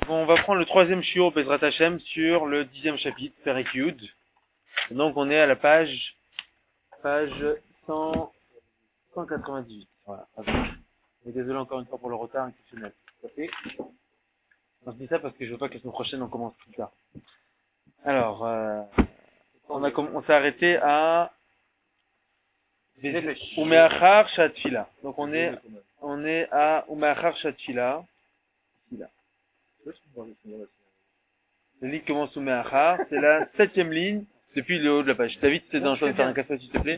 On va prendre le troisième shiur Bezrat Hashem sur le 10e chapitre, Perek Yud. Donc on est à la page 198. Voilà. Et désolé encore une fois pour le retard exceptionnel. On se dit ça parce que je veux pas que la semaine prochaine on commence plus tard. Alors, on s'est arrêté à Umeachar Shatfila. Donc on est à Umeachar Shatfila. La ligne commence Umeachar, c'est la 7e ligne depuis le haut de la page. David, c'est dans le choix de faire un café s'il te plaît.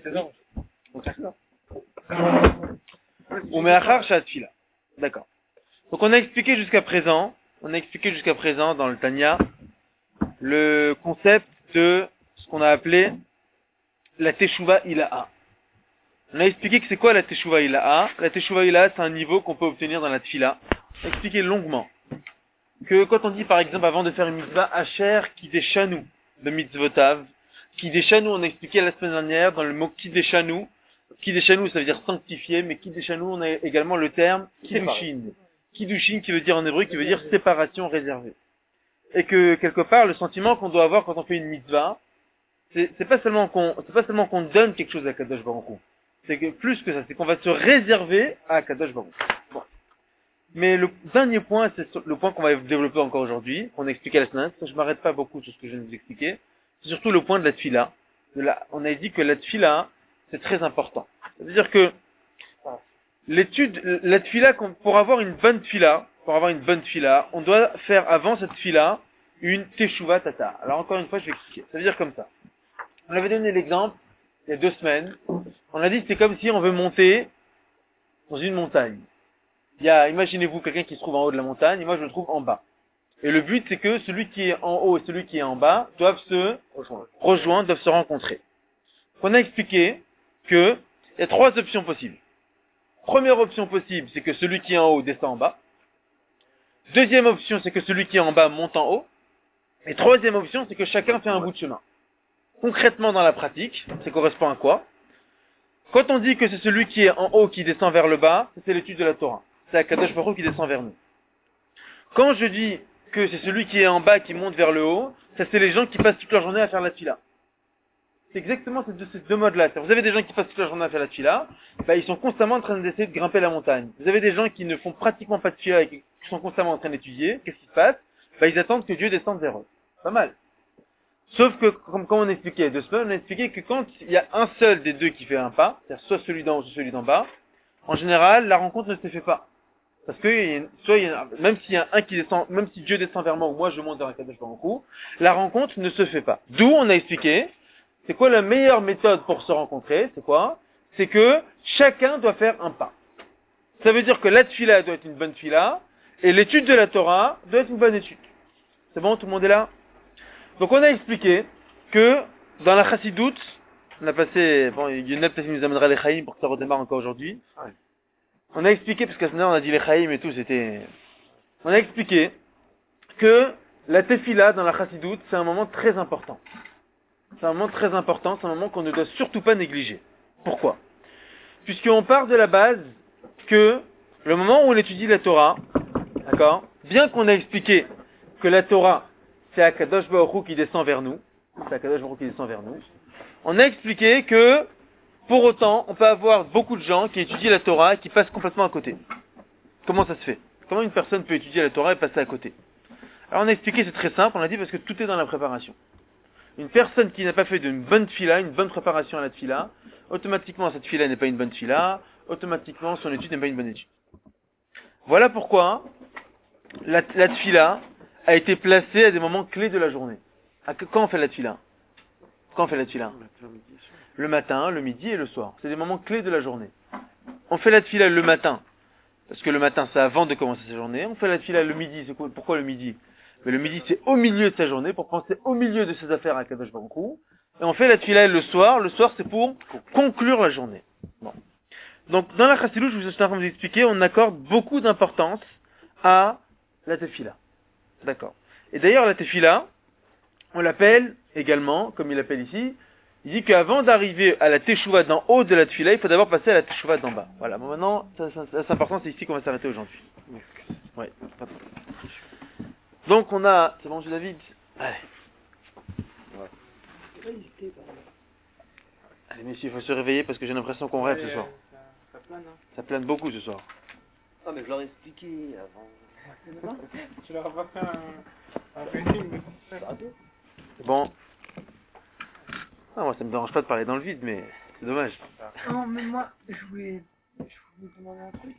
Umeachar Shatfila. D'accord. Donc on a expliqué jusqu'à présent dans le Tanya le concept de ce qu'on a appelé la Teshuva Ilaha. On a expliqué que c'est quoi la Teshuva Ilaha. La Teshuva Ilaha, c'est un niveau qu'on peut obtenir dans la Tfila. On a expliqué longuement que quand on dit par exemple avant de faire une mitzvah Asher Kideshanu de mitzvotav, Kideshanu on a expliqué la semaine dernière dans le mot Kideshanu. Kideshanu ça veut dire sanctifier, mais Kideshanu on a également le terme Kiddushin. Kiddushin qui veut dire en hébreu, qui veut dire séparation réservée. Et que quelque part le sentiment qu'on doit avoir quand on fait une mitzvah, c'est pas seulement qu'on donne quelque chose à Kadosh Baruch Hu. C'est que plus que ça, c'est qu'on va se réserver à Kadosh Baruch Hu. Bon. Mais le dernier point, c'est le point qu'on va développer encore aujourd'hui, qu'on a expliqué la semaine. Je m'arrête pas beaucoup sur ce que je viens de vous expliquer. C'est surtout le point de la tfila. On a dit que la tfila, c'est très important. C'est-à-dire que la tfila, pour avoir une bonne tfila, on doit faire avant cette tfila une teshuva tata. Alors encore une fois, je vais expliquer. Ça veut dire comme ça. On avait donné l'exemple il y a 2 semaines. On a dit que c'est comme si on veut monter dans une montagne. Imaginez-vous quelqu'un qui se trouve en haut de la montagne et moi je me trouve en bas. Et le but c'est que celui qui est en haut et celui qui est en bas doivent se rejoindre, doivent se rencontrer. On a expliqué que il y a 3 options possibles. Première option possible, c'est que celui qui est en haut descend en bas. Deuxième option, c'est que celui qui est en bas monte en haut. Et troisième option, c'est que chacun fait un bout de chemin. Concrètement dans la pratique, ça correspond à quoi? Quand on dit que c'est celui qui est en haut qui descend vers le bas, c'est l'étude de la Torah. C'est Akadosh Baruch Hu qui descend vers nous. Quand je dis que c'est celui qui est en bas qui monte vers le haut, ça c'est les gens qui passent toute leur journée à faire la tfila. C'est exactement ces deux modes-là. Vous avez des gens qui passent toute la journée à faire la tfila, ils sont constamment en train d'essayer de grimper la montagne. Vous avez des gens qui ne font pratiquement pas de tfila et qui sont constamment en train d'étudier. Qu'est-ce qui se passe? Ils attendent que Dieu descende vers eux. Pas mal. Sauf que, comme on expliquait 2 semaines, on a expliqué que quand il y a un seul des deux qui fait un pas, c'est-à-dire soit celui d'en haut, soit celui d'en bas, en général, la rencontre ne se fait pas. Parce que, même s'il y a un qui descend, même si Dieu descend vers moi ou moi je monte vers un Kadosh Baruch Hu, la rencontre ne se fait pas. D'où on a expliqué, c'est quoi la meilleure méthode pour se rencontrer, c'est quoi? C'est que chacun doit faire un pas. Ça veut dire que la tfila doit être une bonne tfila, et l'étude de la Torah doit être une bonne étude. C'est bon, tout le monde est là? Donc on a expliqué que dans la chassidoute, on a passé, Yonel peut-être nous amènera les chaïm pour que ça redémarre encore aujourd'hui. On a expliqué, parce qu'à ce moment on a dit les chaïm et tout, on a expliqué que la tefila dans la chassidoute, c'est un moment très important. C'est un moment très important, c'est un moment qu'on ne doit surtout pas négliger. Pourquoi? Puisqu'on part de la base que le moment où on étudie la Torah, d'accord, bien qu'on a expliqué que la Torah, c'est Akadosh Baruch Hu qui descend vers nous. On a expliqué que, pour autant, on peut avoir beaucoup de gens qui étudient la Torah et qui passent complètement à côté. Comment ça se fait? Comment une personne peut étudier la Torah et passer à côté? Alors on a expliqué, c'est très simple, on a dit parce que tout est dans la préparation. Une personne qui n'a pas fait d'une bonne tfila, une bonne préparation à la tfila, automatiquement cette tfila n'est pas une bonne tfila, automatiquement son étude n'est pas une bonne étude. Voilà pourquoi la tfila a été placé à des moments clés de la journée. Quand on fait la tfila? Le matin, le midi et le soir. C'est des moments clés de la journée. On fait la tfila le matin, parce que le matin c'est avant de commencer sa journée. On fait la tfila le midi, pourquoi le midi? Mais le midi c'est au milieu de sa journée, pour penser au milieu de ses affaires à Kadosh Baruch Hu. Et on fait la tfila le soir c'est pour conclure la journée. Bon. Donc dans la chassidut, je vous ai vous expliquer, on accorde beaucoup d'importance à la tefila. D'accord. Et d'ailleurs, la tefila, on l'appelle également, comme il l'appelle ici, il dit qu'avant d'arriver à la teshuva d'en haut de la tefila, il faut d'abord passer à la teshuva d'en bas. Voilà, bon, maintenant, c'est important, c'est ici qu'on va s'arrêter aujourd'hui. Ouais, Donc on a... C'est bon, j'ai David? Allez. Allez messieurs, il faut se réveiller parce que j'ai l'impression qu'on rêve ce soir. Ça plane, hein. Ça plane beaucoup ce soir. Ah, mais je leur ai expliqué avant. Tu leur as pas fait un résumé de ça. Bon. Ah, moi ça me dérange pas de parler dans le vide, mais c'est dommage. Non, mais moi, je voulais demander un truc.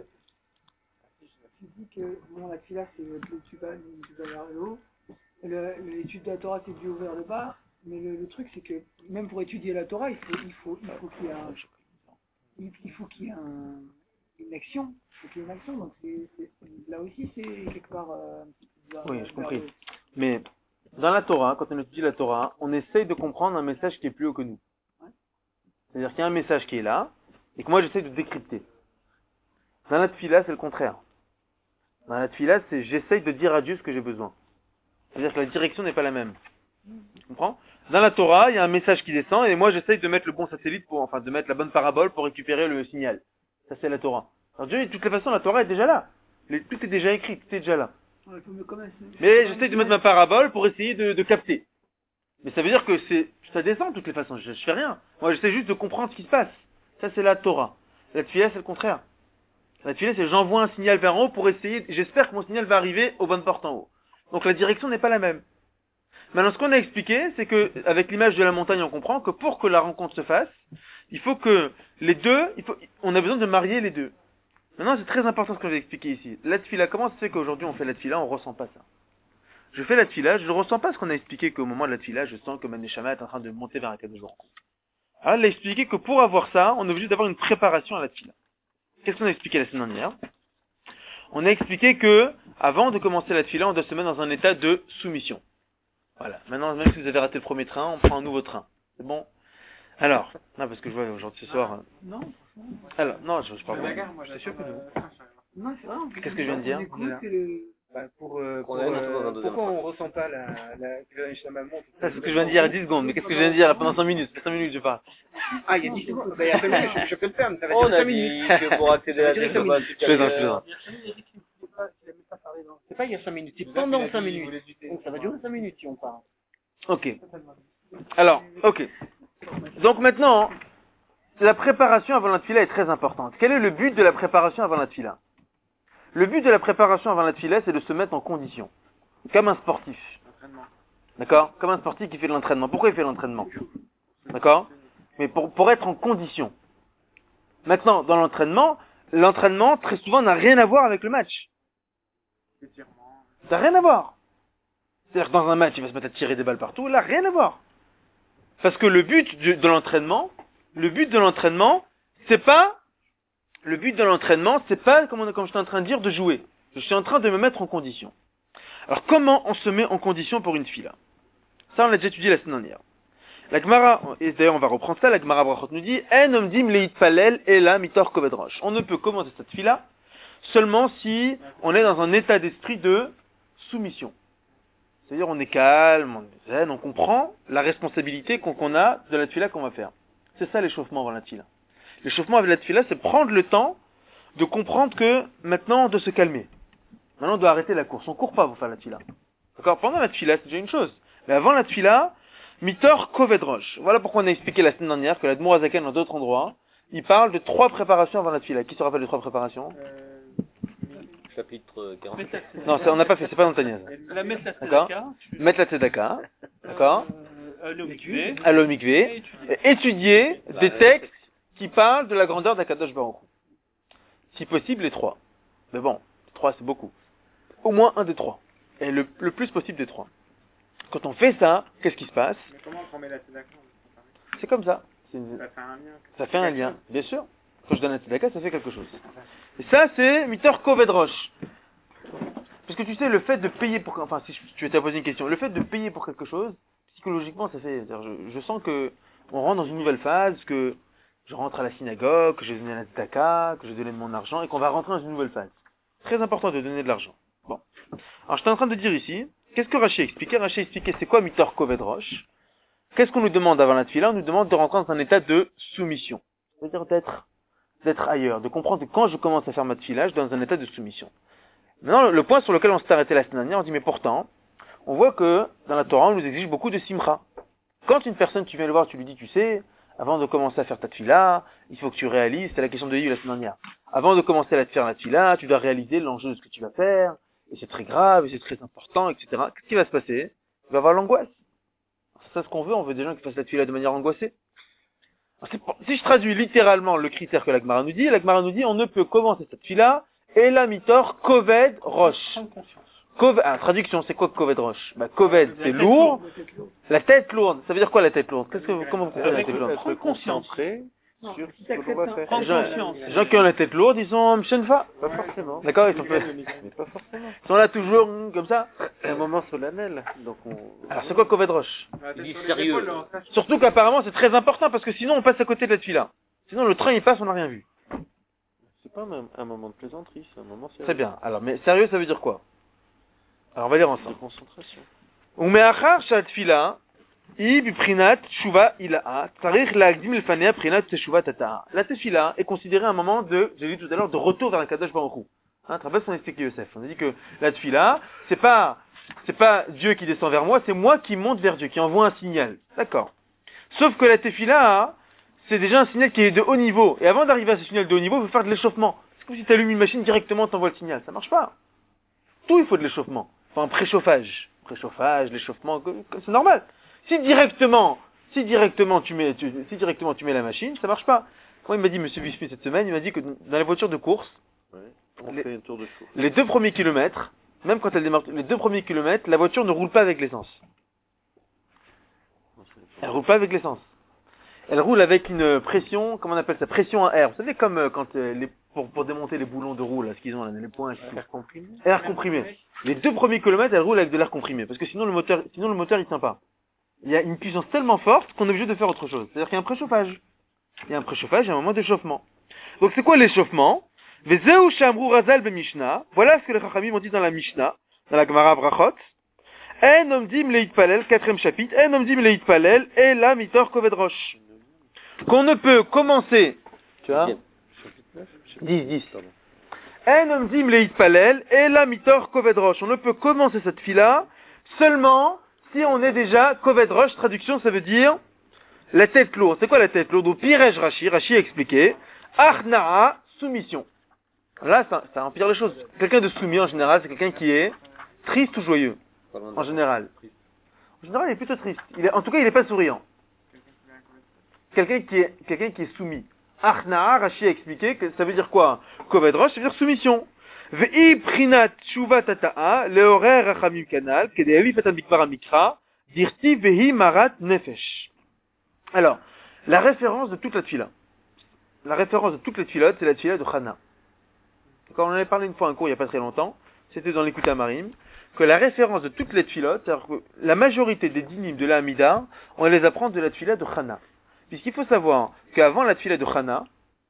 Tu dis que bon, la fila c'est le tuba vers le haut. L'étude de la Torah c'est du haut vers le bas. Mais le truc c'est que même pour étudier la Torah, il faut qu'il y ait une action. Il faut qu'il y ait une action. Donc là aussi c'est quelque part. Oui, j'ai compris. Mais dans la Torah, quand on étudie la Torah, on essaye de comprendre un message qui est plus haut que nous. C'est-à-dire qu'il y a un message qui est là, et que moi j'essaie de décrypter. Dans la tfila, c'est le contraire. Dans la tfila, c'est j'essaye de dire à Dieu ce que j'ai besoin. C'est-à-dire que la direction n'est pas la même. Tu comprends? Dans la Torah, il y a un message qui descend, et moi j'essaye de mettre le bon satellite de mettre la bonne parabole pour récupérer le signal. Ça c'est la Torah. Alors Dieu, de toutes les façons, la Torah est déjà là. Tout est déjà écrit, tout est déjà là. Mais j'essaie de mettre ma parabole pour essayer de capter. Mais ça veut dire que ça descend de toutes les façons, je fais rien. Moi j'essaie juste de comprendre ce qui se passe. Ça c'est la Torah. La tfila c'est le contraire. La tfila c'est j'envoie un signal vers en haut pour essayer, j'espère que mon signal va arriver aux bonnes portes en haut. Donc la direction n'est pas la même. Maintenant ce qu'on a expliqué, c'est que avec l'image de la montagne on comprend que pour que la rencontre se fasse, il faut que les deux, on a besoin de marier les deux. Maintenant c'est très important ce qu'on a expliqué ici. La tfila, comment ça se fait qu'aujourd'hui on fait la tfila, on ressent pas ça? Je fais la tfila, je ne ressens pas ce qu'on a expliqué qu'au moment de la tfila, je sens que ma neshama est en train de monter vers un cadre de jour. Alors, il a expliqué que pour avoir ça, on est obligé d'avoir une préparation à la tfila. Qu'est-ce qu'on a expliqué la semaine dernière? On a expliqué que, avant de commencer la tfila, on doit se mettre dans un état de soumission. Voilà. Maintenant, même si vous avez raté le premier train, on prend un nouveau train. C'est bon? Alors, non, parce que je vois aujourd'hui ce soir. Non, Alors, non, je parle pas. Moi, j'ai sûr que non, c'est vrai. Qu'est-ce que je viens de dire? pourquoi on ressent pas la Neshama monte? Ça, c'est ce que je viens de dire à 10 secondes. Mais qu'est-ce que je viens de dire pendant 5 minutes? 5 minutes, je parle. Ah, il y a 10 secondes. Il y a 5 minutes, je peux le faire, mais ça va On durer a 5 minutes. dit que pour accéder à la Neshama, Je plaisante. C'est pas il y a 5 minutes, c'est pendant 5 minutes. Donc ça va durer 5 minutes si on parle. Ok. Alors, ok. Donc maintenant, la préparation avant la tfila est très importante. Quel est le but de la préparation avant la tfila? Le but de la préparation avant la tfila, c'est de se mettre en condition. Comme un sportif. D'accord? Comme un sportif qui fait de l'entraînement. Pourquoi il fait de l'entraînement? D'accord? Mais pour être en condition. Maintenant, dans l'entraînement, très souvent, n'a rien à voir avec le match. Ça n'a rien à voir. C'est-à-dire que dans un match, il va se mettre à tirer des balles partout. Là, rien à voir. Parce que le but de l'entraînement, c'est pas, comme j'étais en train de dire, de jouer. Je suis en train de me mettre en condition. Alors, comment on se met en condition pour une tfila? Ça, on l'a déjà étudié la semaine dernière. La Gemara, et d'ailleurs, on va reprendre ça, la Gemara Brachot nous dit, En omdim leitpalel ela mitor koved rosh. On ne peut commencer cette tfila seulement si on est dans un état d'esprit de soumission. C'est-à-dire, on est calme, on est zen, on comprend la responsabilité qu'on a de la tfila qu'on va faire. C'est ça l'échauffement avant la tfila. L'échauffement avant la tfila, c'est prendre le temps de comprendre que maintenant on doit se calmer. Maintenant on doit arrêter la course. On court pas pour faire la tfila. D'accord? Pendant la tfila, c'est déjà une chose. Mais avant la tfila, mitor koved rosh. Voilà pourquoi on a expliqué la semaine dernière que l'Admour Azaken dans d'autres endroits, il parle de 3 préparations avant la tfila. Qui se rappelle de 3 préparations? Chapitre 40. Non, ça, on n'a pas fait, c'est pas dans Tania. La mettre la D'accord? tzedaka. Mettre la tzedaka. D'accord? Aller au Mikvé. Étudier des textes qui parlent de la grandeur d'Akadosh Baruch Hu. Si possible, les 3. Mais bon, 3 c'est beaucoup. Au moins un des 3. Et le plus possible des 3. Quand on fait ça, qu'est-ce qui se passe? Mais comment on met la tzedaka? C'est comme ça. Ça fait un lien. Ça fait un lien, bien sûr. Quand je donne la tzedaka, ça fait quelque chose. Et ça, c'est mitor koved rosh. Parce que tu sais, le fait de payer pour... Enfin, si tu veux te poser une question. Le fait de payer pour quelque chose, psychologiquement, ça fait... Je sens que on rentre dans une nouvelle phase, que je rentre à la synagogue, que j'ai donné la tzedaka, que j'ai donné de mon argent, et qu'on va rentrer dans une nouvelle phase. Très important de donner de l'argent. Bon. Alors, j'étais en train de dire ici, qu'est-ce que Rashi expliquait? Rashi expliquait c'est quoi mitor koved rosh? Qu'est-ce qu'on nous demande avant la tfila? On nous demande de rentrer dans un état de soumission. C'est-à-dire d'être ailleurs, de comprendre que quand je commence à faire ma tfila, je suis dans un état de soumission. Maintenant, le point sur lequel on s'est arrêté la semaine dernière, on dit, mais pourtant, on voit que dans la Torah, on nous exige beaucoup de simcha. Quand une personne, tu viens le voir, tu lui dis, tu sais, avant de commencer à faire ta tefila, il faut que tu réalises, c'était la question de Yves la semaine dernière. Avant de commencer à faire la tefila, tu dois réaliser l'enjeu de ce que tu vas faire, et c'est très grave, et c'est très important, etc. Qu'est-ce qui va se passer? Il va avoir l'angoisse. C'est ça ce qu'on veut, on veut des gens qui fassent la tefila de manière angoissée. Si je traduis littéralement le critère que la Gemara nous dit, on ne peut commencer cette tefila, et la mitor koved roche. Traduction, c'est quoi koved roche? Koved, c'est lourd. La tête lourde. Ça veut dire quoi la tête lourde? Comment vous comprenez la tête lourde? Prendre conscience. Non, Sur si ce que l'on va faire. t'acceptes, Les gens, les gens qui ont la tête lourde, ils sont mshenfa. Pas forcément. D'accord, ils sont Mais pas forcément. ils sont là toujours, comme ça. C'est un moment solennel. Donc Alors c'est quoi koved roche? Il est sérieux. Surtout qu'apparemment c'est très important parce que sinon on passe à côté de la tefila. Sinon le train il passe, on n'a rien vu. c'est pas un moment de plaisanterie, c'est un moment sérieux. Très bien. Alors, mais sérieux, ça veut dire quoi? Alors, on va lire De ensemble. concentration. Umeachar shat tefila, biprinat shuva ilaha, tarich la'agdim lefanea prinat teshuva tata'a. La tefila est considérée un moment de, j'ai dit tout à l'heure, de retour vers la Kadosh Baruch Hu. À travers son expliqué Yosef. On a dit que la tefila, c'est pas Dieu qui descend vers moi, c'est moi qui monte vers Dieu, qui envoie un signal. D'accord. Sauf que la tefila, c'est déjà un signal qui est de haut niveau. Et avant d'arriver à ce signal de haut niveau, il faut faire de l'échauffement. C'est comme si tu allumes une machine directement, t'envoies le signal. Ça marche pas. Tout, il faut de l'échauffement. Enfin, un préchauffage. Préchauffage, l'échauffement, c'est normal. Si directement tu mets la machine, ça marche pas. Moi, il m'a dit, monsieur Bismuth, cette semaine, il m'a dit que dans les voitures de course, Ouais. On fait un tour de tour. les 2 premiers kilomètres, même quand elle démarre, les 2 premiers kilomètres, la voiture ne roule pas avec l'essence. Elle roule pas avec l'essence. Elle roule avec une pression, comment on appelle ça, pression à air. Vous savez comme quand pour démonter les boulons de roue là, ce qu'ils ont là, les points. Air comprimé. Air comprimé. Les 2 premiers kilomètres, elle roule avec de l'air comprimé, parce que sinon le moteur il tient pas. Il y a une puissance tellement forte qu'on est obligé de faire autre chose. C'est-à-dire qu'il y a un préchauffage. Il y a un préchauffage et un moment d'échauffement. Donc c'est quoi l'échauffement? Vezeu shamru razal b'mishnah. Voilà ce que les Chachamim ont dit dans la Mishnah, dans la Gemara Brachot. En omdim leitpalel, 4e chapitre. En omdim leitpalel, et la mitor koved rosh. Qu'on ne peut commencer, tu vois, Chapitre 9. 10. Pardon. En omdim leitpalel, et la mitor koved rosh. On ne peut commencer cette fila seulement si on est déjà koved rosh. Traduction, ça veut dire la tête lourde. C'est quoi la tête lourde? Ou pirej Rashi a expliqué. Achnaa, soumission. Là, ça empire les choses. Quelqu'un de soumis, en général, c'est quelqu'un qui est triste ou joyeux. En général. En général, il est plutôt triste. En tout cas, il n'est pas souriant. Quelqu'un qui est soumis. Achnaa, Rashi a expliqué que ça veut dire quoi? Koved rosh, ça veut dire soumission. Ve'i prinat tshuva tata'a, le'orer rachamim kanal, kede'evi fatan bikvar amikra, dirti vehi marat nefesh. Alors, la référence de toute la tefila. La référence de toutes les tefilot, c'est la tefila de Chana. Quand on en avait parlé une fois un cours il n'y a pas très longtemps, c'était dans l'Écoute Amarim, que la référence de toutes les tefilot, c'est-à-dire que la majorité des dinim de la Hamida, on les apprend de la tefila de Chana. Puisqu'il faut savoir qu'avant la tefila de Chana,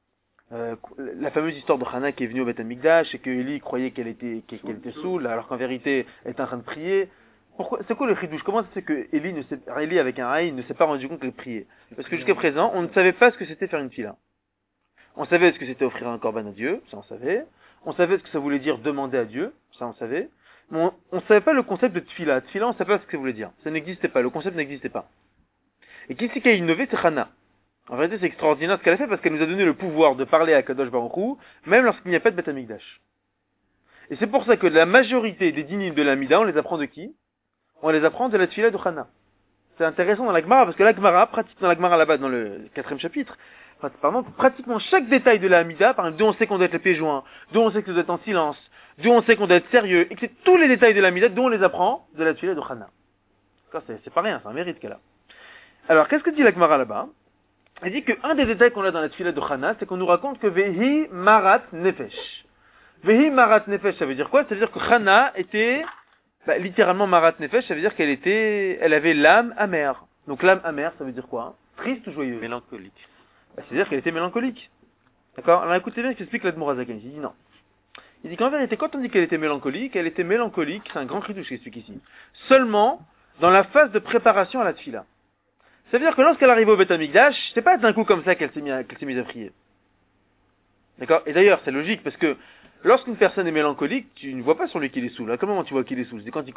la fameuse histoire de Chana qui est venue au Beth Amikdash et que Élie croyait qu'elle était saoule, alors qu'en vérité elle était en train de prier. Pourquoi? C'est quoi le chidouche? Comment ça se fait que Élie avec un haï ne s'est pas rendu compte qu'elle priait? Parce que jusqu'à présent, on ne savait pas ce que c'était faire une tefila. On savait ce que c'était offrir un corban à Dieu, ça on savait. On savait ce que ça voulait dire demander à Dieu, ça on savait. Mais on ne savait pas le concept de tefila. Tefila, on ne savait pas ce que ça voulait dire. Ça n'existait pas, le concept n'existait pas. Et qui c'est qui a innové? C'est Chana. En réalité, c'est extraordinaire ce qu'elle a fait parce qu'elle nous a donné le pouvoir de parler à Kadosh Baruch Hu, même lorsqu'il n'y a pas de Beth Amikdash. Et c'est pour ça que la majorité des dinim de la Mida, on les apprend de qui? On les apprend de la tefila de Chana. C'est intéressant dans la Gemara parce que la Gemara, dans la Gemara là-bas, dans le 4e chapitre, pratiquement chaque détail de la Hamida, par exemple, d'où on sait qu'on doit être les pieds joints, d'où on sait qu'on doit être en silence, d'où on sait qu'on doit être sérieux, et que c'est tous les détails de la Hamida, d'où on les apprend de la tefila de Chana. C'est pas rien, c'est un mérite qu'elle a. Alors, qu'est-ce que dit la Gemara là-bas? Elle dit qu'un des détails qu'on a dans la tefila de Chana, c'est qu'on nous raconte que Vehi Marat Nefesh. Vehi Marat Nefesh, ça veut dire quoi? Ça veut dire que Chana était, littéralement Marat Nefesh, ça veut dire elle avait l'âme amère. Donc l'âme amère, ça veut dire quoi? Triste ou joyeux? Mélancolique. C'est-à-dire qu'elle était mélancolique. D'accord? Alors écoutez bien ce qu'explique l'Admorazaken. Il dit non. Il dit qu'en vérité, quand on dit qu'elle était mélancolique, c'est un grand chidouche qui explique ici. Seulement, dans la phase de préparation à la tefila. Ça veut dire que lorsqu'elle arrive au Beth Amikdash, c'est pas d'un coup comme ça qu'elle s'est mise à prier. D'accord? Et d'ailleurs, c'est logique parce que lorsqu'une personne est mélancolique, tu ne vois pas sur lui qu'il est saoul. À quel moment tu vois qu'il est saoul? C'est quand il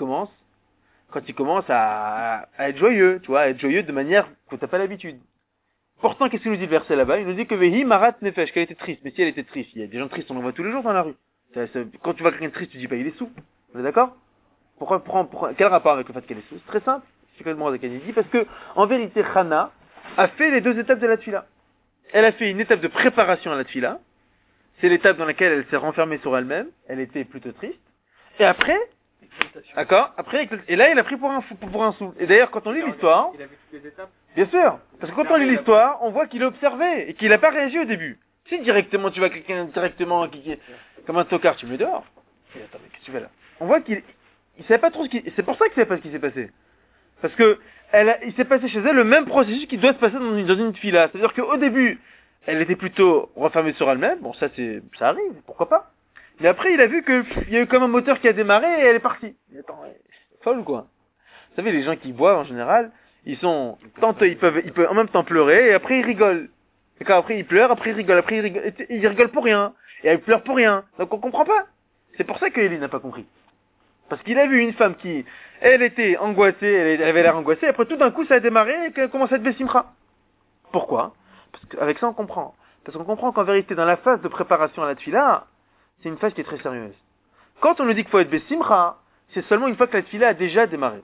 commence à être joyeux, tu vois, à être joyeux de manière que t'as pas l'habitude. Pourtant, qu'est-ce qu'il nous dit le verset là-bas? Il nous dit que Vehi Marat Nefesh, qu'elle était triste. Mais si elle était triste, il y a des gens tristes, on en voit tous les jours dans la rue. Quand tu vois quelqu'un de triste, tu dis pas il est saoul. Vous êtes d'accord? Pourquoi, quel rapport avec le fait qu'elle est saoul? C'est très simple. C'est ce que le dit parce que, en vérité, Chana a fait les deux étapes de la tefila. Elle a fait une étape de préparation à la tefila. C'est l'étape dans laquelle elle s'est renfermée sur elle-même. Elle était plutôt triste. Et après, d'accord? Après, et là, il a pris pour un sou. Et d'ailleurs, quand on lit l'histoire, Il a vu toutes les étapes. bien sûr, parce que quand on lit l'histoire, on voit qu'il a observé et qu'il n'a pas réagi au début. Si directement, tu vois quelqu'un directement qui comme un tocard, tu le mets dehors. Et attends, mais qu'est-ce que tu fais là? On voit qu'il savait pas trop c'est pour ça qu'il savait pas ce qui s'est passé. Parce que, il s'est passé chez elle le même processus qui doit se passer dans une fila. C'est-à-dire qu'au début, elle était plutôt renfermée sur elle-même. Bon, ça arrive, pourquoi pas. Mais après, il a vu il y a eu comme un moteur qui a démarré et elle est partie. Mais attends, c'est folle ou quoi? Vous savez, les gens qui boivent, en général, ils peuvent en même temps pleurer et après ils rigolent. Et quand après ils pleurent, après ils rigolent, ils rigolent pour rien. Et ils pleurent pour rien. Donc on comprend pas. C'est pour ça que Élie n'a pas compris. Parce qu'il a vu une femme qui, elle était angoissée, elle avait l'air angoissée, après tout d'un coup ça a démarré et qu'elle commence à être bessimra. Pourquoi? Parce qu'avec ça on comprend. Parce qu'on comprend qu'en vérité, dans la phase de préparation à la tefila, c'est une phase qui est très sérieuse. Quand on nous dit qu'il faut être bessimra, c'est seulement une fois que la tefila a déjà démarré.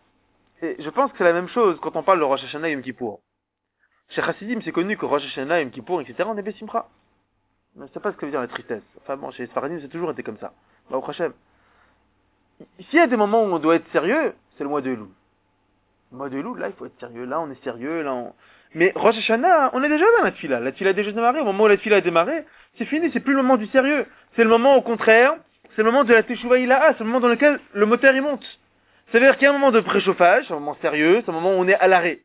Et je pense que c'est la même chose quand on parle de Rosh Hashanah et Yom Kippour. Chez Chassidim, c'est connu que Rosh Hashanah, Yom Kippour, etc., on est bessimra. Mais je sais pas ce que veut dire la tristesse. Enfin bon, chez les Sfaradim, c'est toujours été comme ça. Bah, au Hashem. S'il y a des moments où on doit être sérieux, c'est le mois de Elul. Le mois de Elul, là, il faut être sérieux. Là, on est sérieux. Mais Rosh Hashanah, on est déjà dans la tefila. La tefila a déjà démarré. Au moment où la tefila a démarré, c'est fini. C'est plus le moment du sérieux. C'est le moment, au contraire, c'est le moment de la teshuva ilaha. C'est le moment dans lequel le moteur, il monte. Ça veut dire qu'il y a un moment de préchauffage, un moment sérieux, c'est un moment où on est à l'arrêt.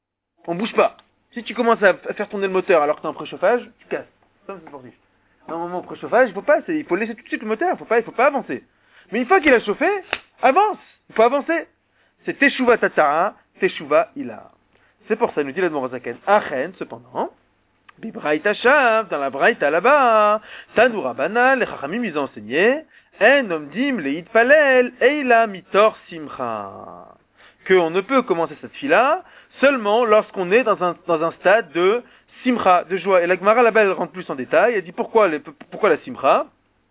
On bouge pas. Si tu commences à faire tourner le moteur alors que t'es en préchauffage, tu casses. Ça, c'est sportif. Dans un moment de préchauffage, il faut laisser tout de suite le moteur. Il faut pas avancer. Mais une fois qu'il a chauffé, avance. Il faut avancer. C'est Teshuva Tatara, Teshuva Ila. C'est pour ça, nous dit l'Admor Zaken. Achen, cependant, Bibraïta Shav, dans la Braïta là-bas, Tanoura Banal, les Chachamim, ils ont enseigné, En Omdim, Leid Palel, Eila Mitor Simcha. Qu'on ne peut commencer cette fila seulement lorsqu'on est dans un stade de Simcha, de joie. Et la Gemara là-bas, elle rentre plus en détail. Elle dit pourquoi la Simcha?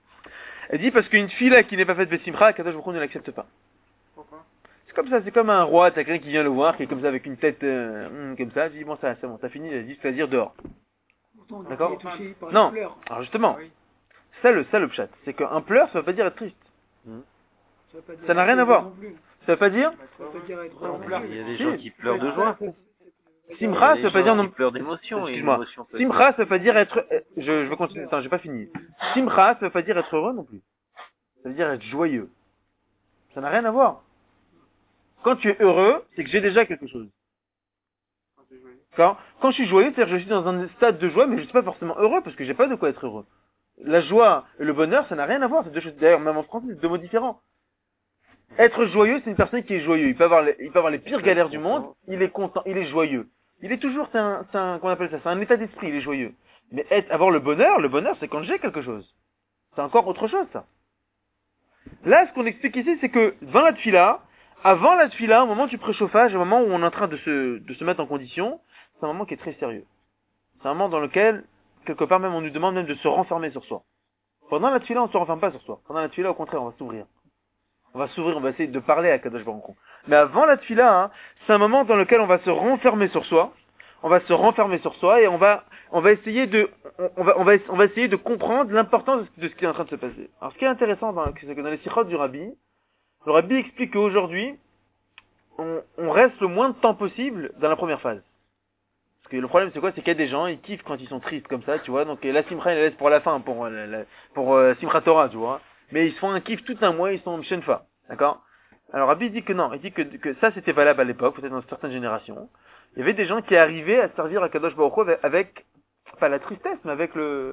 Elle dit parce qu'une fila qui n'est pas faite de Simcha, Kadosh Baruch Hu ne l'accepte pas. Pourquoi? C'est comme ça, c'est comme un roi, t'as quelqu'un qui vient le voir, qui est comme ça avec une tête comme ça, tu dis bon ça, c'est bon, t'as fini, il dit fais dire dehors. Pourtant, on D'accord? est touché par Non. une fleur. Alors justement, Oui. ça le pshat, c'est qu'un pleur, ça veut pas dire être triste. Ça veut pas dire Ça n'a rien être à voir. non plus. Ça veut pas dire Ça veut pas dire être On non pleure. plus. Il y a des Si. gens qui pleurent de joie. Simcha, Il y ça a veut pas des dire gens non. qui pleurent d'émotion. Et Excuse-moi. l'émotion peut- Simcha, ça veut pas dire être. Je veux continuer. Attends, j'ai pas fini. Simcha, ça veut pas dire être heureux non plus. Ça veut dire être joyeux. Ça n'a rien à voir. Quand tu es heureux, c'est que j'ai déjà quelque chose. Quand je suis joyeux, c'est-à-dire que je suis dans un stade de joie, mais je suis pas forcément heureux parce que j'ai pas de quoi être heureux. La joie et le bonheur, ça n'a rien à voir. C'est deux choses. D'ailleurs, même en français, c'est deux mots différents. Être joyeux, c'est une personne qui est joyeux. Il peut avoir les pires galères du monde. Il est content, il est joyeux. Il est toujours, comment on appelle ça? C'est un état d'esprit, il est joyeux. Mais avoir le bonheur, c'est quand j'ai quelque chose. C'est encore autre chose, ça. Là, ce qu'on explique ici, c'est que avant la tefila, au moment du préchauffage, au moment où on est en train de se mettre en condition, c'est un moment qui est très sérieux. C'est un moment dans lequel, quelque part même, on nous demande même de se renfermer sur soi. Pendant la tefila, on ne se renferme pas sur soi. Pendant la tefila, au contraire, on va s'ouvrir. On va essayer de parler à Kadosh Baruch Hu. Mais avant la tefila, c'est un moment dans lequel on va se renfermer sur soi. On va se renfermer sur soi et on va essayer de comprendre l'importance de ce qui est en train de se passer. Alors, ce qui est intéressant, c'est que dans les sikhot du Rabbi, le Rabbi explique qu'aujourd'hui, on reste le moins de temps possible dans la première phase. Parce que le problème, c'est quoi? C'est qu'il y a des gens, ils kiffent quand ils sont tristes comme ça, tu vois. Donc, la simcha, ils la laissent pour la fin, pour Simchat Torah, tu vois. Mais ils se font un kiff tout un mois, ils sont Shenfa. D'accord? Alors, Rabbi dit que non. Il dit que ça, c'était valable à l'époque, peut-être dans certaines générations. Il y avait des gens qui arrivaient à servir à Kadosh Baruch Hu avec, pas la tristesse, mais avec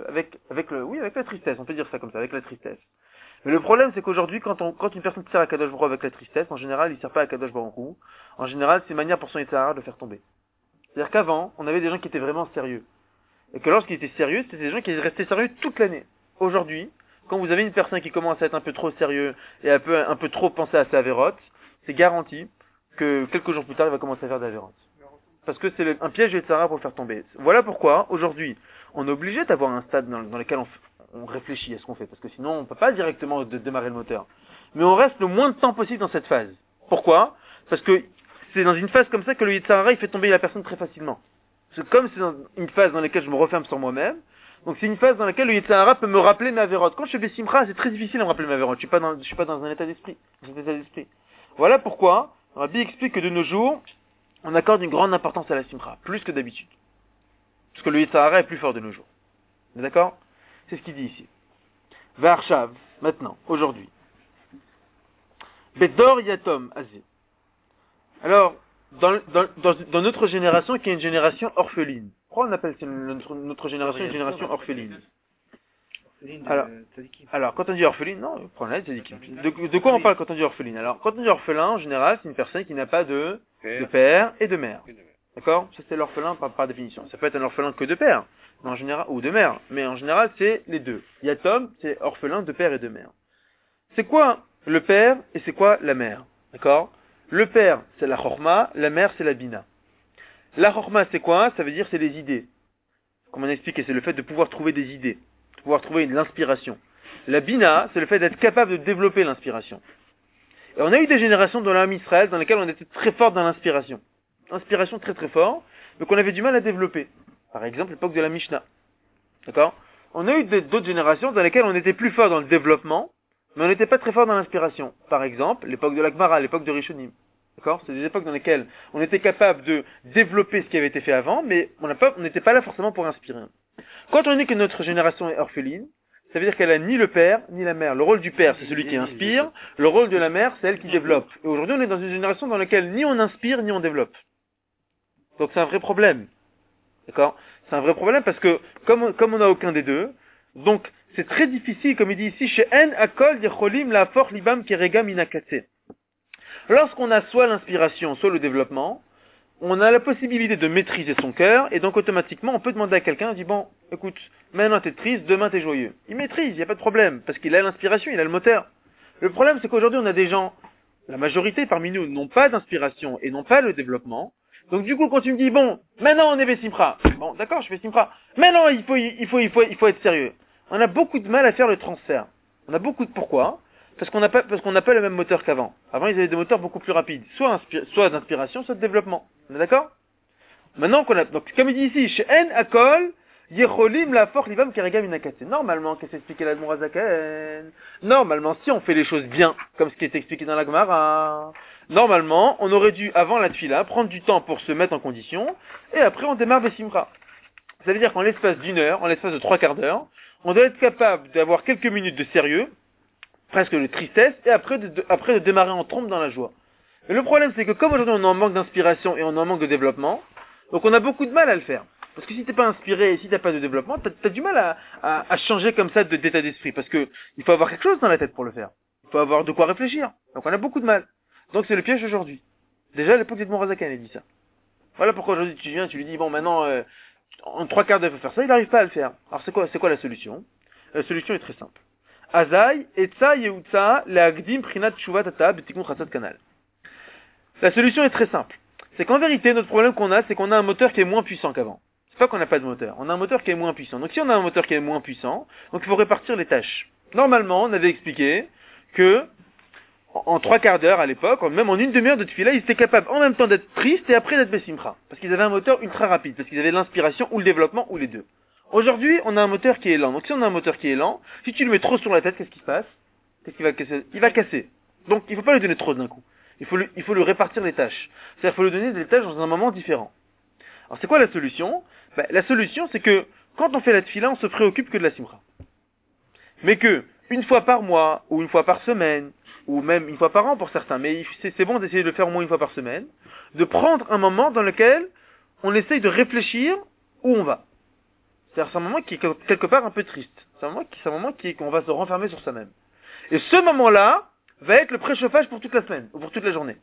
la tristesse. On peut dire ça comme ça, avec la tristesse. Mais le problème, c'est qu'aujourd'hui, quand une personne sert à Kadosh Baruch Hu avec la tristesse, en général, il sert pas à Kadosh Baruch Hu. En général, c'est une manière pour son Yitzhara de le faire tomber. C'est-à-dire qu'avant, on avait des gens qui étaient vraiment sérieux. Et que lorsqu'ils étaient sérieux, c'était des gens qui restaient sérieux toute l'année. Aujourd'hui, quand vous avez une personne qui commence à être un peu trop sérieux et un peu trop penser à sa avérote, c'est garanti que quelques jours plus tard, il va commencer à faire d'avérote. Parce que c'est un piège de Yetzirah pour le faire tomber. Voilà pourquoi, aujourd'hui, on est obligé d'avoir un stade dans lequel on réfléchit à ce qu'on fait. Parce que sinon, on ne peut pas directement démarrer le moteur. Mais on reste le moins de temps possible dans cette phase. Pourquoi? Parce que c'est dans une phase comme ça que le Yetzirah, il fait tomber la personne très facilement. C'est comme c'est dans une phase dans laquelle je me referme sur moi-même. Donc c'est une phase dans laquelle le Yetzirah peut me rappeler ma vérote. Quand je fais Bessimcha, c'est très difficile à me rappeler ma vérote. Je suis pas dans un état d'esprit. Voilà pourquoi Rabbi explique que de nos jours, on accorde une grande importance à la simcha, plus que d'habitude. Parce que le Yetzirah est plus fort de nos jours. D'accord? C'est ce qu'il dit ici. Varshav, maintenant, aujourd'hui. Bedor Yatom Azé. Alors, dans notre génération, qui est une génération orpheline. Pourquoi on appelle notre génération une génération orpheline? Alors, quand on dit orpheline, non, prenez de quoi on parle quand on dit orpheline? Alors, quand on dit orphelin, en général, c'est une personne qui n'a pas de père et de mère. D'accord? Ça, c'est l'orphelin par définition. Ça peut être un orphelin que de père, mais en général, ou de mère. Mais en général, c'est les deux. Yatom, c'est orphelin de père et de mère. C'est quoi le père et c'est quoi la mère? D'accord? Le père, c'est la chorma, la mère, c'est la bina. La chorma, c'est quoi? Ça veut dire, c'est les idées. Comme on a expliqué, c'est le fait de pouvoir trouver des idées, de pouvoir trouver l'inspiration. La bina, c'est le fait d'être capable de développer l'inspiration. Et on a eu des générations dans l'âme Israël dans lesquelles on était très fort dans l'inspiration. Inspiration très très fort, mais qu'on avait du mal à développer. Par exemple, l'époque de la Mishnah. D'accord? On a eu d'autres générations dans lesquelles on était plus fort dans le développement, mais on n'était pas très fort dans l'inspiration. Par exemple, l'époque de la Gemara, l'époque de Rishonim. D'accord? C'est des époques dans lesquelles on était capable de développer ce qui avait été fait avant, mais on n'était pas là forcément pour inspirer. Quand on dit que notre génération est orpheline, ça veut dire qu'elle a ni le père, ni la mère. Le rôle du père, c'est celui qui inspire. Le rôle de la mère, c'est elle qui développe. Et aujourd'hui, on est dans une génération dans laquelle ni on inspire, ni on développe. Donc c'est un vrai problème. D'accord? C'est un vrai problème parce que, comme on n'a aucun des deux, donc c'est très difficile, comme il dit ici, chez En Akol Yecholim La For Libam Keregam Inakatse. Lorsqu'on a soit l'inspiration, soit le développement, on a la possibilité de maîtriser son cœur, et donc automatiquement, on peut demander à quelqu'un, on dit, bon, écoute, maintenant t'es triste, demain t'es joyeux. Il maîtrise, il n'y a pas de problème, parce qu'il a l'inspiration, il a le moteur. Le problème, c'est qu'aujourd'hui, on a des gens, la majorité parmi nous, n'ont pas d'inspiration et n'ont pas le développement. Donc du coup, quand tu me dis, bon, maintenant on est Bessimcha, bon, d'accord, je fais Bessimcha, maintenant il faut être sérieux. On a beaucoup de mal à faire le transfert. Pourquoi? Parce qu'on n'a pas le même moteur qu'avant. Avant, ils avaient des moteurs beaucoup plus rapides. Soit d'inspiration, soit de développement. On est d'accord? Maintenant donc, comme il dit ici, chez En Akol, Yecholim la for livam keregam inakatse. Normalement, qu'est-ce que expliqué l'Admor Hazaken? Normalement, si on fait les choses bien, comme ce qui est expliqué dans la Gemara, normalement, on aurait dû, avant la tefila, prendre du temps pour se mettre en condition, et après on démarre Bessimcha. Ça veut dire qu'en l'espace d'une heure, en l'espace de 3/4 d'heure, on doit être capable d'avoir quelques minutes de sérieux, presque de tristesse, et après de démarrer en trompe dans la joie. Mais le problème, c'est que comme aujourd'hui on en manque d'inspiration et on en manque de développement, donc on a beaucoup de mal à le faire. Parce que si t'es pas inspiré et si t'as pas de développement, t'as du mal à changer comme ça d'état d'esprit. Parce que il faut avoir quelque chose dans la tête pour le faire. Il faut avoir de quoi réfléchir. Donc on a beaucoup de mal. Donc c'est le piège aujourd'hui. Déjà à l'époque d'Edmond Razakan, il dit ça. Voilà pourquoi aujourd'hui tu viens, tu lui dis, bon maintenant, en 3/4 d'heure il faut faire ça, il n'arrive pas à le faire. Alors c'est quoi la solution? La solution est très simple. Azai, Etza, Yeutza, Leagdim, Prinat, Tshuva, Tata, Betikun, Khatsat, Kanal. La solution est très simple. C'est qu'en vérité, notre problème qu'on a, c'est qu'on a un moteur qui est moins puissant qu'avant. C'est pas qu'on n'a pas de moteur. On a un moteur qui est moins puissant. Donc si on a un moteur qui est moins puissant, donc il faut répartir les tâches. Normalement, on avait expliqué que, en 3/4 d'heure à l'époque, même en une demi-heure de tefila, ils étaient capables en même temps d'être tristes et après d'être bessimcha. Parce qu'ils avaient un moteur ultra rapide. Parce qu'ils avaient l'inspiration ou le développement ou les deux. Aujourd'hui, on a un moteur qui est lent. Donc si on a un moteur qui est lent, si tu le mets trop sur la tête, qu'est-ce qui se passe? Qu'est-ce qu'il va casser? Il va casser. Donc il faut pas lui donner trop d'un coup. Il faut lui répartir les tâches. C'est-à-dire qu'il faut lui donner des tâches dans un moment différent. Alors c'est quoi la solution? La solution, c'est que quand on fait la tefila, on se préoccupe que de la simcha. Mais que, une fois par mois, ou une fois par semaine, ou même une fois par an pour certains, mais c'est bon d'essayer de le faire au moins une fois par semaine, de prendre un moment dans lequel on essaye de réfléchir où on va. C'est-à-dire c'est un moment qui est quelque part un peu triste. C'est un moment qu'on va se renfermer sur soi-même. Et ce moment-là va être le préchauffage pour toute la semaine, ou pour toute la journée.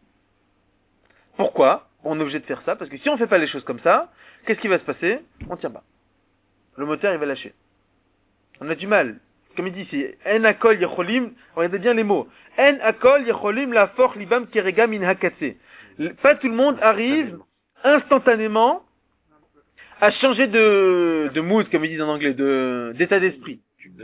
Pourquoi on est obligé de faire ça? Parce que si on ne fait pas les choses comme ça, qu'est-ce qui va se passer? On ne tient pas. Le moteur, il va lâcher. On a du mal. comme il dit ici, En akol yecholim, regardez bien les mots. En akol yecholim la for libam kerega min hakatse. Pas tout le monde arrive instantanément à changer de mood, comme ils disent en anglais, d'état d'esprit.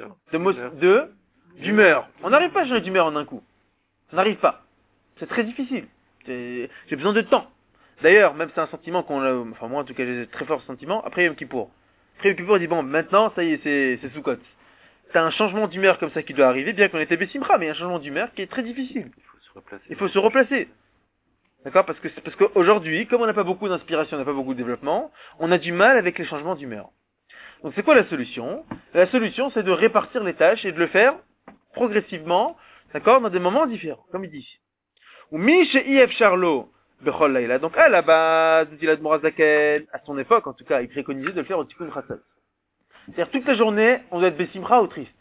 D'humeur. On n'arrive pas à changer d'humeur en un coup. On n'arrive pas. C'est très difficile. J'ai besoin de temps. D'ailleurs, même c'est un sentiment qu'on a, enfin moi en tout cas j'ai très fort sentiment, après Yom Kippour. Après Yom Kippour, il dit bon, maintenant, ça y est, c'est Soukot. T'as un changement d'humeur comme ça qui doit arriver, bien qu'on était Bessimra, mais un changement d'humeur qui est très difficile. Il faut se replacer. D'accord? Parce qu'aujourd'hui, comme on n'a pas beaucoup d'inspiration, on n'a pas beaucoup de développement, on a du mal avec les changements d'humeur. Donc c'est quoi la solution? La solution, c'est de répartir les tâches et de le faire progressivement, d'accord, dans des moments différents, comme il dit ici. Ou mi she'if charlo bechol laïla. Donc à la base, dit l'Admor Zaken, à son époque en tout cas, il préconisait de le faire au tikkun chatzot. C'est-à-dire toute la journée, on doit être bessimcha ou triste.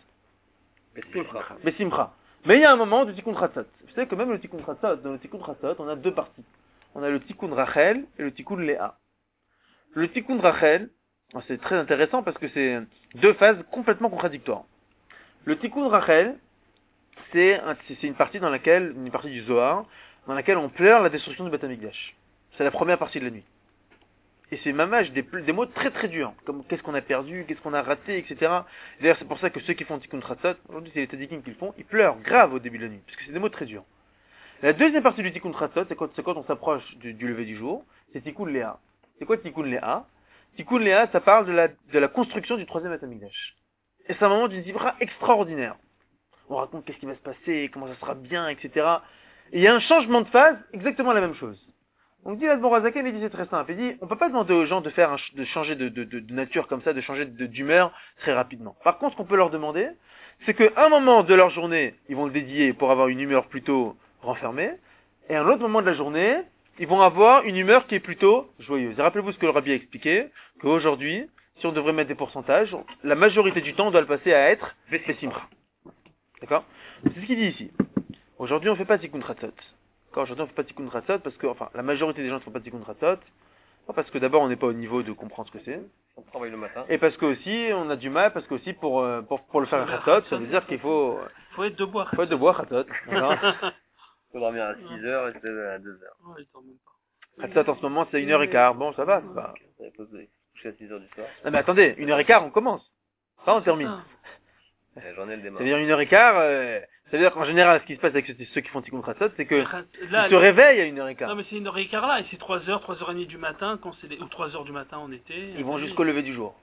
Bessimcha. Mais il y a un moment du tikkun chatzot. Vous savez que même le tikkun chatzot, dans le tikkun chatzot, on a deux parties. On a le tikkun Rachel et le tikkun Léa. Le tikkun Rachel, c'est très intéressant parce que c'est deux phases complètement contradictoires. Le tikkun Rachel, c'est une partie une partie du Zohar, dans laquelle on pleure la destruction du Beth Amikdash. C'est la première partie de la nuit. Et c'est mamage des mots très très durs, comme qu'est-ce qu'on a perdu, qu'est-ce qu'on a raté, etc. D'ailleurs, c'est pour ça que ceux qui font tikkun chatzot, aujourd'hui c'est les tzadikim qui le font, ils pleurent grave au début de la nuit, parce que c'est des mots très durs. La deuxième partie du tikkun chatzot, c'est quand on s'approche du lever du jour, c'est tikkun Léa. C'est quoi tikkun Léa? Tikkun Léa, ça parle de la construction du troisième Beth Amikdash. Et c'est un moment d'une zibra extraordinaire. On raconte qu'est-ce qui va se passer, comment ça sera bien, etc. Et il y a un changement de phase, exactement la même chose. Donc dit l'Admor Hazaken, il dit c'est très simple. Il dit, on peut pas demander aux gens de changer de nature comme ça, de changer d'humeur très rapidement. Par contre, ce qu'on peut leur demander, c'est qu'à un moment de leur journée, ils vont le dédier pour avoir une humeur plutôt renfermée, et à un autre moment de la journée, ils vont avoir une humeur qui est plutôt joyeuse. Et rappelez-vous ce que le Rabbi a expliqué, qu'aujourd'hui, si on devrait mettre des pourcentages, la majorité du temps, on doit le passer à être Bessimcha. D'accord? C'est ce qu'il dit ici. Aujourd'hui, on ne fait pas tikkun chatzot. Aujourd'hui, on ne fait pas tikkun chatzot parce que, enfin, la majorité des gens ne font pas tikkun chatzot. Pas parce que d'abord, on n'est pas au niveau de comprendre ce que c'est. On travaille le matin. Et parce que aussi, on a du mal, parce que aussi, pour le faire un chatzot, ça veut dire qu'il faut être debout. Faut être debout, chatzot. Il faut dormir à 6h et se lever à 2h. Ouais, il dort même pas. Chatzot, en ce moment, c'est 1h15. Bon, ça va, c'est pas. Il faut se coucher à 6h du soir. Non, mais attendez, 1h15, on commence. Ça, on termine. La journée, elle démarre. C'est-à-dire 1h15, ça veut dire qu'en général, ce qui se passe avec ceux qui font tikkun chatzot, c'est que là, ils se réveillent à 1h15. Non, mais c'est 1h15 là, et c'est 3h, 3h30 du matin, ou 3h du matin en été. Ils vont jusqu'au lever du jour.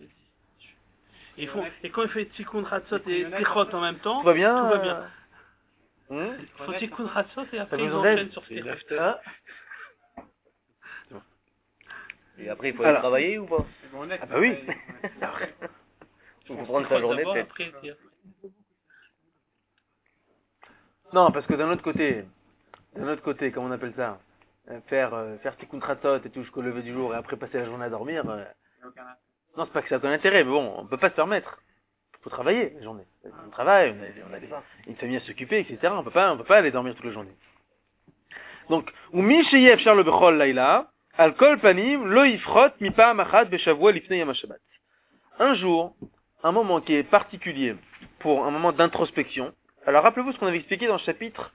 Et quand ils font tikkun chatzot et tichot en même temps, tout va bien. Tout va bien. Ils font tikkun chatzot et après ils enchaînent sur ce tichot. Et après, il faut aller travailler ou pas? Ah bah oui. Il faut prendre sa journée peut-être. Non, parce que d'un autre côté, comment on appelle ça, faire tikkun chatzot et tout jusqu'au lever du jour et après passer la journée à dormir, non, c'est pas que ça a aucun intérêt, mais bon, on peut pas se permettre. Faut travailler la journée. On travaille, on a une famille à s'occuper, etc. On peut pas aller dormir toute la journée. Donc, ou mi sheyef charle bechol laila, al kol panim lo ifrot mi pa'am achat beshavua lifnei yom hashabbat. Un jour, un moment qui est particulier pour un moment d'introspection. Alors rappelez-vous ce qu'on avait expliqué dans le chapitre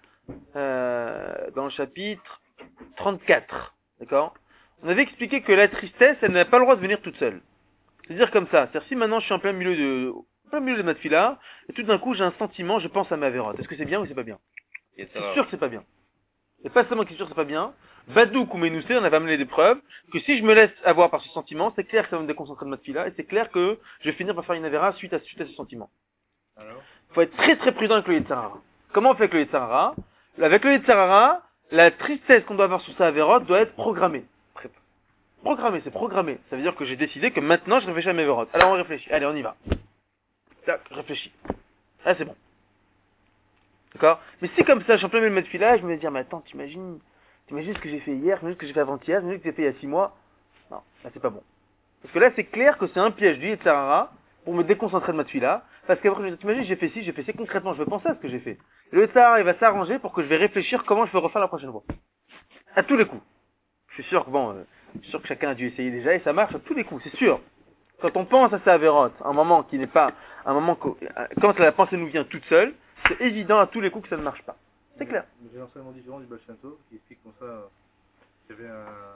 34, d'accord? On avait expliqué que la tristesse, elle n'a pas le droit de venir toute seule. C'est-à-dire comme ça. C'est-à-dire si maintenant je suis en plein milieu de ma tefila, et tout d'un coup j'ai un sentiment, je pense à ma vérote. Est-ce que c'est bien ou c'est pas bien? C'est sûr que c'est pas bien. C'est pas seulement qui est sûr que c'est pas bien. Badouk ou Ménoussé, on avait amené des preuves que si je me laisse avoir par ce sentiment, c'est clair que ça va me déconcentrer de ma tefila, et c'est clair que je vais finir par faire une avéra suite à ce sentiment. Alors? Faut être très très prudent avec le Yetzer Hara. Comment on fait avec le Yetzer Hara? Avec le Yetzer Hara, la tristesse qu'on doit avoir sur sa avérote doit être programmée. C'est programmé. Ça veut dire que j'ai décidé que maintenant je réfléchis à mes vérotes. Alors on réfléchit. Allez, on y va. Tac, réfléchis. Ah, c'est bon. D'accord? Mais si comme ça, je suis en plein milieu de fila, je me vais dire, mais attends, t'imagines ce que j'ai fait hier, t'imagines ce que j'ai fait avant-hier, t'imagines ce que j'ai fait il y a 6 mois. Non, là c'est pas bon. Parce que là c'est clair que c'est un piège du Yetzer Hara pour me déconcentrer de ma tefila. Parce qu'après, t'imagines, j'ai fait ci, concrètement, je vais penser à ce que j'ai fait. Et le Yetzer Hara, il va s'arranger pour que je vais réfléchir comment je vais refaire la prochaine fois. À tous les coups. Je suis sûr que chacun a dû essayer déjà et ça marche à tous les coups, c'est sûr. Quand on pense à sa avérote, un moment qui n'est pas, un moment quand la pensée nous vient toute seule, c'est évident à tous les coups que ça ne marche pas. C'est clair. Mais j'ai un enseignement différent du Baal Shem Tov qui explique comme ça, qu'il y avait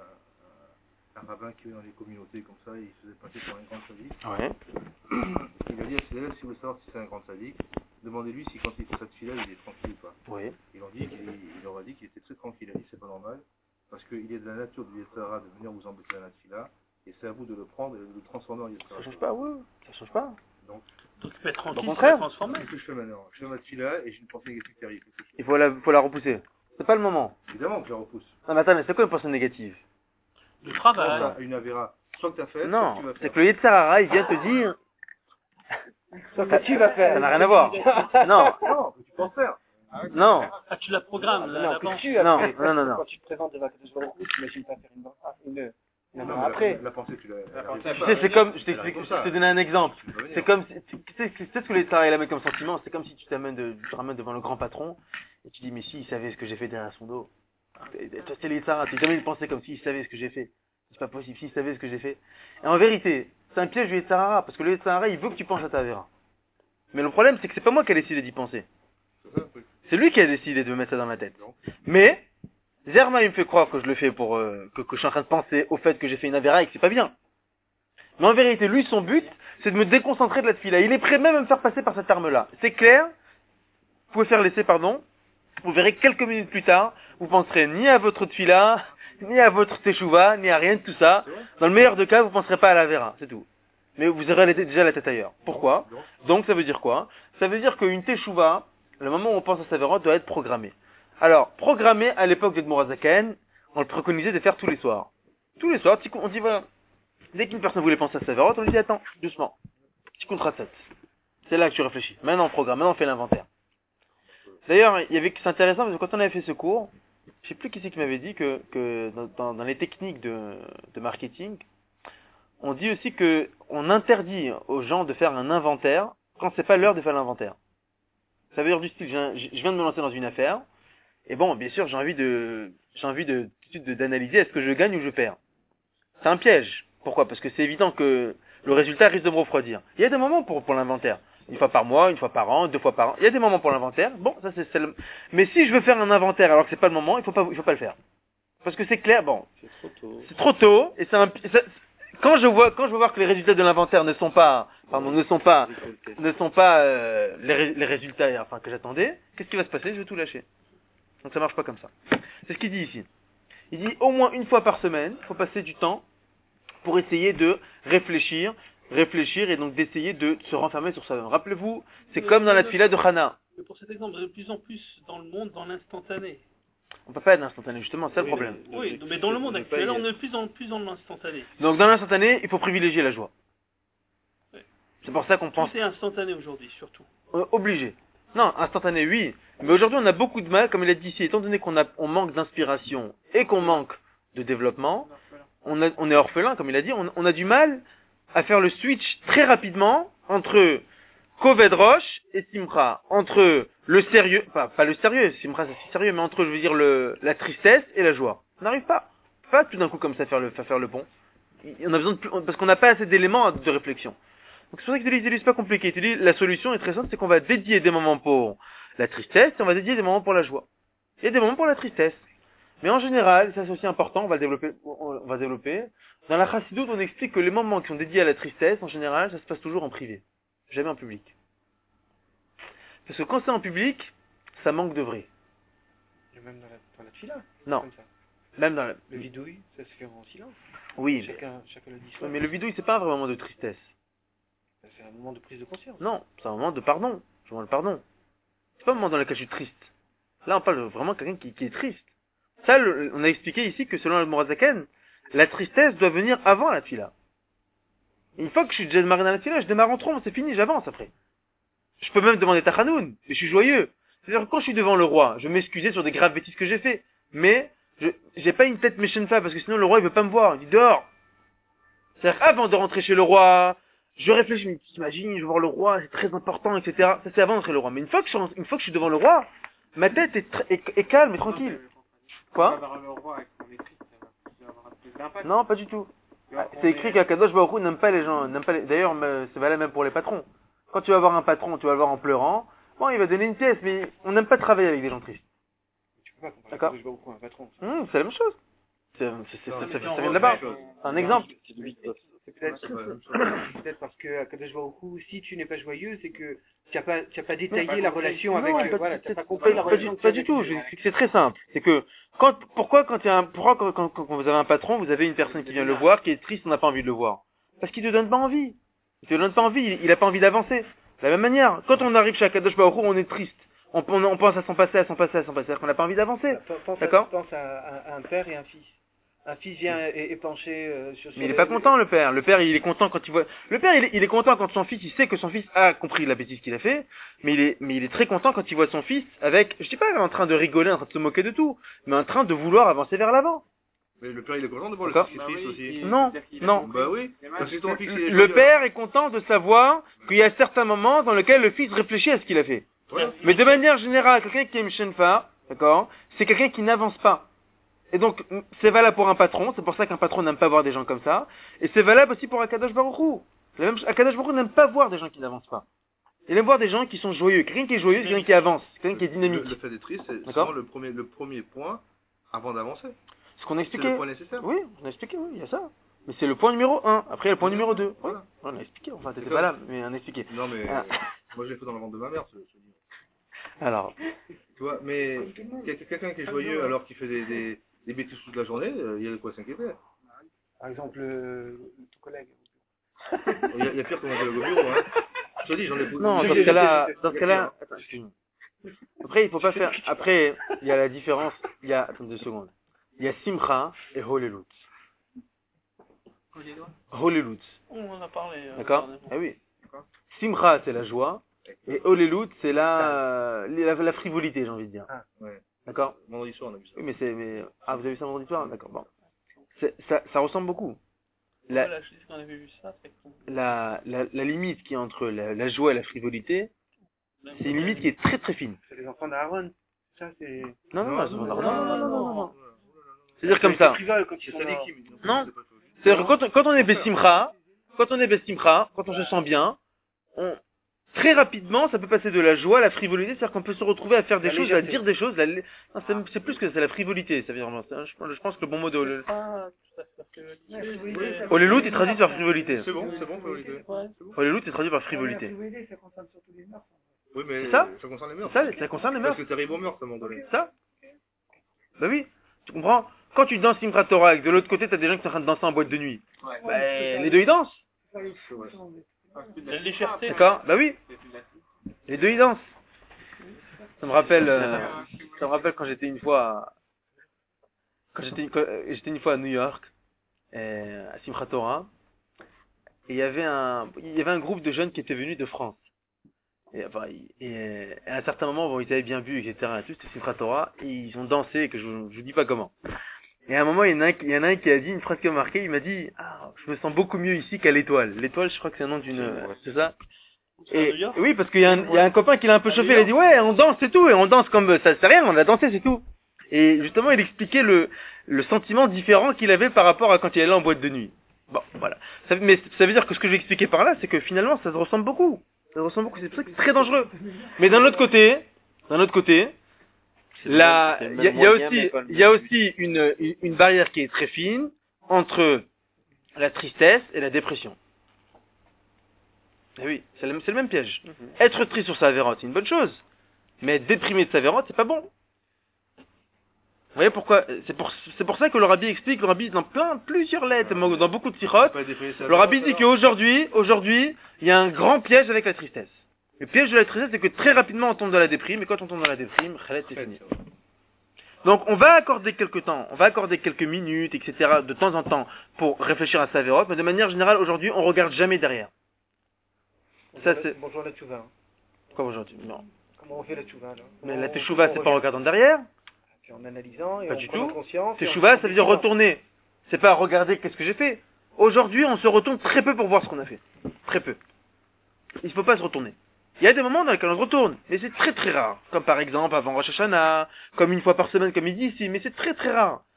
un rabbin qui est dans les communautés comme ça, il se faisait passer pour un grand sadique. Ouais. Il a dit à ses élèves, si vous voulez savoir si c'est un grand sadique, demandez-lui si quand il fait cette fille-là, il est tranquille ou pas. Oui. Il leur a dit qu'il était très tranquille. Il a dit c'est pas normal, parce qu'il est de la nature du Yetzirah de venir vous embêter la Nafila, et c'est à vous de le prendre et de le transformer en Yetzirah. Ça change pas, oui. Ça change pas. Donc tu peux être tranquille, Au tu vas contraire. transformer. qu'est-ce que je fais maintenant? Je fais ma Nafila et j'ai une pensée négative qui arrive. Il faut la repousser. C'est pas le moment. Évidemment que je la repousse. Non, mais attends, c'est quoi une pensée négative? Du Comment travail. ça, une Avera, soit que tu as fait, soit Non, que tu vas c'est faire. que le Yetzirah, il vient te dire. tu vas faire. Ça n'a rien à voir. Non, Non, que tu penses faire. non, Ah, tu la programmes Non, d'avance. que tu as Non, fait. non, non, non. Quand tu te présentes devant Kadosh Baruch Hu, tu n'imagines pas faire une Non, heure mais après. la pensée, tu l'as. Tu sais, c'est comme, je te donne un exemple. C'est comme, tu sais ce que les Yetzirah, il amène comme sentiment, c'est comme si tu te ramènes devant le grand patron, et tu dis, mais si, il savait ce que j'ai fait derrière son dos. Toi, c'est les Yetzirah, tu jamais pensé comme s'il savait ce que j'ai fait. C'est pas possible, s'il savait ce que j'ai fait. Et en vérité, c'est un piège du Yetzirah, parce que le Yetzirah, il veut que tu penses à ta Avera. Mais le problème, c'est que c'est pas moi qui ai décidé d'y penser. C'est ça le truc. C'est lui qui a décidé de me mettre ça dans ma tête. Mais, Zerma, il me fait croire que je le fais pour, que je suis en train de penser au fait que j'ai fait une Avera et que c'est pas bien. Mais en vérité, lui, son but, c'est de me déconcentrer de la tefila. Il est prêt même à me faire passer par cette arme-là. C'est clair. Vous pouvez faire l'essai, pardon. Vous verrez quelques minutes plus tard, vous penserez ni à votre tefila, ni à votre teshuva, ni à rien de tout ça. Dans le meilleur des cas, vous penserez pas à la vera, c'est tout. Mais vous aurez déjà la tête ailleurs. Pourquoi? Donc ça veut dire quoi? Ça veut dire qu'une teshuva, le moment où on pense à sa vera, doit être programmée. Alors, programmée à l'époque de Mourazaken, on le préconisait de faire tous les soirs. Tous les soirs, on dit voilà, dès qu'une personne voulait penser à sa vera, on lui dit attends, doucement, petit contrat de 7. C'est là que tu réfléchis. Maintenant on programme, maintenant on fait l'inventaire. D'ailleurs, c'est intéressant parce que quand on avait fait ce cours, je sais plus qui c'est qui m'avait dit que dans les techniques de marketing, on dit aussi que on interdit aux gens de faire un inventaire quand c'est pas l'heure de faire l'inventaire. Ça veut dire du style, je viens de me lancer dans une affaire, et bon, bien sûr, j'ai envie d'analyser est-ce que je gagne ou je perds. C'est un piège. Pourquoi? Parce que c'est évident que le résultat risque de me refroidir. Il y a des moments pour l'inventaire. Une fois par mois, une fois par an, 2 fois par an. Il y a des moments pour l'inventaire. Bon, ça c'est le... Mais si je veux faire un inventaire alors que c'est pas le moment, il faut pas le faire. Parce que c'est clair, bon. C'est trop tôt. Et quand je veux voir que les résultats de l'inventaire ne sont pas les résultats, enfin, que j'attendais, qu'est-ce qui va se passer? Je vais tout lâcher. Donc ça marche pas comme ça. C'est ce qu'il dit ici. Il dit au moins une fois par semaine, il faut passer du temps pour essayer de réfléchir et donc d'essayer de se renfermer sur soi-même. Rappelez-vous, c'est comme dans la tefila de Hana. Mais pour cet exemple, de plus en plus dans le monde, dans l'instantané. On peut pas être instantané, justement, c'est le problème. Oui, mais dans le monde actuel, on est plus dans l'instantané. Donc dans l'instantané, il faut privilégier la joie. Oui. C'est pour ça qu'on pense... C'est instantané aujourd'hui, surtout. Obligé. Non, instantané, oui. Mais aujourd'hui, on a beaucoup de mal, comme il a dit ici, étant donné on manque d'inspiration et qu'on manque de développement, on est orphelin, comme il a dit, on a du mal à faire le switch très rapidement entre Koved Rosh et Simcha, entre le sérieux, pas le sérieux, Simcha c'est sérieux, mais entre, je veux dire, la tristesse et la joie. On n'arrive pas tout d'un coup comme ça faire le pont. On a besoin de plus, parce qu'on n'a pas assez d'éléments de réflexion. Donc c'est pour ça qu'il dit, c'est pas compliqué. Il dit, la solution est très simple, c'est qu'on va dédier des moments pour la tristesse et on va dédier des moments pour la joie. Il y a des moments pour la tristesse. Mais en général, ça c'est aussi important, on va développer. Dans la Chassidoute, on explique que les moments qui sont dédiés à la tristesse, en général, ça se passe toujours en privé. Jamais en public. Parce que quand c'est en public, ça manque de vrai. Et même dans la fila. Non. Comme ça. Même dans Le vidouille, ça se fait en silence. Oui. Chacun le dit soi. Mais le vidouille, c'est pas un vrai moment de tristesse. C'est un moment de prise de conscience. Non, c'est un moment de pardon. Je demande le pardon. C'est pas un moment dans lequel je suis triste. Là, on parle vraiment de quelqu'un qui est triste. Ça, on a expliqué ici que selon le Mourazaken, la tristesse doit venir avant la tefila. Une fois que je suis déjà démarré dans la tefila, je démarre en trombe, c'est fini, j'avance après. Je peux même demander Tachanoun, mais je suis joyeux. C'est-à-dire que quand je suis devant le roi, je m'excuser sur des graves bêtises que j'ai fait. Mais, j'ai pas une tête méchante parce que sinon le roi il veut pas me voir, il dit dehors. C'est-à-dire avant de rentrer chez le roi, je réfléchis, mais t'imagines, je vais voir le roi, c'est très important, etc. Ça c'est avant d'entrer le roi. Mais une fois que je suis devant le roi, ma tête est calme et tranquille. Quoi? Non, pas du tout. C'est écrit qu'Akadosh Baruch Hu n'aime pas les gens, d'ailleurs, c'est valable même pour les patrons. Quand tu vas voir un patron, tu vas le voir en pleurant, bon, il va donner une pièce, mais on n'aime pas travailler avec des gens tristes. Tu peux pas comparer D'accord. Akadosh Baruch Hu à un patron. C'est la même chose. Ça vient de là-bas. C'est un exemple. C'est peut-être parce que Akadosh Baruch Hu, si tu n'es pas joyeux, c'est que tu n'as pas détaillé la relation avec... voilà, tu n'as pas compris la relation. Pas du tout. Je vous explique, c'est très simple. C'est que pourquoi quand vous avez un patron, vous avez une personne qui vient le voir, qui est triste, on n'a pas envie de le voir. Parce qu'il te donne pas envie. Il te donne pas envie. Il a pas envie d'avancer. De la même manière, quand on arrive chez Akadosh Baruch Hu, on est triste. On pense à son passé, c'est-à-dire qu'on n'a pas envie d'avancer. D'accord? Pense à un père et un fils. Un fils vient épancher sur... Mais il est pas content, le père. Le père, il est content quand il voit... Le père, il est content quand son fils, il sait que son fils a compris la bêtise qu'il a fait, mais il est très content quand il voit son fils avec, je dis pas en train de rigoler, en train de se moquer de tout, mais en train de vouloir avancer vers l'avant. Mais le père, il est content de voir D'accord. le fils aussi. Non. Bah oui. Parce que ton fils, il est Le père est content de savoir qu'il y a certains moments dans lesquels le fils réfléchit à ce qu'il a fait. Voilà. Mais de manière générale, quelqu'un qui aime Shenfa, d'accord, c'est quelqu'un qui n'avance pas. Et donc, c'est valable pour un patron, c'est pour ça qu'un patron n'aime pas voir des gens comme ça, et c'est valable aussi pour Akadosh Baruch Hu. Akadosh Baruch Hu n'aime pas voir des gens qui n'avancent pas. Il aime voir des gens qui sont joyeux. Quelqu'un qui est joyeux, c'est quelqu'un qui avance, quelqu'un qui est dynamique. Le fait d'être triste, c'est D'accord. souvent le premier point avant d'avancer. Ce qu'on a C'est expliqué. le point nécessaire. Oui, on a expliqué, oui, il y a ça. Mais c'est le point numéro 1. Après, il y a le point numéro 2. Oui. Voilà. On a expliqué, enfin, t'étais C'est pas ça. là, mais on a expliqué. Non mais Ah. moi je l'ai fait dans le ventre de ma mère ce livre. Alors, Tu vois, mais quelqu'un qui est joyeux alors qu'il fait des bêtises toute la journée, il y a de quoi s'inquiéter. Par exemple, ton collègue. Il y a pire qu'on a au bureau, hein. Je te dis, j'en ai beaucoup. non, dans ce cas-là, attends, excuse-moi. Après, il faut pas faire, après, il y a la différence, attends 2 secondes. Il y a Simcha et Holelut. Holelut. On en a parlé. D'accord? Ah oui. Simcha, c'est la joie. Et Holelut, c'est la frivolité, j'ai envie de dire. Ah, ouais. D'accord? Vendredi soir, on a vu ça. Oui, ah, vous avez vu ça vendredi soir? D'accord, bon. Ça ressemble beaucoup. Voilà, je dis qu'on avait vu ça, c'est cool. La limite qui est entre la joie et la frivolité, c'est une limite qui est très très fine. C'est les enfants d'Aaron. Ça, c'est... Non. C'est-à-dire comme ça. C'est Sadikim. Non. C'est-à-dire que quand on est Bessimcha, quand on se sent bien, très rapidement, ça peut passer de la joie à la frivolité, c'est-à-dire qu'on peut se retrouver à faire des choses, à dire des choses. Non, c'est plus que c'est la frivolité, ça veut dire. Je pense que le bon mot de Holelut est traduit par frivolité. C'est bon, frivolité. Holelut est traduit par frivolité. Ça concerne surtout les mœurs. Oui, mais C'est ça concerne les mœurs. Ça concerne les mœurs. Parce que t'arrives aux mœurs à un moment donné. Ça? Bah oui, tu comprends? Quand tu danses Simchat Torah et que de l'autre côté t'as des gens qui sont en train de danser en boîte de nuit, les deux ils dansent. La légèreté. D'accord? Bah oui. Les deux ils dansent. Ça me rappelle quand j'étais une fois à New York, à Simchat Torah, et il y avait un groupe de jeunes qui étaient venus de France. Et à un certain moment, bon, ils avaient bien bu, etc. Et tout, c'était Simchat Torah, et ils ont dansé, que je vous dis pas comment. Et à un moment, il y en a un qui a dit une phrase qui m'a marqué, il m'a dit, je me sens beaucoup mieux ici qu'à l'Étoile. L'Étoile, je crois que c'est un nom d'une, c'est ça? Et, oui, parce qu'il y a un copain qui l'a un peu chauffé, il a dit, ouais, on danse, c'est tout, et on danse comme, ça c'est rien, on a dansé, c'est tout. Et justement, il expliquait le sentiment différent qu'il avait par rapport à quand il allait en boîte de nuit. Bon, voilà. Mais ça veut dire que ce que je vais expliquer par là, c'est que finalement, ça se ressemble beaucoup. C'est pour ça que c'est très dangereux. Mais d'un autre côté, il y a aussi une barrière qui est très fine entre la tristesse et la dépression. Et oui, c'est le même piège. Être triste sur sa vérote, c'est une bonne chose. Mais être déprimé de sa vérote, c'est pas bon. Vous voyez pourquoi? C'est pour ça que le rabbi explique, le rabbi dans plusieurs lettres, dans beaucoup de sirotes, le rabbi dit qu'aujourd'hui, il y a un grand piège avec la tristesse. Le piège de la tristesse, c'est que très rapidement on tombe dans la déprime, et quand on tombe dans la déprime, c'est fini. Donc on va accorder quelques temps, on va accorder quelques minutes, etc., de temps en temps, pour réfléchir à sa vérote, mais de manière générale, aujourd'hui, on regarde jamais derrière. Bonjour la tchouva. Pourquoi aujourd'hui? Non. Comment on fait la tchouva, là? Mais la teshuva, c'est pas en regardant derrière. C'est en analysant et Pas en du prenant tout. conscience. Teshuva, ça veut dire retourner. C'est pas regarder qu'est-ce que j'ai fait. Aujourd'hui, on se retourne très peu pour voir ce qu'on a fait. Très peu. Il ne faut pas se retourner. Il y a des moments dans lesquels on se retourne, mais c'est très très rare. Comme par exemple avant Rosh Hashanah, comme une fois par semaine, comme il dit ici, mais c'est très très rare.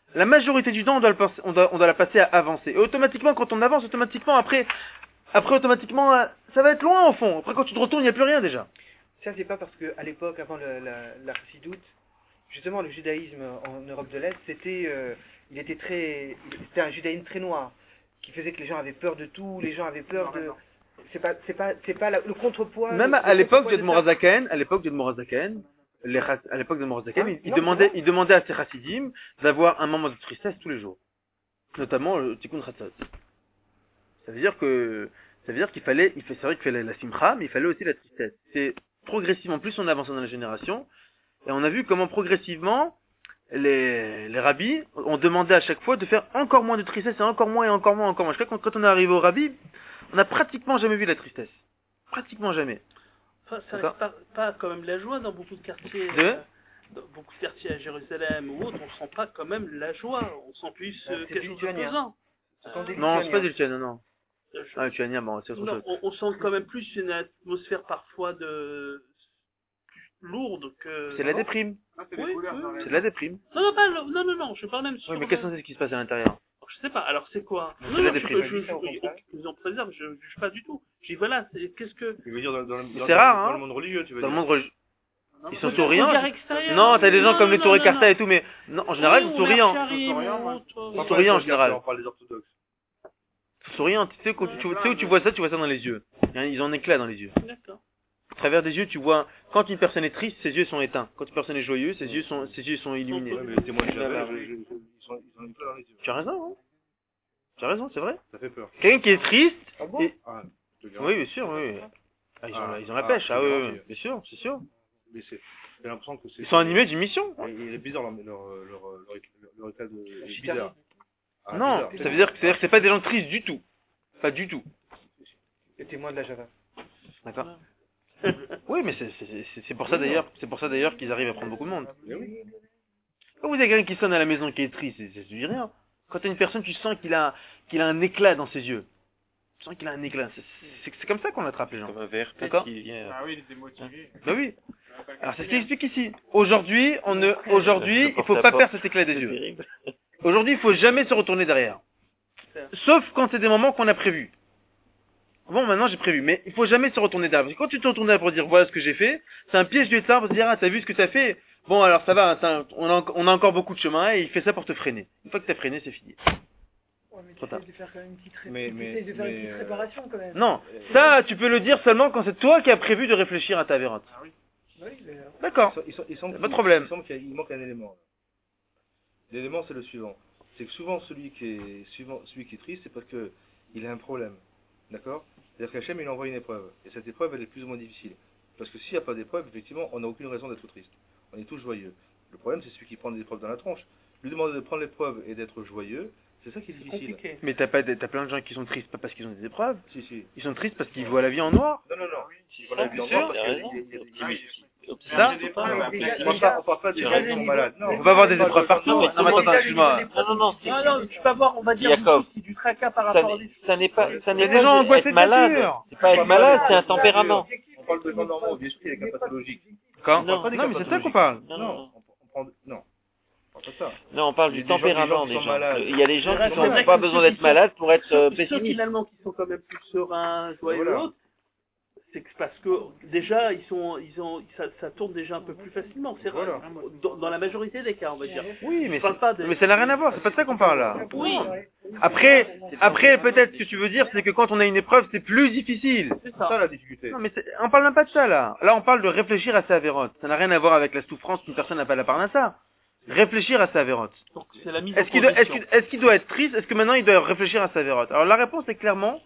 La majorité du temps, on doit la passer à avancer. Et automatiquement, quand on avance, après, automatiquement, ça va être loin au fond. Après, quand tu te retournes, il n'y a plus rien déjà. Ça, c'est pas parce qu'à l'époque, avant la chassidoute, justement, le judaïsme en Europe de l'Est, c'était un judaïsme très noir, qui faisait que les gens avaient peur de tout, les gens avaient peur de... C'est pas le contrepoids... Même à l'époque de Morazaken, il demandait à ses chassidim d'avoir un moment de tristesse tous les jours. Notamment le Tikkun Chatzot. Ça veut dire qu'il fallait, c'est vrai qu'il fallait la simcha, mais il fallait aussi la tristesse. C'est progressivement, plus on avançait dans la génération, et on a vu comment progressivement, les rabbis ont demandé à chaque fois de faire encore moins de tristesse, et encore moins. Jusqu'à quand on est arrivé au rabbi, on n'a pratiquement jamais vu la tristesse. Pratiquement jamais. Enfin, ça reste pas quand même la joie dans beaucoup de quartiers. Dans beaucoup de quartiers à Jérusalem ou autre, on sent pas quand même la joie. On sent plus quelque chose de pesant. Non, c'est pas du Lituanien, non. Ah, le Lituanien, bon, c'est autre chose. On sent quand même plus une atmosphère parfois de lourde que... C'est la déprime. Oui. C'est de la déprime. Non, je parle même sur... Oui, mais qu'est-ce que c'est qui se passe à l'intérieur? Je sais pas, alors c'est quoi? C'est la déprime. Je en préserve, je juge pas du tout. Je dis voilà, qu'est-ce que... Tu veux dire C'est rare, hein? Dans le monde religieux, tu veux Dans dire. le monde religieux. Non, Ils sont souriants. Non, t'as des gens comme les Touré Carta et tout, mais non, en général, ils sont souriants. Ils Ils sont souriants en général. On parle des orthodoxes. Souriants, tu sais où tu vois ça dans les yeux. Ils ont un éclat dans les yeux. D'accord. À travers des yeux, tu vois, quand une personne est triste, ses yeux sont éteints. Quand une personne est joyeuse, ses yeux sont illuminés. Ouais, mais les témoins de Jéhovah, ils ont une plaie dans les yeux. Tu as raison, hein? Tu as raison, c'est vrai. Ça fait peur. Quelqu'un qui est triste. Ah bon? Ah, je te Oui, bien sûr, oui. Ils ont la pêche, ah, oui, bien sûr, c'est sûr. Mais j'ai l'impression que c'est... Ils sont animés d'une mission. Il est bizarre leur état de... Il est bizarre. Ah, Non, bizarre. ça veut dire que c'est pas des gens tristes du tout. Pas du tout. Les témoins de la Java. D'accord. Oui, mais c'est pour ça d'ailleurs qu'ils arrivent à prendre beaucoup de monde. Mais oui. Quand vous avez quelqu'un qui sonne à la maison qui est triste, ça dit rien. Quand tu as une personne, tu sens qu'il a un éclat dans ses yeux. Tu sens qu'il a un éclat. C'est comme ça qu'on attrape les gens. Comme un verre D'accord. qui vient. Ah oui, il était motivé. Bah oui. Alors c'est ce qu'il explique ici. Aujourd'hui, il faut pas perdre cet éclat des C'est yeux. terrible. Aujourd'hui, il faut jamais se retourner derrière. Sauf quand c'est des moments qu'on a prévus. Bon, maintenant j'ai prévu, mais il faut jamais se retourner derrière. Parce que quand tu te retournes derrière pour dire voilà ce que j'ai fait, c'est un piège du tsar pour se dire ah t'as vu ce que t'as fait. Bon alors ça va, on a encore beaucoup de chemin et il fait ça pour te freiner. Une fois que t'as freiné, c'est fini. Ouais, mais Trop tu tard. essaies de faire quand même une petite Mais- de faire une petite réparation quand même. Non, ça tu peux le dire seulement quand c'est toi qui as prévu de réfléchir à ta vérote. Oui, mais D'accord. Il semble Pas de problème. Il semble qu'il manque un élément. L'élément, c'est le suivant. C'est que souvent, celui qui est triste, c'est parce que il a un problème. D'accord? C'est-à-dire qu'Hachem, il envoie une épreuve. Et cette épreuve, elle est plus ou moins difficile. Parce que s'il n'y a pas d'épreuve, effectivement, on n'a aucune raison d'être triste. On est tous joyeux. Le problème, c'est celui qui prend des épreuves dans la tronche. Lui demander de prendre l'épreuve et d'être joyeux, c'est ça qui est difficile. Compliqué. Mais t'as plein de gens qui sont tristes pas parce qu'ils ont des épreuves. Si. Ils sont tristes parce qu'ils voient la vie en noir. Non. Si, Voilà, bien bien sûr, sûr, t'as raison. Ça, On parle pas des gens qui sont malades. Non. on peut avoir des épreuves partout. Non, mais Non, mais attends, excuse-moi. Non, Non, tu peux avoir, on va dire, Jacob, du tracas par ça rapport à des... ça n'est pas Il y a des gens angoissés être de malade. nature. C'est pas être malade, c'est un tempérament. On parle de gens normaux, d'esprit avec un pathologique. Quand Non. Non, mais c'est ça qu'on parle. Non. On parle pas de ça. Non, on parle du Il y a des gens tempérament qui des sont gens. malades. Il y a des gens C'est qui vrai n'ont que pas ceux besoin qui d'être sont- malades pour être Ceux pessimistes. finalement qui sont quand même plus sereins, joyeux Voilà. ou autres, c'est que parce que déjà ça tourne déjà un peu plus facilement. C'est vrai. Voilà. Dans la majorité des cas, on va dire. Oui, mais Je parle pas de... mais ça n'a rien à voir. C'est pas de ça qu'on parle là. Oui, Après, peut-être ce que tu veux dire, c'est que quand on a une épreuve, c'est plus difficile. c'est C'est ça ça. la difficulté. Non, mais on parle même pas de ça, là. Là, on parle de réfléchir à sa vérote. Ça n'a rien à voir avec la souffrance qu'une personne n'a pas la parnassa. Réfléchir à sa vérote. Donc c'est la mise en Est-ce qu'il doit être triste? Est-ce que maintenant il doit réfléchir à sa vérote? Alors la réponse est clairement,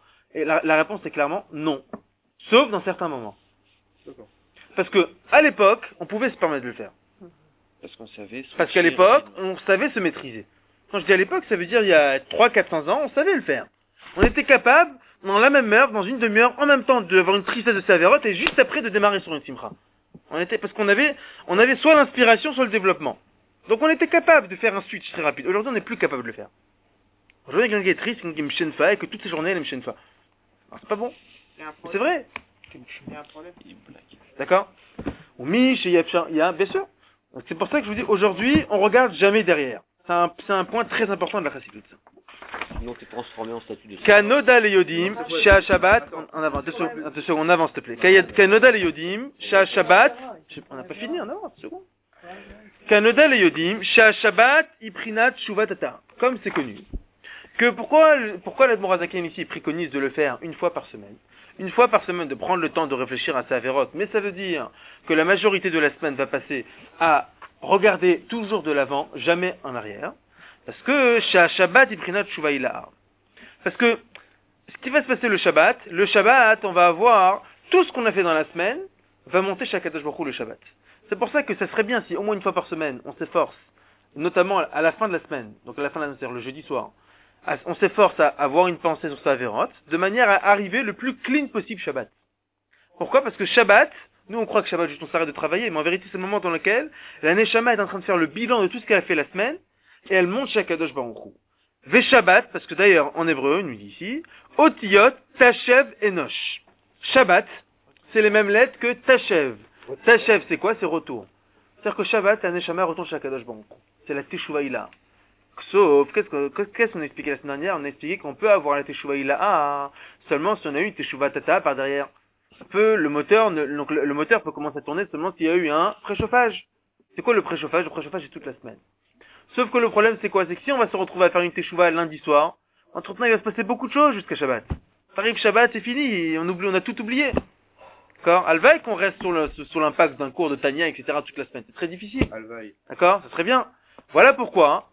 non. Sauf dans certains moments. D'accord. Parce que, à l'époque, on pouvait se permettre de le faire. Parce qu'on savait. Parce qu'à l'époque, on savait se maîtriser. Quand je dis à l'époque, ça veut dire il y a 300-400 ans, on savait le faire. On était capable, dans la même heure, dans une demi-heure, en même temps d'avoir une tristesse de sa vérote et juste après de démarrer sur une simcha. Parce qu'on avait soit l'inspiration, soit le développement. Donc on était capable de faire un switch très rapide. Aujourd'hui, on n'est plus capable de le faire. Aujourd'hui, quelqu'un qui est triste, quelqu'un qui me shenfa et que toutes ses journées, elle me shenfa. Alors c'est pas bon. Mais c'est vrai. Il y a un problème. D'accord? Ou Mich et Yapcha, bien sûr. Donc, c'est pour ça que je vous dis, aujourd'hui, on regarde jamais derrière. C'est un point très important de la Chassidut. Donc c'est transformé en statut de Kanoda le Yodim, Shah Shabbat, en avant, 2 secondes, en avance, s'il te plaît. Kanoda le Yodim, Shah Shabbat, on n'a pas fini, en avance, 2 secondes. Kanoda le Yodim, Shah Shabbat, Iprinat Shuvatata. Comme c'est connu. Que pourquoi l'Admorazaken ici préconise de le faire une fois par semaine? Une fois par semaine, de prendre le temps de réfléchir à sa avérote, mais ça veut dire que la majorité de la semaine va passer à regarder toujours de l'avant, jamais en arrière. Parce que Shabbat Iprinat Shuvaïla. Parce que ce qui va se passer le Shabbat, on va avoir tout ce qu'on a fait dans la semaine, va monter chez Akadosh Baruch Hu le Shabbat. C'est pour ça que ça serait bien si au moins une fois par semaine, on s'efforce, notamment à la fin de la semaine, donc à la fin de la semaine, c'est-à-dire le jeudi soir, on s'efforce à avoir une pensée sur sa avérote, de manière à arriver le plus clean possible Shabbat. Pourquoi? Parce que Shabbat, nous on croit que Shabbat, juste on s'arrête de travailler, mais en vérité c'est le moment dans lequel la Neshama est en train de faire le bilan de tout ce qu'elle a fait la semaine, et elle monte chez Akadosh Baruch Hu. Ve Shabbat, parce que d'ailleurs en hébreu, il nous dit ici, Otiyot, Tashev, Enosh. Shabbat, c'est les mêmes lettres que Tashev. Tashev, c'est quoi? C'est retour. C'est-à-dire que Shabbat, la Neshama retourne chez Akadosh Baruch Hu. C'est la Teshuvaïla. Sauf, qu'est-ce qu'on a expliqué la semaine dernière? On a expliqué qu'on peut avoir la Teshuvaïla seulement si on a eu une Teshuvatata par derrière. Le moteur peut commencer à tourner seulement s'il y a eu un préchauffage. C'est quoi le préchauffage? Le préchauffage, c'est toute la semaine. Sauf que le problème, c'est quoi? C'est que si on va se retrouver à faire une teshuva lundi soir, entre-temps, il va se passer beaucoup de choses jusqu'à Shabbat. Ça arrive Shabbat, c'est fini, on a tout oublié. D'accord? Alvaï qu'on reste sur l'impact d'un cours de Tania, etc. toute la semaine. C'est très difficile. Alvaï. D'accord? Ça serait bien. Voilà pourquoi,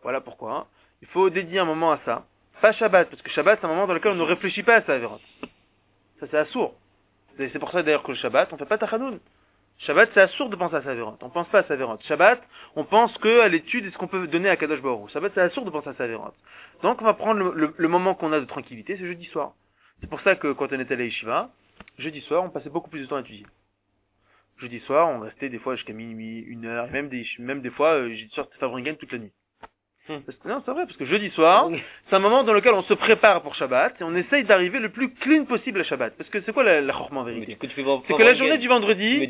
il faut dédier un moment à ça. Pas Shabbat, parce que Shabbat, c'est un moment dans lequel on ne réfléchit pas à sa avérote. Ça, c'est assourd. C'est pour ça d'ailleurs que le Shabbat, on fait pas Tachanoun. Shabbat, c'est assourd de penser à sa avérote. On pense pas à sa avérote. Shabbat, on pense que à l'étude et ce qu'on peut donner à Kadosh Baruch Hu. Shabbat, c'est assourd de penser à sa avérote. Donc, on va prendre le moment qu'on a de tranquillité, c'est jeudi soir. C'est pour ça que quand on était à la Yeshiva, jeudi soir, on passait beaucoup plus de temps à étudier. Jeudi soir, on restait des fois jusqu'à minuit, 1 heure, et même des fois, jeudi soir, c'était Fabringen toute la nuit. Non, c'est vrai, parce que jeudi soir, c'est un moment dans lequel on se prépare pour Shabbat, et on essaye d'arriver le plus clean possible à Shabbat. Parce que c'est quoi la chorma en vérité? C'est que la journée du vendredi,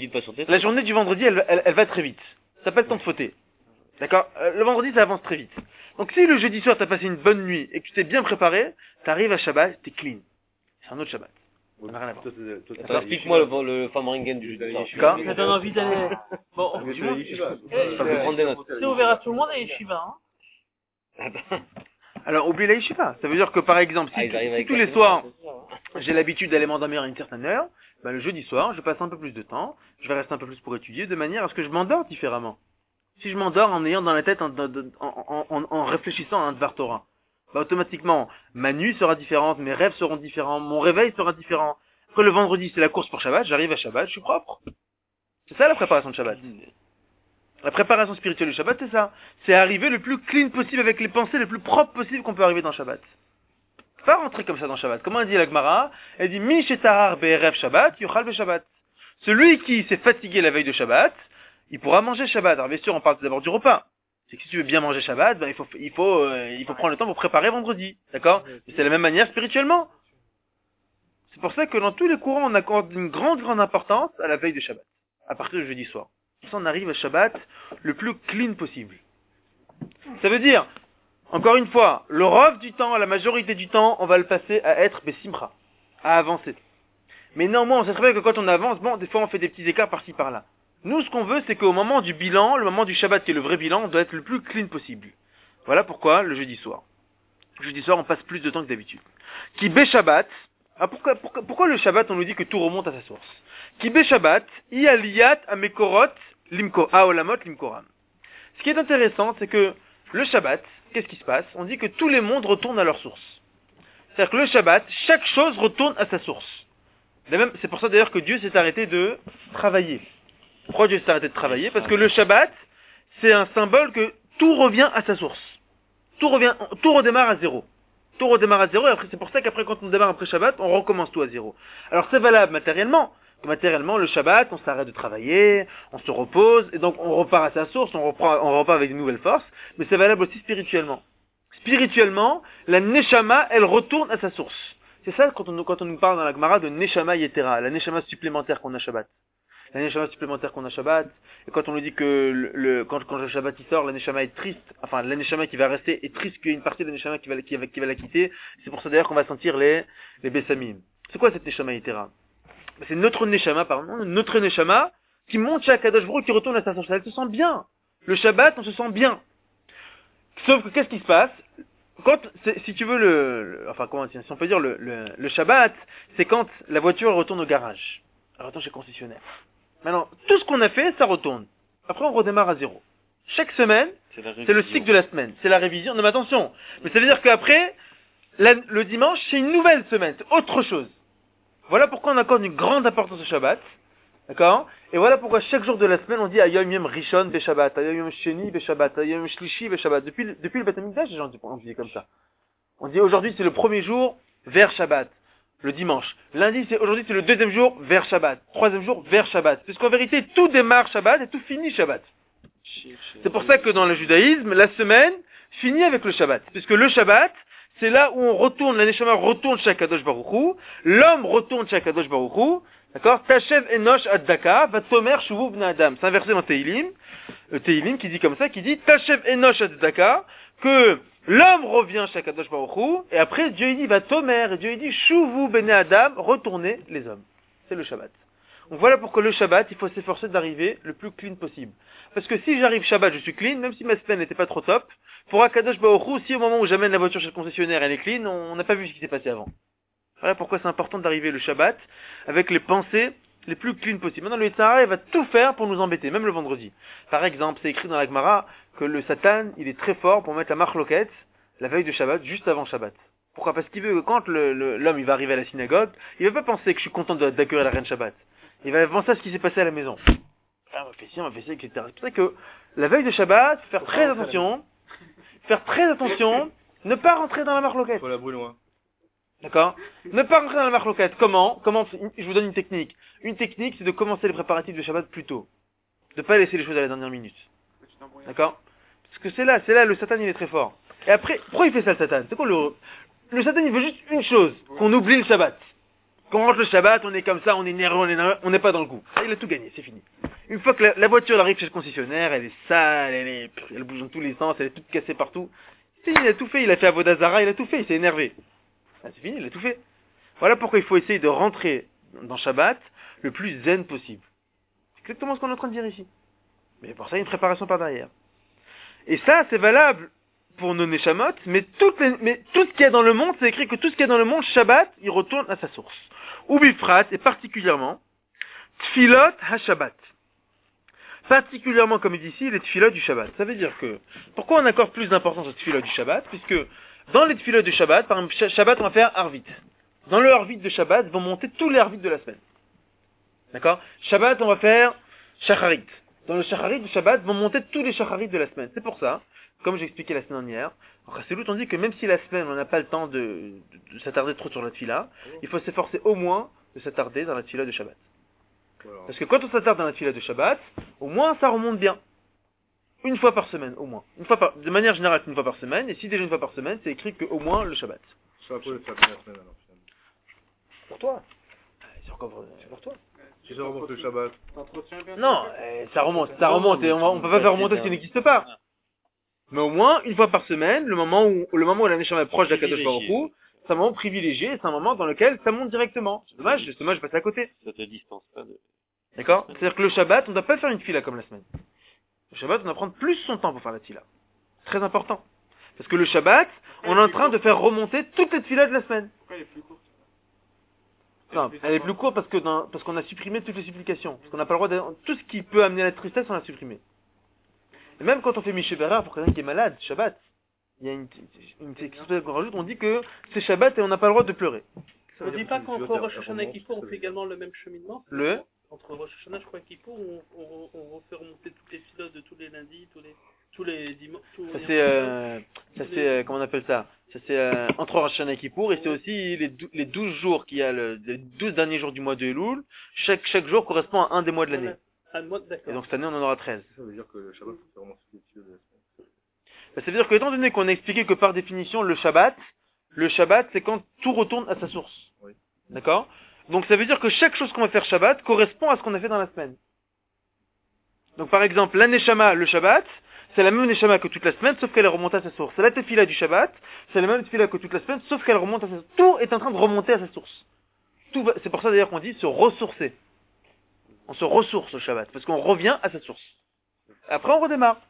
elle va très vite. T'as pas le temps de fauter. D'accord? Le vendredi, ça avance très vite. Donc si le jeudi soir, t'as passé une bonne nuit, et que tu t'es bien préparé, t'arrives à Shabbat, t'es clean. C'est un autre Shabbat. Ça n'a rien à voir. Alors, explique-moi le Famringen du jeudi soir. Ça donne envie d'aller. Bon, prendre des notes. C'est ouvert à tout le monde à Yeshiva, hein. Alors, oublie la yeshiva. Ça veut dire que, par exemple, si tous les soirs, j'ai l'habitude d'aller m'endormir à une certaine heure, ben, le jeudi soir, je passe un peu plus de temps, je vais rester un peu plus pour étudier, de manière à ce que je m'endors différemment. Si je m'endors en ayant dans la tête, en réfléchissant à un Dvar Torah, ben, automatiquement, ma nuit sera différente, mes rêves seront différents, mon réveil sera différent. Après, le vendredi, c'est la course pour Shabbat, j'arrive à Shabbat, je suis propre. C'est ça la préparation de Shabbat. La préparation spirituelle du Shabbat, c'est ça. C'est arriver le plus clean possible avec les pensées les plus propres possibles qu'on peut arriver dans Shabbat. Pas rentrer comme ça dans Shabbat. Comment elle dit la Gemara? Elle dit Mi shetarar be'erev Shabbat, yochal be'Shabbat. Celui qui s'est fatigué la veille de Shabbat, il pourra manger Shabbat. Alors bien sûr, on parle d'abord du repas. C'est que si tu veux bien manger Shabbat, ben il faut prendre le temps pour préparer vendredi. D'accord? Et c'est de la même manière spirituellement. C'est pour ça que dans tous les courants, on accorde une grande importance à la veille de Shabbat. À partir du jeudi soir. On arrive à Shabbat le plus clean possible. Ça veut dire, encore une fois, le rov du temps, la majorité du temps, on va le passer à être besimcha, à avancer. Mais néanmoins, on sait très bien que quand on avance, bon, des fois on fait des petits écarts par-ci par-là. Nous, ce qu'on veut, c'est qu'au moment du bilan, le moment du Shabbat qui est le vrai bilan, doit être le plus clean possible. Voilà pourquoi le jeudi soir. Le jeudi soir, on passe plus de temps que d'habitude. Qui bé Shabbat, pourquoi le Shabbat, on nous dit que tout remonte à sa source? Qui bé Shabbat, i aliyat amekorot, Aolamot Limkoram. Ce qui est intéressant, c'est que le Shabbat, qu'est-ce qui se passe? On dit que tous les mondes retournent à leur source. C'est-à-dire que le Shabbat, chaque chose retourne à sa source. C'est pour ça d'ailleurs que Dieu s'est arrêté de travailler. Pourquoi Dieu s'est arrêté de travailler? Parce que le Shabbat, c'est un symbole que tout revient à sa source. Tout redémarre à zéro. Tout redémarre à zéro, et après, c'est pour ça qu'après, quand on démarre après Shabbat, on recommence tout à zéro. Alors c'est valable matériellement. Matériellement, le Shabbat, on s'arrête de travailler, on se repose, et donc on repart à sa source, on repart avec de nouvelles forces, mais c'est valable aussi spirituellement. Spirituellement, la Neshama, elle retourne à sa source. C'est ça quand on nous parle dans la Gemara de Neshama Yetera, la Neshama supplémentaire qu'on a Shabbat. la neshama supplémentaire qu'on a Shabbat. Et quand on nous dit que quand le Shabbat il sort, la neshama est triste, enfin la neshama qui va rester est triste qu'il y a une partie de la neshama qui va la quitter. C'est pour ça d'ailleurs qu'on va sentir les bessamim. C'est quoi cette neshama itera? C'est notre neshama, qui monte chez Akadosh Baruch Hu, qui retourne à sa source. Elle se sent bien. Le Shabbat, on se sent bien. Sauf que qu'est-ce qui se passe? Si tu veux si on peut dire le Shabbat, c'est quand la voiture retourne au garage. Elle retourne chez le concessionnaire. Maintenant, tout ce qu'on a fait, ça retourne. Après, on redémarre à zéro. Chaque semaine, c'est le cycle de la semaine. C'est la révision. Non, mais attention. Mais ça veut dire qu'après, le dimanche, c'est une nouvelle semaine. C'est autre chose. Voilà pourquoi on accorde une grande importance au Shabbat. D'accord? Et voilà pourquoi chaque jour de la semaine, on dit Ayom Yom Rishon Beshabbat, Ayom Yom Sheni Beshabbat, Ayom Yom Shlishi Beshabbat. Depuis le Beth Amikdash, les gens on dit comme ça. On dit aujourd'hui c'est le premier jour vers Shabbat, le dimanche. Lundi aujourd'hui c'est le deuxième jour vers Shabbat, troisième jour vers Shabbat. Parce qu'en vérité tout démarre Shabbat et tout finit Shabbat. C'est pour ça que dans le judaïsme, la semaine finit avec le Shabbat. Puisque le Shabbat, c'est là où on retourne, la neshama retourne chez Akadosh Baruch Hu, l'homme retourne chez Akadosh Baruch Hu, d'accord? Tashev enosh ad-daka, vatomer shuvu bnei adam. C'est un verset dans Tehillim qui dit comme ça, qui dit Tashev enosh ad-daka, que l'homme revient chez Akadosh Baruch Hu, et après Dieu il dit vatomer, et Dieu il dit shuvu bnei adam, retournez les hommes. C'est le Shabbat. Donc voilà pourquoi le Shabbat, il faut s'efforcer d'arriver le plus clean possible. Parce que si j'arrive Shabbat, je suis clean, même si ma semaine n'était pas trop top, pour Akadosh Baruch Hu, si au moment où j'amène la voiture chez le concessionnaire, elle est clean, on n'a pas vu ce qui s'est passé avant. Voilà pourquoi c'est important d'arriver le Shabbat avec les pensées les plus clean possibles. Maintenant, le Yitzhara, il va tout faire pour nous embêter, même le vendredi. Par exemple, c'est écrit dans la Gemara que le Satan, il est très fort pour mettre la marloquette la veille de Shabbat, juste avant Shabbat. Pourquoi? Parce qu'il veut que quand l'homme il va arriver à la synagogue, il va pas penser que je suis content d'accueillir la reine Shabbat. Il va penser à ce qui s'est passé à la maison. Ah, on m'a fait ci, etc. C'est pour ça que la veille de Shabbat, faire très attention, ne pas rentrer dans la marloquette. Faut la brûler loin. D'accord? Ne pas rentrer dans la marloquette. Comment? Je vous donne une technique. Une technique, c'est de commencer les préparatifs de Shabbat plus tôt. De pas laisser les choses à la dernière minute. D'accord? Parce que c'est là, le Satan, il est très fort. Et après, pourquoi il fait ça, le Satan? C'est quoi le Satan, il veut juste une chose. Qu'on oublie le Shabbat. Quand on rentre le Shabbat, on est comme ça, on est nerveux, on n'est pas dans le goût. Ça, il a tout gagné, c'est fini. Une fois que la voiture elle arrive chez le concessionnaire, elle est sale, elle bouge dans tous les sens, elle est toute cassée partout. Il a tout fait, il a fait Avodazara, il a tout fait, il s'est énervé. Ah, c'est fini, il a tout fait. Voilà pourquoi il faut essayer de rentrer dans Shabbat le plus zen possible. C'est exactement ce qu'on est en train de dire ici. Mais pour ça, il y a une préparation par derrière. Et ça, c'est valable pour nos neshamot, mais tout ce qu'il y a dans le monde, c'est écrit que tout ce qu'il y a dans le monde, Shabbat, il retourne à sa source. Ou bifrat, et particulièrement, tfilot ha-Shabbat. Particulièrement, comme il dit ici, les tfilot du Shabbat. Ça veut dire que, pourquoi on accorde plus d'importance aux tfilot du Shabbat? Puisque, dans les tfilot du Shabbat, par exemple, Shabbat, on va faire Arvit. Dans le Arvit de Shabbat, vont monter tous les Arvit de la semaine. D'accord? Shabbat, on va faire Shacharit. Dans le Shacharit de Shabbat, vont monter tous les Shacharit de la semaine. C'est pour ça, comme j'ai expliqué la semaine dernière, en Chassidut, on dit que même si la semaine, on n'a pas le temps de s'attarder trop sur la tfila, il faut s'efforcer au moins de s'attarder dans la tfila de Shabbat. Voilà. Parce que quand on s'attarde dans la tfila de Shabbat, au moins ça remonte bien. Une fois par semaine, au moins. De manière générale, une fois par semaine, et si déjà une fois par semaine, c'est écrit qu'au moins le Shabbat. Ça va pas le faire bien la semaine alors, finalement. Pour toi. C'est pour toi. Si ça remonte le Shabbat. Non, ça remonte, et on peut pas faire remonter ce qui n'existe pas. Mais au moins, une fois par semaine, le moment où la neshama est proche d'Akadosh Baruch Hu, c'est un moment privilégié, c'est un moment dans lequel ça monte directement. C'est dommage, je passe à côté. Ça te dispense pas de... D'accord? C'est-à-dire que le Shabbat, on ne doit pas faire une fila comme la semaine. Le Shabbat, on doit prendre plus son temps pour faire la fila. C'est très important. Parce que le Shabbat, on est en train de faire remonter toutes les filas de la semaine. Pourquoi elle est plus courte? Non, elle est plus courte parce qu'on a supprimé toutes les supplications. Parce qu'on n'a pas le droit de... Tout ce qui peut amener à la tristesse, on l'a supprimé. Et même quand on fait Mishébera pour quelqu'un qui est malade, Shabbat, il y a une expression qu'on rajoute, on dit que c'est Shabbat et on n'a pas le droit de pleurer. On ne dit pas qu'entre Rosh Hashanah et Kippour, on fait également le même cheminement? Entre Rosh Hashanah, je crois, et Kippour, on fait remonter toutes les filotes de tous les lundis, tous les dimanches. Ça c'est comment on appelle ça? Ça c'est entre Rosh Hashanah et Kippour, et c'est aussi les 12 jours qu'il y a, les 12 derniers jours du mois de Elul. Chaque jour correspond à un des mois de l'année. Et donc cette année on en aura 13. Ça veut dire que le Shabbat, c'est vraiment ce qui est de la semaine. Ça veut dire que étant donné qu'on a expliqué que par définition le Shabbat c'est quand tout retourne à sa source. Oui. D'accord? Donc ça veut dire que chaque chose qu'on va faire Shabbat correspond à ce qu'on a fait dans la semaine. Donc par exemple, la Neshama, le Shabbat, c'est la même Neshama que toute la semaine, sauf qu'elle est remontée à sa source. La Tefila du Shabbat, c'est la même Tefila que toute la semaine, sauf qu'elle remonte à sa source. Tout est en train de remonter à sa source. C'est pour ça d'ailleurs qu'on dit se ressourcer. On se ressource au Shabbat, parce qu'on revient à sa source. Après on redémarre.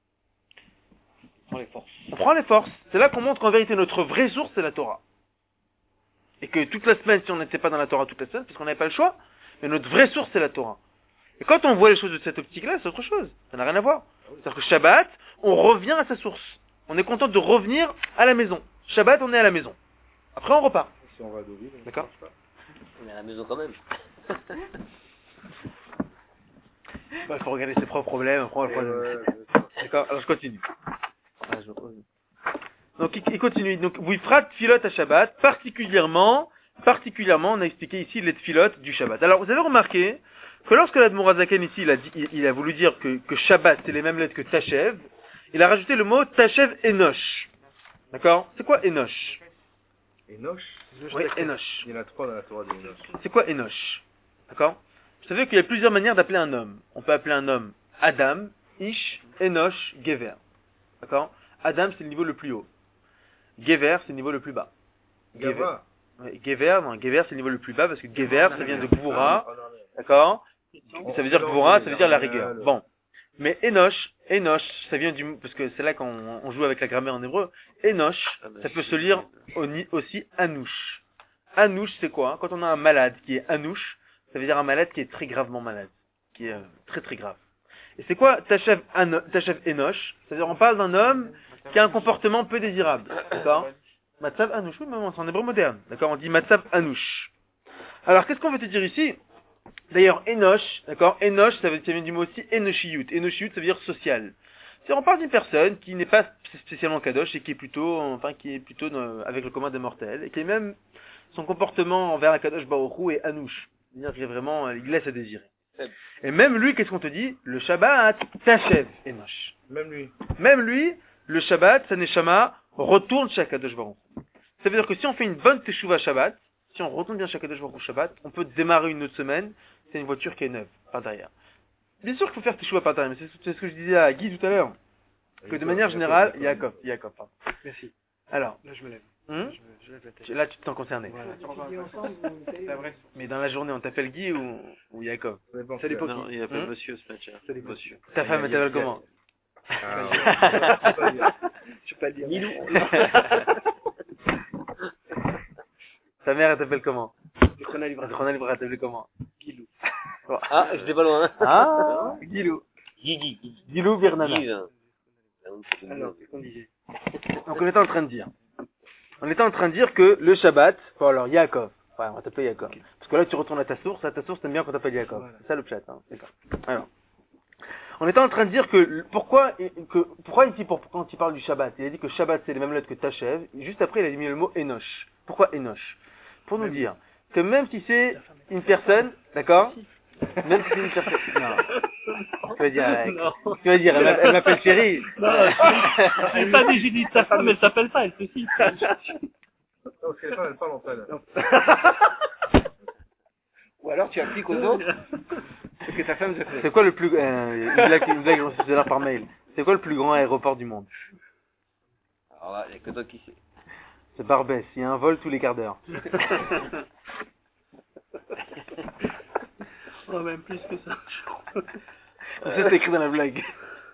On prend les forces. C'est là qu'on montre qu'en vérité notre vraie source c'est la Torah. Et que toute la semaine, si on n'était pas dans la Torah toute la semaine, parce qu'on n'avait pas le choix, mais notre vraie source c'est la Torah. Et quand on voit les choses de cette optique-là, c'est autre chose. Ça n'a rien à voir. C'est-à-dire que Shabbat, on revient à sa source. On est content de revenir à la maison. Shabbat, on est à la maison. Après, on repart. Si on va à Deauville, d'accord. On est à la maison quand même. Il faut regarder ses propres problèmes. D'accord. Alors je continue. Donc il continue. Donc Wifrat Tfilot à Shabbat, particulièrement, on a expliqué ici les Tfilot du Shabbat. Alors vous avez remarqué que lorsque l'Admorazaken ici il a voulu dire que Shabbat c'est les mêmes lettres que Tachev, il a rajouté le mot Tachev Enosh. D'accord? C'est quoi Enosh? Enosh? Oui, Enosh. Il y en a 3 dans la Torah de Enosh. C'est quoi Enosh? D'accord? Vous savez qu'il y a plusieurs manières d'appeler un homme. On peut appeler un homme Adam, Ish, Enosh, Gever. D'accord? Adam c'est le niveau le plus haut. Gever c'est le niveau le plus bas. Gever. Gever c'est le niveau le plus bas parce que Gever ça vient de Gvura. D'accord? Ça veut dire Gvura, ça veut dire la rigueur. Bon. Mais Enosh, ça vient du, parce que c'est là qu'on joue avec la grammaire en hébreu. Enosh, ça peut se lire aussi Anouch. Anouch, c'est quoi? Quand on a un malade qui est Anouch, ça veut dire un malade qui est très gravement malade. Qui est très très grave. Et c'est quoi Tachev Enosh? C'est-à-dire on parle d'un homme qui a un comportement peu désirable. D'accord? Matzav Anouch, oui, mais c'est en hébreu moderne. D'accord? On dit Matzav Anouch. Alors qu'est-ce qu'on veut te dire ici? D'ailleurs, Enosh, d'accord? Enosh, ça vient du mot aussi Enoshiyut. Enoshiyut, ça veut dire social. C'est-à-dire, on parle d'une personne qui n'est pas spécialement kadosh et qui est plutôt avec le commun des mortels, et qui est même, son comportement envers la kadosh Baruch Hu est Anouch. C'est-à-dire qu'il est vraiment, il laisse à désirer. Et même lui, qu'est-ce qu'on te dit? Le Shabbat, Tachev Enosh. Même lui, le Shabbat, sa neshama, retourne chez Kadosh Baruch Hu. Ça veut dire que si on fait une bonne teshuva Shabbat, si on retourne bien chez Kadosh Baruch Hu Shabbat, on peut démarrer une autre semaine, c'est une voiture qui est neuve, par derrière. Bien sûr qu'il faut faire teshuva par derrière, mais c'est ce que je disais à Guy tout à l'heure. Que de manière générale, Yaakov, pardon. Merci. Alors. Là, je me lève. Je lève la tête. Là, tu te sens concerné. Voilà. Mais dans la journée, on t'appelle Guy ou Yaakov? Ça dépend. Non, il appelle monsieur ce match. Ça dépend. Monsieur. Ta femme, elle t'appelle comment? Je peux pas le dire. Milou. Ta mère, elle t'appelle comment? Rona Livra, elle t'appelle comment? Guilou. Ah, j'étais pas loin. Ah, Guilou. Guigui. Guilou Birnana. Alors, qu'est-ce qu'on disait? Donc on était en train de dire que le Shabbat, bon alors Yaakov, ouais, on va t'appeler Yaakov. Parce que là tu retournes à ta source t'aimes bien quand t'appelles Yaakov. Voilà. C'est ça le chat, hein. D'accord. Alors. On était en train de dire que, pourquoi ici, quand il parle du Shabbat, il a dit que Shabbat c'est les mêmes lettres que Tachev, juste après il a mis le mot Enosh. Pourquoi Enosh? Pour nous dire que même si c'est une personne, d'accord? Même si c'est une personne, non. Tu vas dire, elle m'appelle chérie. Non, j'ai pas dit, j'ai dit ta femme, elle s'appelle pas, elle se cite. Non, c'est les femmes, elles parlent entre elles. Ou alors tu appliques aux autres ce que ta femme se fait. C'est quoi le plus, une blague, j'en suis tout à l'heure par mail. C'est quoi le plus grand aéroport du monde? Alors là, il n'y a que toi qui sais. C'est Barbès, il y a un vol tous les quarts d'heure. Oh, même plus que ça. Ça, c'est écrit dans la blague.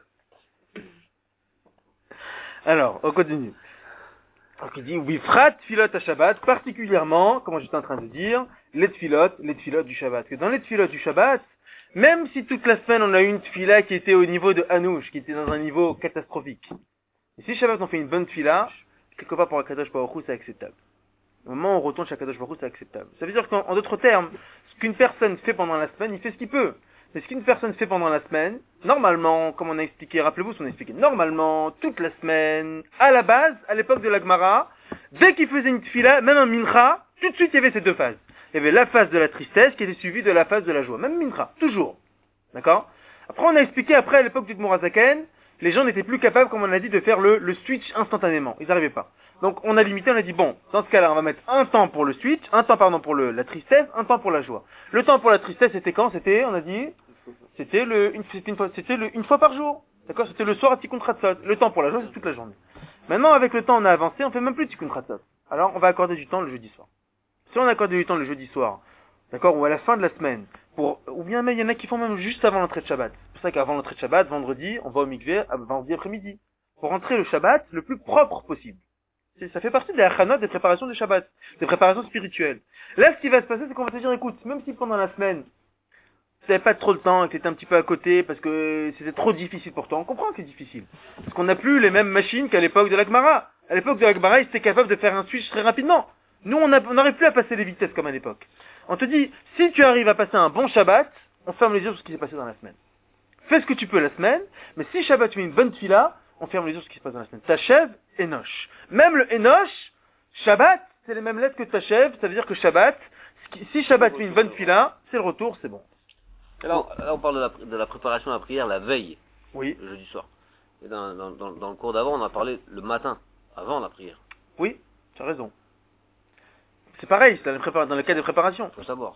Alors, on continue. Donc il dit, Wifrat Tfilot à Shabbat, particulièrement, comme j'étais en train de dire, les tfilot du Shabbat. Que dans les tfilot du Shabbat, même si toute la semaine on a eu une tfila qui était au niveau de Hanouch, qui était dans un niveau catastrophique. Et si Shabbat on fait une bonne tfila, quelque part pour Akadosh Baruch Hu c'est acceptable. Au moment où on retourne chez Akadosh Baruch Hu c'est acceptable. Ça veut dire qu'en d'autres termes, ce qu'une personne fait pendant la semaine, il fait ce qu'il peut. Mais ce qu'une personne fait pendant la semaine, normalement, comme on a expliqué, rappelez-vous ce qu'on a expliqué, normalement, toute la semaine, à la base, à l'époque de la Gemara, dès qu'il faisait une tfila, même un mincha, tout de suite il y avait ces deux phases. Il y avait la phase de la tristesse qui était suivie de la phase de la joie. Même mincha, toujours. D'accord? Après on a expliqué, après à l'époque du Mourazaken, les gens n'étaient plus capables, comme on a dit, de faire le switch instantanément. Ils n'arrivaient pas. Donc on a limité, on a dit bon, dans ce cas-là, on va mettre un temps pour le switch, un temps pardon pour la tristesse, un temps pour la joie. Le temps pour la tristesse, c'était quand? C'était, on a dit, c'était une fois par jour. D'accord? C'était le soir à Tikkun Chatzot. Le temps pour la joie, c'est toute la journée. Maintenant, avec le temps, on a avancé, on fait même plus Tikkun Chatzot. Alors, on va accorder du temps le jeudi soir. Si on accorde du temps le jeudi soir, d'accord, ou à la fin de la semaine, ou bien même, il y en a qui font même juste avant l'entrée de Shabbat. C'est pour ça qu'avant l'entrée de Shabbat, vendredi, on va au mikveh, vendredi après-midi. Pour rentrer le Shabbat le plus propre possible. Ça fait partie des achanot, des préparations du Shabbat, des préparations spirituelles. Là, ce qui va se passer, c'est qu'on va te dire, écoute, même si pendant la semaine, tu n'avais pas trop le temps et que tu étais un petit peu à côté parce que c'était trop difficile pour toi, on comprend que c'est difficile. Parce qu'on n'a plus les mêmes machines qu'à l'époque de la Gemara. À l'époque de la Gemara, ils étaient capables de faire un switch très rapidement. Nous, on n'arrive plus à passer les vitesses comme à l'époque. On te dit, si tu arrives à passer un bon Shabbat, on ferme les yeux sur ce qui s'est passé dans la semaine. Fais ce que tu peux la semaine, mais si Shabbat tu mets une bonne fila, on ferme les yeux sur ce qui se passe dans la semaine. T'achèves, Enoch. Même le Enoch, Shabbat, c'est les mêmes lettres que t'achèves, ça veut dire que Shabbat, si Shabbat tu mets une bonne fila, c'est le retour, c'est bon. Là, on parle de la préparation à la prière la veille, Oui. le jeudi soir. Et dans le cours d'avant, on a parlé le matin, avant la prière. Oui, tu as raison. C'est pareil, c'est dans le cas des préparations. Faut savoir.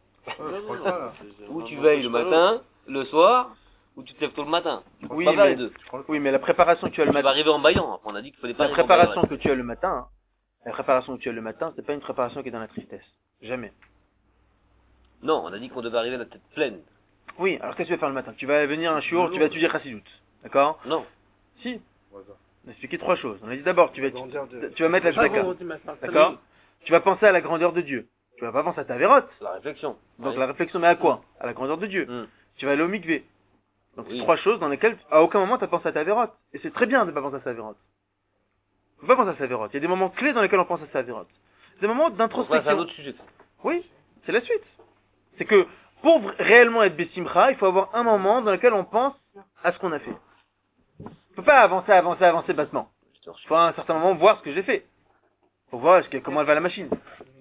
Ou Ou tu veilles le matin, le soir, ou tu te lèves tôt le matin. Oui, Pas faire mais, les deux. oui, mais la préparation que tu as le Tu vas matin, arriver en baillant. Après, on a dit qu'il fallait pas la arriver en baillant. préparation que tu as le matin, la préparation que tu as le matin, c'est pas une préparation qui est dans la tristesse. Jamais. Non, on a dit qu'on devait arriver la tête pleine. Oui, alors qu'est-ce que tu vas faire le matin? Tu vas venir un shiur, tu vas étudier Chassidut. D'accord? Non. Si. On a expliqué trois choses. On a dit d'abord, tu vas mettre la Pas tzedaka. vendredi matin. D'accord? Tu vas penser à la grandeur de Dieu. Tu vas pas penser à ta vérote. La réflexion. Donc Ouais. la réflexion, mais à quoi? À la grandeur de Dieu. Hmm. Tu vas aller au mikvé. Donc Oui. c'est trois choses dans lesquelles, à aucun moment, tu as pensé à ta vérote. Et c'est très bien de pas penser à sa vérote. Faut pas penser à sa vérote. Il y a des moments clés dans lesquels on pense à sa vérote. Des moments Donc là, c'est un d'introspection. autre sujet. Oui, c'est la suite. C'est que, pour réellement être Bessimcha, il faut avoir un moment dans lequel on pense à ce qu'on a fait. Faut pas avancer bêtement. Il faut à un certain moment voir ce que j'ai fait. Faut voir comment elle va la machine.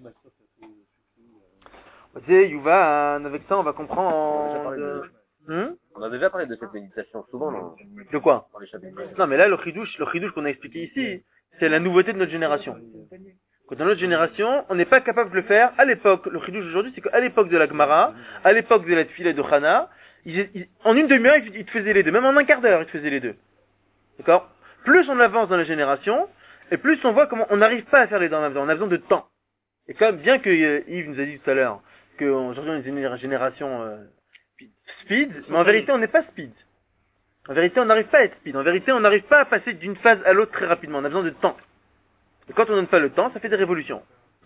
Yuvan, avec ça on va comprendre. On a déjà parlé de cette méditation souvent De quoi? dans les chapitres. Non mais là le chidouche qu'on a expliqué ici, c'est la nouveauté de notre génération. Dans notre génération, on n'est pas capable de le faire. À l'époque, le chidouche aujourd'hui, c'est qu'à l'époque de la Gemara, à l'époque de la Tfila de Chana, en une demi-heure, ils te faisaient les deux. Même en un quart d'heure, ils te faisaient les deux. D'accord? Plus on avance dans la génération, et plus on voit comment on n'arrive pas à faire les deux en même temps. On a besoin de temps. Et comme bien que Yves nous a dit tout à l'heure qu'aujourd'hui on est une génération speed, mais en vérité on n'est pas speed. En vérité on n'arrive pas à être speed. En vérité on n'arrive pas à passer d'une phase à l'autre très rapidement. On a besoin de temps. Et quand on donne pas le temps, ça fait des révolutions.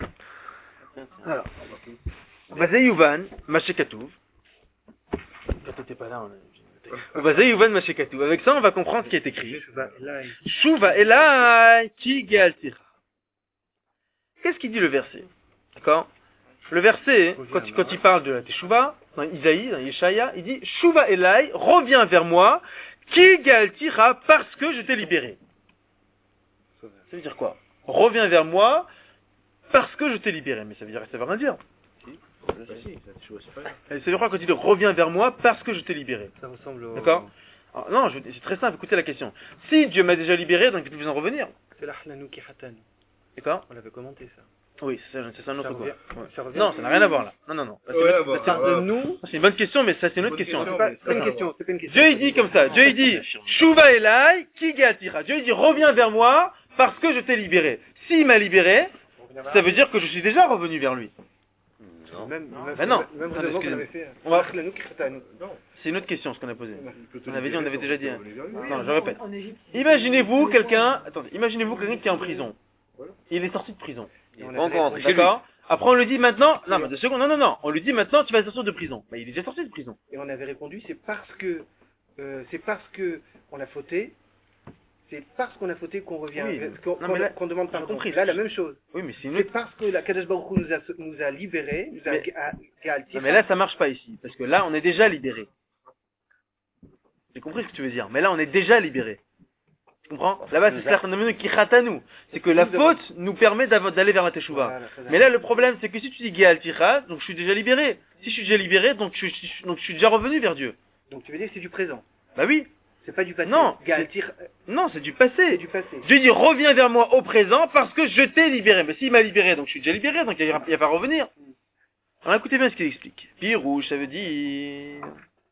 Alors, Bazé Yuvan, Mashekatouv. Quand t'étais pas là, Bazé Yuvan, Mashekatouv. Avec ça, on va comprendre ce qui est écrit. Shuva Elai Ki Gealtira. Qu'est-ce qu'il dit le verset? D'accord? Le verset, quand il parle de la Teshuvah, dans Isaïe, dans Yeshaya, il dit Shuva Elai, reviens vers moi, Ki Gealtira, parce que je t'ai libéré. Ça veut dire quoi? Reviens vers moi parce que je t'ai libéré. Mais ça veut rien dire. Ça veut dire quoi quand il dit reviens vers moi parce que je t'ai libéré? Ça ressemble au... D'accord? Alors, non, c'est très simple, écoutez la question. Si Dieu m'a déjà libéré, donc il ne peut plus en revenir. C'est l'Ahlanu Kehatan. D'accord? On l'avait commenté ça. Oui, c'est un autre quoi. Ça revient. Non, ça n'a rien à voir là. Non. C'est une bonne question, mais ça c'est une autre question. C'est une question. Dieu il dit comme ça. Dieu il dit Shuva Elai Ki Gealtira. Dieu il dit reviens vers moi parce que je t'ai libéré. S'il m'a libéré, ça veut dire que je suis déjà revenu vers lui. Non. Même non. Même Attendez, qu'on avait fait. On va- L'Ahlanu Kehatan. C'est une autre question ce qu'on a posé. On avait dit, on avait déjà dit. Oui, Non, je répète. en Égypte, Imaginez-vous quelqu'un qui est en prison. Il est sorti de prison. Et on Pas encore rentré chez lui. D'accord? Après on lui dit maintenant, non mais 2 secondes, non. On lui dit maintenant tu vas sortir de prison. Bah il est déjà sorti de prison. Et on avait répondu, c'est parce que on a fauté, c'est parce qu'on a fauté qu'on revient, Oui. qu'on Non, mais là, qu'on demande pardon. compris. Là, la même chose. Oui mais c'est une C'est autre... parce que la Kadosh Baruch Hu nous a libérés, nous a Mais- Gealtira. Non, mais là ça marche pas ici. Parce que là on est déjà libéré. J'ai compris ce que tu veux dire. Mais là on est déjà libéré. Tu comprends? Là-bas c'est Slachanamenu qui nous. C'est que la faute nous permet d'aller vers la Teshuvah. Voilà, ça va. Mais là le problème c'est que si tu dis Gealtira, donc je suis déjà libéré. Si je suis déjà libéré, donc je suis déjà revenu vers Dieu. Donc tu veux dire que c'est du présent. Bah oui. C'est pas du passé. Non, non, c'est du passé. C'est du passé. Dieu dit reviens vers moi au présent parce que je t'ai libéré. Mais s'il m'a libéré, donc je suis déjà libéré, donc il n'y a pas à revenir. Alors écoutez bien ce qu'il explique. Pirouche, ça veut dire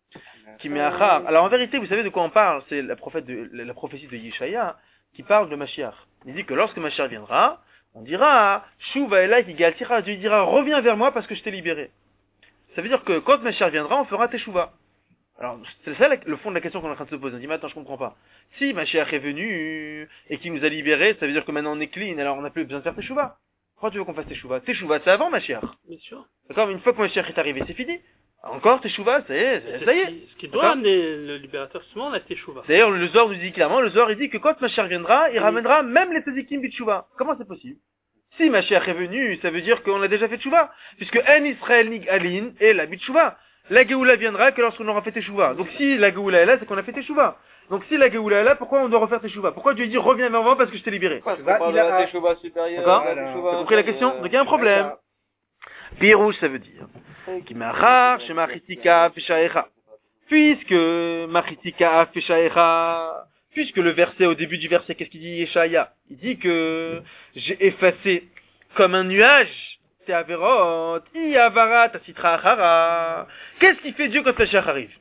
Kimeachar. Alors en vérité, vous savez de quoi on parle? C'est la prophétie de Yeshaya qui parle de Mashiach. Il dit que lorsque Mashiach viendra, on dira Shuva Elai Kigaltira. Dieu dira reviens vers moi parce que je t'ai libéré. Ça veut dire que quand Mashiach viendra, on fera Teshuva. Alors, c'est ça le fond de la question qu'on est en train de se poser. On dit, mais attends, je comprends pas. Si Mashiach est venu et qu'il nous a libérés, ça veut dire que maintenant on est clean, alors on n'a plus besoin de faire Teshuva. Pourquoi tu veux qu'on fasse Teshuva? Teshuva, c'est avant Mashiach. Bien sûr. D'accord? Mais une fois que Mashiach est arrivé, c'est fini. Encore Teshuva, ça y est. Ce qui doit amener le libérateur, justement, la Teshuva. D'ailleurs, le Zohar nous dit clairement, le Zohar il dit que quand Mashiach viendra, il ramènera même les Tzadikim B'Teshuva. Comment c'est possible? Si Mashiach est venu, ça veut dire qu'on a déjà fait Teshuva. Puisque En Israël Nig Alin et la B'Teshuva. La Géoula viendra que lorsqu'on aura fait Teshuva. Donc si la Géoula est là, c'est qu'on a fait Teshuva. Donc si la Géoula est là, pourquoi on doit refaire Teshuva? Pourquoi Dieu dit reviens vers moi parce que je t'ai libéré? Parce qu'on parle de la Teshuva supérieure. D'accord? la Teshuva Vous avez compris la question? inférieure. Donc il y a un problème. Pirouche, ça veut dire Kimachar Shemachitika Fishaecha. Puisque Machitika Fishaecha, puisque le verset, au début du verset, qu'est-ce qu'il dit Yeshaya? Il dit que j'ai effacé comme un nuage tes averot, Iavarat Asitra Achara. Qu'est-ce qu'il fait Dieu quand Mashiach arrive?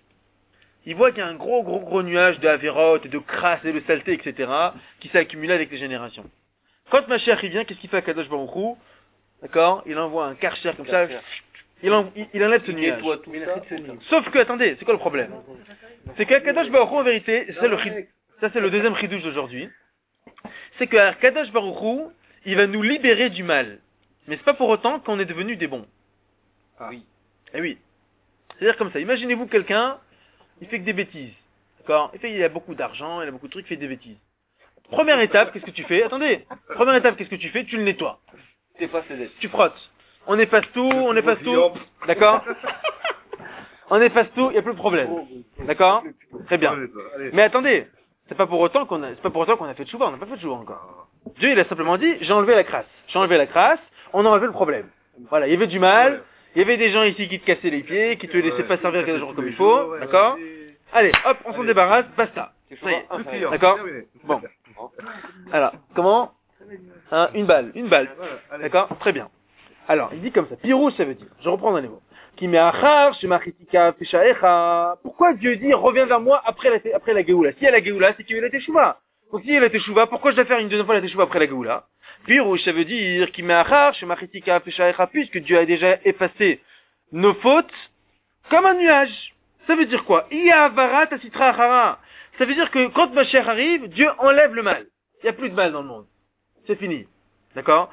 Il voit qu'il y a un gros nuage de averot et de crasse et de saleté, etc., qui s'est accumulé avec les générations. Quand Mashiach vient, qu'est-ce qu'il fait à Kadosh Baruch Hu? D'accord? Il envoie un karcher comme ça, il enlève ce nuage. Sauf que, attendez, c'est quoi le problème? C'est qu'à Kadosh Baruch Hu, en vérité, ça c'est le deuxième chidouche d'aujourd'hui, c'est qu'à Kadosh Baruch Hu, il va nous libérer du mal. Mais c'est pas pour autant qu'on est devenu des bons. Ah oui. Eh oui. C'est-à-dire comme ça, imaginez-vous quelqu'un, il fait que des bêtises. D'accord? Il a beaucoup d'argent, il a beaucoup de trucs, il fait des bêtises. Première étape, qu'est-ce que tu fais? Attendez. Première étape, qu'est-ce que tu fais? Tu le nettoies. Tu frottes. On efface tout. D'accord? On efface tout, il n'y a plus de problème. D'accord? Très bien. Mais attendez. C'est pas pour autant qu'on a fait de chouva, on n'a pas fait de chouva encore. Dieu, il a simplement dit, j'ai enlevé la crasse, on a enlevé le problème. Voilà, il y avait du mal, il y avait des gens ici qui te cassaient les pieds, qui te laissaient pas servir quelque chose comme il faut, d'accord? Allez, hop, on s'en débarrasse, basta. Ça y est. D'accord? Bon. Alors, comment? Une balle. D'accord? Très bien. Alors, il dit comme ça. Pirou, ça veut dire, je reprends dans les mots. Pourquoi Dieu dit reviens vers moi après la Géoula? Si il y a la Géoula, c'est qu'il y a la Teshuva. Donc si il y a la Teshuva, pourquoi je dois faire une deuxième fois la Teshuva après la Géoula? Pirouche, ça veut dire puisque Dieu a déjà effacé nos fautes comme un nuage. Ça veut dire quoi? Ça veut dire que quand Mashiach arrive, Dieu enlève le mal. Il n'y a plus de mal dans le monde. C'est fini. D'accord?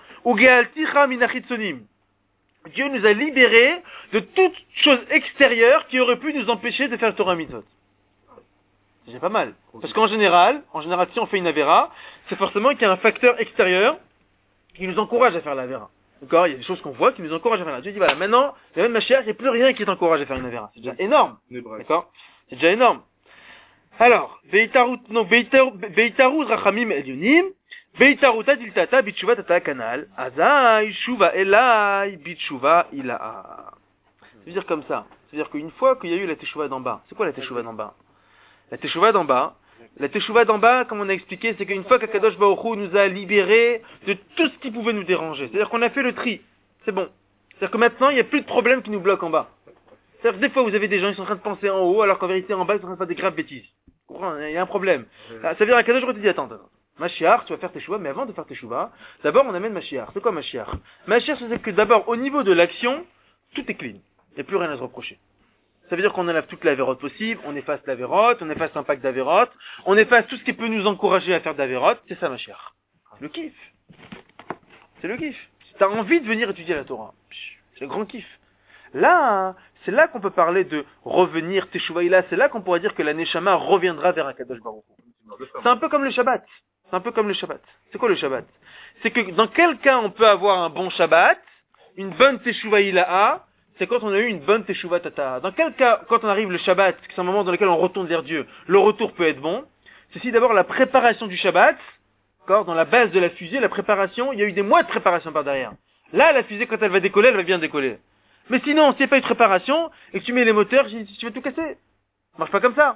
Dieu nous a libérés de toute chose extérieure qui aurait pu nous empêcher de faire le Torah Mitzvot. C'est pas mal. Parce qu'en général, si on fait une Avera, c'est forcément qu'il y a un facteur extérieur qui nous encourage à faire l'Avera. D'accord? Il y a des choses qu'on voit qui nous encouragent à faire l'Avera. Dieu dit, voilà, maintenant, il y a même Mashiach, il n'y a plus rien qui t'encourage à faire une Avera. C'est déjà énorme. D'accord? C'est déjà énorme. Alors, Beitarout Rachamim Elyonim, Beitaruta Diltata Bitshuva Tata Kanal, Azai Shuva Elai Bitshuva Ila'a. Ça veut dire comme ça. C'est-à-dire qu'une fois qu'il y a eu la Teshuva d'en bas, c'est quoi la Teshuva d'en bas? La Teshuva d'en bas, comme on a expliqué, c'est qu'une fois qu'Akadosh Baruch Hu nous a libérés de tout ce qui pouvait nous déranger, c'est-à-dire qu'on a fait le tri, c'est bon. C'est-à-dire que maintenant, il n'y a plus de problème qui nous bloque en bas. C'est-à-dire que des fois, vous avez des gens qui sont en train de penser en haut, alors qu'en vérité, en bas, ils sont en train de faire des graves bêtises. Il y a un problème. Ça veut dire qu'Akadosh Baruch Hu te dit, attends. Mashiach, tu vas faire Teshuva, mais avant de faire Teshuva, d'abord on amène Mashiach. C'est quoi Mashiach? Mashiach, c'est que d'abord, au niveau de l'action, tout est clean. Il n'y a plus rien à se reprocher. Ça veut dire qu'on enlève toute l'avérote possible, on efface l'avérote, on efface l'impact d'avérote, on efface tout ce qui peut nous encourager à faire d'avérote, c'est ça Mashiach. Le kiff. C'est le kiff. Si t'as envie de venir étudier la Torah, c'est le grand kiff. Là, c'est là qu'on peut parler de revenir Teshuva, c'est là qu'on pourrait dire que la Neshama reviendra vers Akadosh Baruch Hu. C'est un peu comme le Shabbat. C'est quoi le Shabbat? C'est que dans quel cas on peut avoir un bon Shabbat, une bonne Teshuva Ila'a, c'est quand on a eu une bonne Teshuva Tata. Dans quel cas, quand on arrive le Shabbat, c'est un moment dans lequel on retourne vers Dieu, le retour peut être bon. C'est si d'abord la préparation du Shabbat, dans la base de la fusée, la préparation, il y a eu des mois de préparation par derrière. Là, la fusée, quand elle va décoller, elle va bien décoller. Mais sinon, s'il n'y a pas eu de préparation, et que tu mets les moteurs, tu vas tout casser. Ça marche pas comme ça.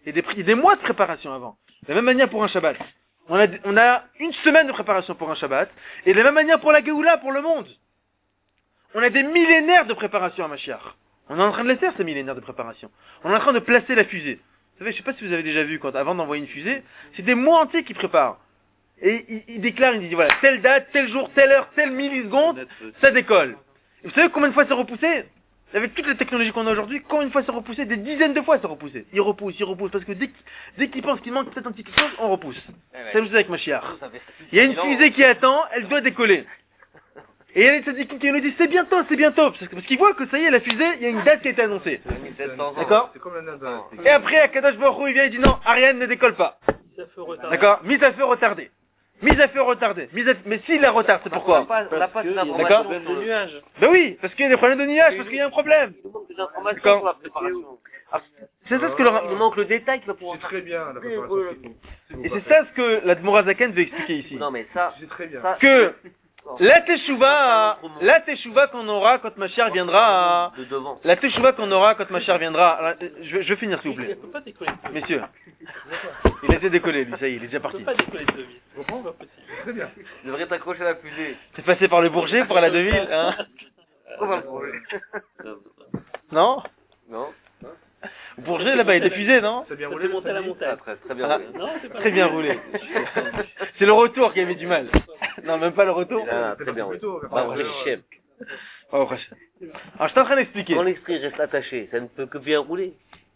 Il y a des mois de préparation avant. De la même manière pour un Shabbat. On a une semaine de préparation pour un Shabbat. Et de la même manière pour la Géoula, pour le monde. On a des millénaires de préparation à Mashiach. On est en train de les faire, ces millénaires de préparation. On est en train de placer la fusée. Vous savez, je sais pas si vous avez déjà vu, avant d'envoyer une fusée, c'est des mois entiers qui préparent. Et il déclare, il dit, voilà, telle date, tel jour, telle heure, telle milliseconde, ça décolle. Et vous savez combien de fois c'est repoussé? Avec toutes les technologies qu'on a aujourd'hui, combien de fois c'est repoussé? Des dizaines de fois c'est repoussé. Il repousse, parce que dès qu'il pense qu'il manque peut-être un petit quelque chose, on repousse. Ça nous avec Mashiach. Il y a une fusée qui attend, elle doit décoller. Et il y a les tzadikim qui nous disent c'est bientôt, parce qu'ils voient que ça y est, la fusée, il y a une date qui a été annoncée. D'accord? C'est comme la NASA. Et après, Akadosh Baruch Hu, il vient et dit non, Ariane ne décolle pas. D'accord? Mise à feu retardée. Mais s'il la retarde, c'est pourquoi? D'accord? de nuages. Ben oui, parce qu'il y a des problèmes de nuages, parce qu'il y a un problème. Il manque des informations sur la préparation. C'est ça ce que le Il manque le détail qui va pouvoir C'est très bien la préparation. Et c'est ça ce que la Dmorazaken veut expliquer ici. Non, mais ça. C'est très bien. Que la teshuva qu'on aura quand Mashiach viendra, De devant. la teshuva qu'on aura quand Mashiach viendra, alors, je vais finir s'il vous plaît. Il ne peut pas décoller de devise. Messieurs, il a été décollé lui, ça y est, il est déjà Il ne parti. peut pas décoller de devise. C'est pas possible. Très bien. Tu devrais t'accrocher à la fusée. C'est passé par le Bourget pour la Deville, hein? Comment le problème? Non? Non? Bourget là-bas, il est fusé, non? C'est bien Ça roulé. fait monter la montagne. Très bien. Ah. Non, c'est pas Très bien roulé. C'est le retour qui avait du mal. Non, même pas le retour. Ah, très bien. Baruch Hashem. Oh, alors, je suis en train d'expliquer. Quand l'esprit reste attaché, ça ne peut que bien rouler.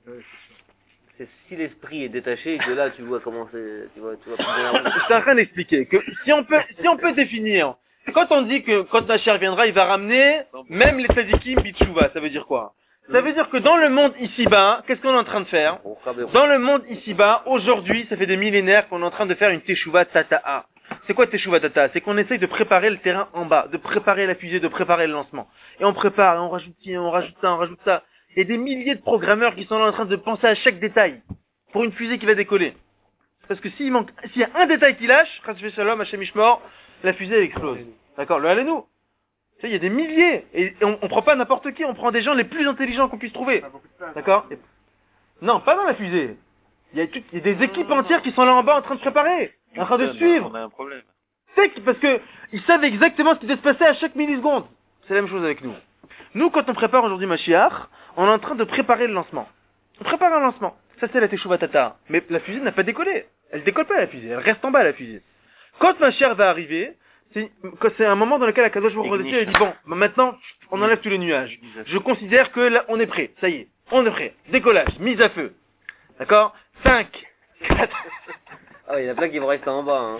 C'est si l'esprit est détaché que là tu vois comment c'est, tu vois plus bien rouler. Je suis en train d'expliquer que si on peut définir, quand on dit que quand Mashiach viendra, il va ramener même les tzadikim bitshuva, ça veut dire quoi? Ça veut dire que dans le monde ici-bas, qu'est-ce qu'on est en train de faire? Dans le monde ici-bas, aujourd'hui, ça fait des millénaires qu'on est en train de faire une teshuva tata'a. C'est quoi teshuva tata'a? C'est qu'on essaye de préparer le terrain en bas, de préparer la fusée, de préparer le lancement. Et on prépare, et on rajoute ci, on rajoute ça. Il y a des milliers de programmeurs qui sont là en train de penser à chaque détail pour une fusée qui va décoller. Parce que s'il y a un détail qui lâche, Chas Shalom, Hashem Ishmor, la fusée elle explose. D'accord? Le Allénou. Tu sais, il y a des milliers. Et on prend pas n'importe qui, on prend des gens les plus intelligents qu'on puisse trouver. D'accord? Non, pas dans la fusée. Il y a des équipes entières qui sont là en bas en train de préparer, en train de suivre. On a un problème. C'est parce que ils savent exactement ce qui doit se passer à chaque milliseconde. C'est la même chose avec nous. Nous, quand on prépare aujourd'hui Mashiach, on est en train de préparer le lancement. On prépare un lancement. Ça, c'est la Teshuva Tata. Mais la fusée n'a pas décollé. Elle décolle pas, la fusée. Elle reste en bas, la fusée. Quand Mashiach va arriver, c'est un moment dans lequel la Kadosh Baruch Hu elle dit, bon, maintenant, on enlève tous les nuages. Je considère que là, on est prêt. Ça y est. On est prêt. Décollage. Mise à feu. D'accord? 5, 4, Ah oui, il y en a plein qui vont rester en bas, hein.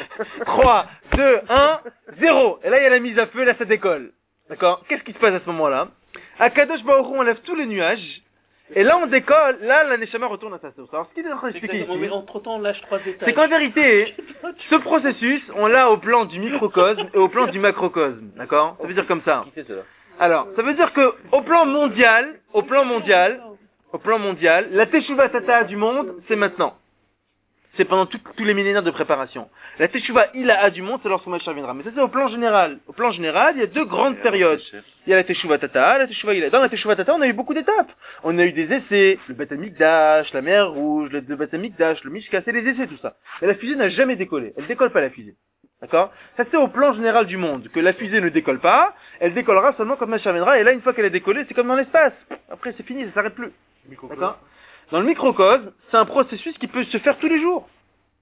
3, 2, 1, 0. Et là, il y a la mise à feu, là, ça décolle. D'accord? Qu'est-ce qui se passe à ce moment-là? À Kadosh Baruch Hu, on enlève tous les nuages. Et là, on décolle. Là, la Neshama retourne à sa source. Alors, ce qu'il est en train d'expliquer ici, Mais entre-temps, on lâche 3 étages. c'est qu'en vérité, ce processus, on l'a au plan du microcosme et au plan du macrocosme. D'accord? Ça veut dire comme ça. Qui c'est cela? Alors, ça veut dire que, au plan mondial, la Teshuva Tata du monde, c'est maintenant. C'est pendant tous les millénaires de préparation. La Teshuva Ilaha du monde, c'est lorsque Mashiach viendra. Mais ça, c'est au plan général. Au plan général, il y a deux grandes périodes. Il y a la Teshuva Tata, la Teshuva Ilaha. Dans la Teshuva Tata, on a eu beaucoup d'étapes. On a eu des essais, le Beth Amikdash, la mer rouge, le Beth Amikdash, le Mishka, c'est les essais, tout ça. Et la fusée n'a jamais décollé. Elle décolle pas, la fusée. D'accord? Ça, c'est au plan général du monde. Que la fusée ne décolle pas, elle décollera seulement quand Mashiach viendra. Et là, une fois qu'elle est décollée, c'est comme dans l'espace. Après, c'est fini, ça s'arrête plus. D'accord? Dans le microcosme, c'est un processus qui peut se faire tous les jours.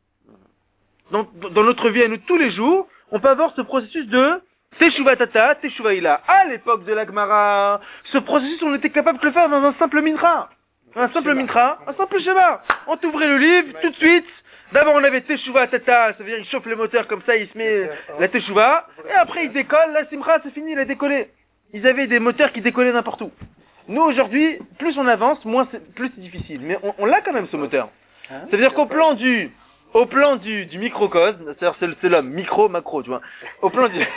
Dans notre vie à nous, tous les jours, on peut avoir ce processus de Teshuva Tata, Teshuva Ila. À l'époque de la Gemara, ce processus, on était capable de le faire dans un simple mincha. Un simple schéma. On t'ouvrait le livre, tout de suite. D'abord, on avait Teshuva Tata, ça veut dire il chauffe les moteurs comme ça, il se met la Teshuva. Et après, il décolle, la Simcha, c'est fini, il a décollé. Ils avaient des moteurs qui décollaient n'importe où. Nous, aujourd'hui, plus on avance, plus c'est difficile. Mais on l'a quand même, ce moteur. Ça veut dire qu'au plan du microcosme, c'est-à-dire c'est l'homme, micro, macro, tu vois. Au plan du...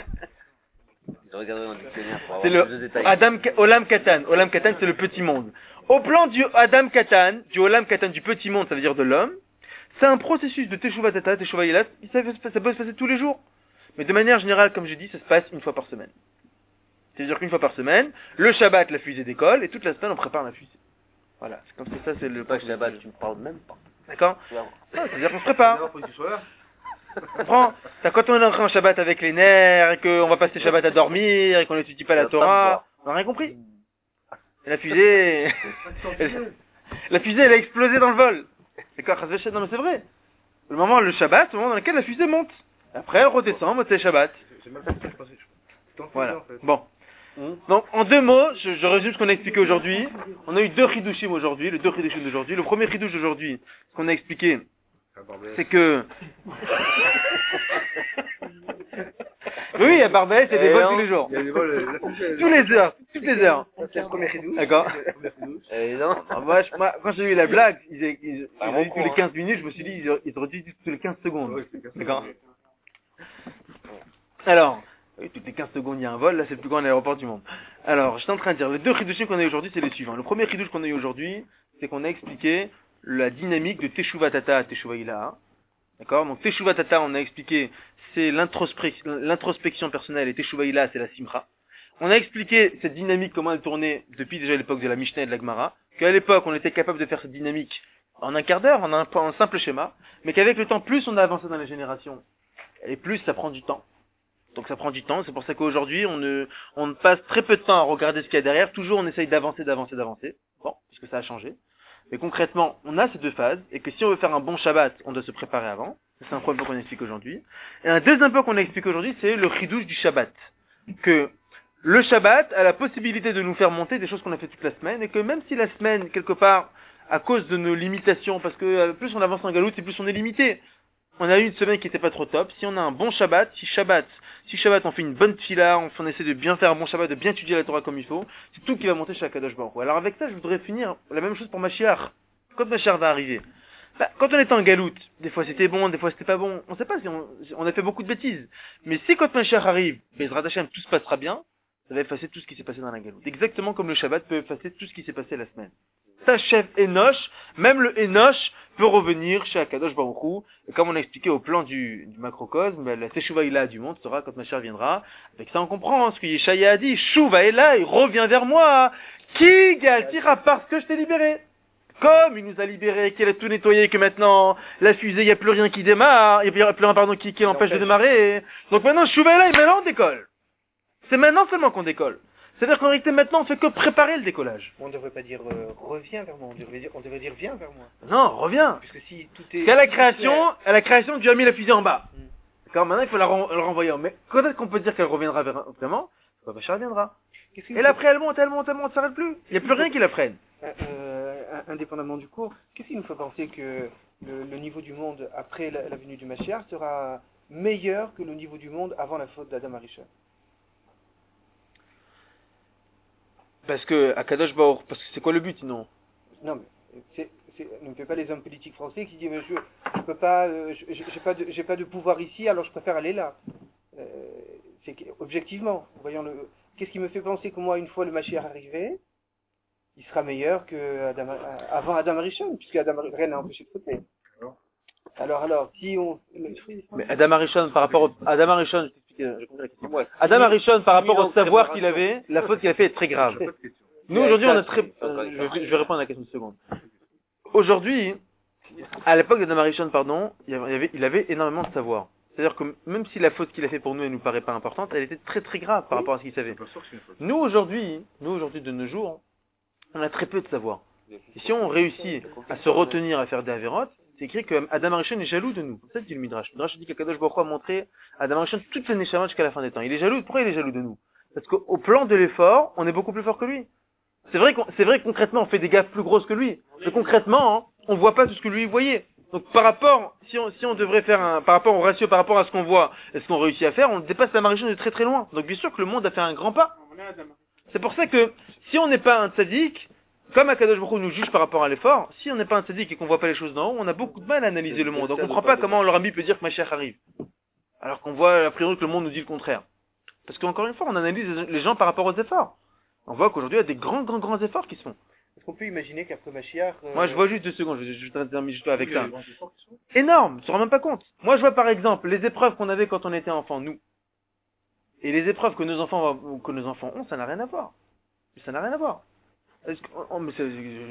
c'est le Olam Katan. Olam Katan, c'est le petit monde. Au plan du Adam Katan, du Olam Katan, du petit monde, ça veut dire de l'homme, c'est un processus de Teshuva Tata, Teshuva Ilat, ça peut se passer tous les jours. Mais de manière générale, comme je dis, ça se passe une fois par semaine. C'est-à-dire qu'une fois par semaine, le Shabbat, la fusée décolle, et toute la semaine, on prépare la fusée. Voilà, c'est comme ça, c'est le Pas que Shabbat, tu me parles même pas. D'accord? Tu vois. Ouais, c'est-à-dire qu'on se prépare. Faut que tu sois là. Quand on est entré en Shabbat avec les nerfs, et qu'on va passer Shabbat à dormir, et qu'on n'étudie pas la Ça va pas me Torah, voir. on n'a rien compris. Et la fusée, la fusée, elle a explosé dans le vol. D'accord? Non, mais c'est vrai. Le Shabbat, c'est le moment dans lequel la fusée monte. Après, elle redescend, en mode c'est Shabbat. C'est même pas ça que je pensais. Voilà. En fait. Bon. Donc, en 2 mots, je résume ce qu'on a expliqué aujourd'hui. On a eu 2 chidushim aujourd'hui, les 2 chidushim d'aujourd'hui. Le premier chidush d'aujourd'hui, ce qu'on a expliqué, c'est que... Oui, à Barbès, il y a des vols tous les jours. Il y a des vols, Tous les heures, toutes les heures. C'est le premier ridouche. D'accord. Et non. Moi, quand j'ai eu la blague, ils Ah, ont dit bon tous les courant. 15 minutes, je me suis dit, ils auraient dit tous les 15 secondes. D'accord. Alors, oui, toutes les 15 secondes, il y a un vol, là c'est le plus grand aéroport du monde. Alors, j'étais en train de dire, les 2 chidushim qu'on a eu aujourd'hui, c'est les suivants. Le premier chidush qu'on a eu aujourd'hui, c'est qu'on a expliqué la dynamique de Teshuva Tata à Teshuva Ilaha. D'accord? Donc Teshuva Tata, on a expliqué, c'est l'introspection personnelle, et Teshuva Ilaha, c'est la Simcha. On a expliqué cette dynamique, comment elle tournait depuis déjà l'époque de la Mishnah et de la Gemara, qu'à l'époque, on était capable de faire cette dynamique en un quart d'heure, en un simple schéma, mais qu'avec le temps, plus on a avancé dans les générations, et plus ça prend du temps. Donc ça prend du temps, c'est pour ça qu'aujourd'hui, on passe très peu de temps à regarder ce qu'il y a derrière, toujours on essaye d'avancer. Bon, puisque ça a changé. Mais concrètement, on a ces 2 phases, et que si on veut faire un bon Shabbat, on doit se préparer avant. C'est un premier point qu'on explique aujourd'hui. Et un deuxième point qu'on explique aujourd'hui, c'est le chidouche du Shabbat. Que le Shabbat a la possibilité de nous faire monter des choses qu'on a fait toute la semaine, et que même si la semaine, quelque part, à cause de nos limitations, parce que plus on avance en galoute, et plus on est limité. On a eu une semaine qui était pas trop top. Si on a un bon Shabbat, si Shabbat on fait une bonne tfila, on essaie de bien faire un bon Shabbat, de bien étudier la Torah comme il faut, c'est tout qui va monter chez Akadosh Baruch Hu. Alors avec ça, je voudrais finir la même chose pour Mashiach. Quand Mashiach va arriver, quand on était en galoute, des fois c'était bon, des fois c'était pas bon, on sait pas si on a fait beaucoup de bêtises. Mais si quand Mashiach arrive, Bezrat Hashem, tout se passera bien, ça va effacer tout ce qui s'est passé dans la galoute. Exactement comme le Shabbat peut effacer tout ce qui s'est passé la semaine. Ta chef Enoch, même le Enoch peut revenir chez Akadosh Baruch Hu. Et comme on a expliqué au plan du macrocosme, la Teshuva Ila du monde sera quand Mashiach viendra. Avec ça on comprend ce que Yeshaya a dit. Shuva Ela, il revient vers moi. Qui galtira parce que je t'ai libéré. Comme il nous a libéré, qu'il a tout nettoyé, que maintenant la fusée, il n'y a plus rien qui démarre, il n'y a plus rien pardon qui l'empêche de démarrer. Donc maintenant Shuva Ela, et maintenant on décolle. C'est maintenant seulement qu'on décolle. C'est-à-dire qu'en réalité, maintenant, on fait que préparer le décollage. On ne devrait pas dire reviens vers moi, on devrait dire viens vers moi. Non, reviens. Puisque si tout est... À la création, Dieu a mis la fusée en bas. D'accord, maintenant, il faut le renvoyer. Mais quand est-ce qu'on peut dire qu'elle reviendra vraiment? Quand Mashiach reviendra. Et là, après, elle monte, on ne s'arrête plus. Il n'y a plus rien qui la freine. Indépendamment du cours, qu'est-ce qui nous fait penser que le niveau du monde après la venue du Mashiach sera meilleur que le niveau du monde avant la faute d'Adam Arishon? Parce que Akadosh Baruch, parce que c'est quoi le but sinon? Non, mais ne me fais pas les hommes politiques français qui disent mais je peux pas, j'ai pas de pouvoir ici, alors je préfère aller là. Objectivement, voyons qu'est-ce qui me fait penser que moi, une fois le Mashiach arrivé, il sera meilleur que avant Adam Arishon, puisque rien n'a empêché de fauter. Alors, si on... Mais Adam Arishon, par rapport au... Adam Arishon, Adam Arishon, par rapport au savoir qu'il avait, la faute qu'il a fait est très grave. Nous, aujourd'hui, on a très... je vais répondre à la question de seconde. Aujourd'hui, à l'époque d'Adam Arishon, pardon, il avait énormément de savoir. C'est-à-dire que même si la faute qu'il a fait pour nous, elle nous paraît pas importante, elle était très très grave par rapport à ce qu'il savait. Nous, aujourd'hui, de nos jours, on a très peu de savoir. Et si on réussit à se retenir à faire des avérotes, c'est écrit que Adam Arishon est jaloux de nous. C'est ça que dit le Midrash. Le Midrash dit qu'Akadosh Baruch Hu a montré à Adam Arishon toutes les Neshamot jusqu'à la fin des temps. Il est jaloux. Pourquoi il est jaloux de nous? Parce qu'au plan de l'effort, on est beaucoup plus fort que lui. C'est vrai que concrètement, on fait des gaffes plus grosses que lui. Mais concrètement, on voit pas tout ce que lui voyait. Donc par rapport, si on devrait faire par rapport au ratio, par rapport à ce qu'on voit, et ce qu'on réussit à faire, on dépasse Adam Arishon de très très loin. Donc bien sûr que le monde a fait un grand pas. C'est pour ça que si on n'est pas un tzaddik, comme Akadosh Baruch Hu nous juge par rapport à l'effort, si on n'est pas un tzaddik et qu'on voit pas les choses d'en haut, on a beaucoup de mal à analyser le monde. On comprend pas comment le Rabbi peut dire que Mashiach arrive. Alors qu'on voit a priori que le monde nous dit le contraire. Parce qu'encore une fois, on analyse les gens par rapport aux efforts. On voit qu'aujourd'hui, il y a des grands efforts qui se font. Est-ce qu'on peut imaginer qu'après Mashiach... Moi, je vois juste 2 secondes, je termine juste avec ça. Énorme, tu te rends même pas compte. Moi, je vois par exemple les épreuves qu'on avait quand on était enfant, nous. Et les épreuves que nos enfants ont, ça n'a rien à voir. Ça n'a rien à voir.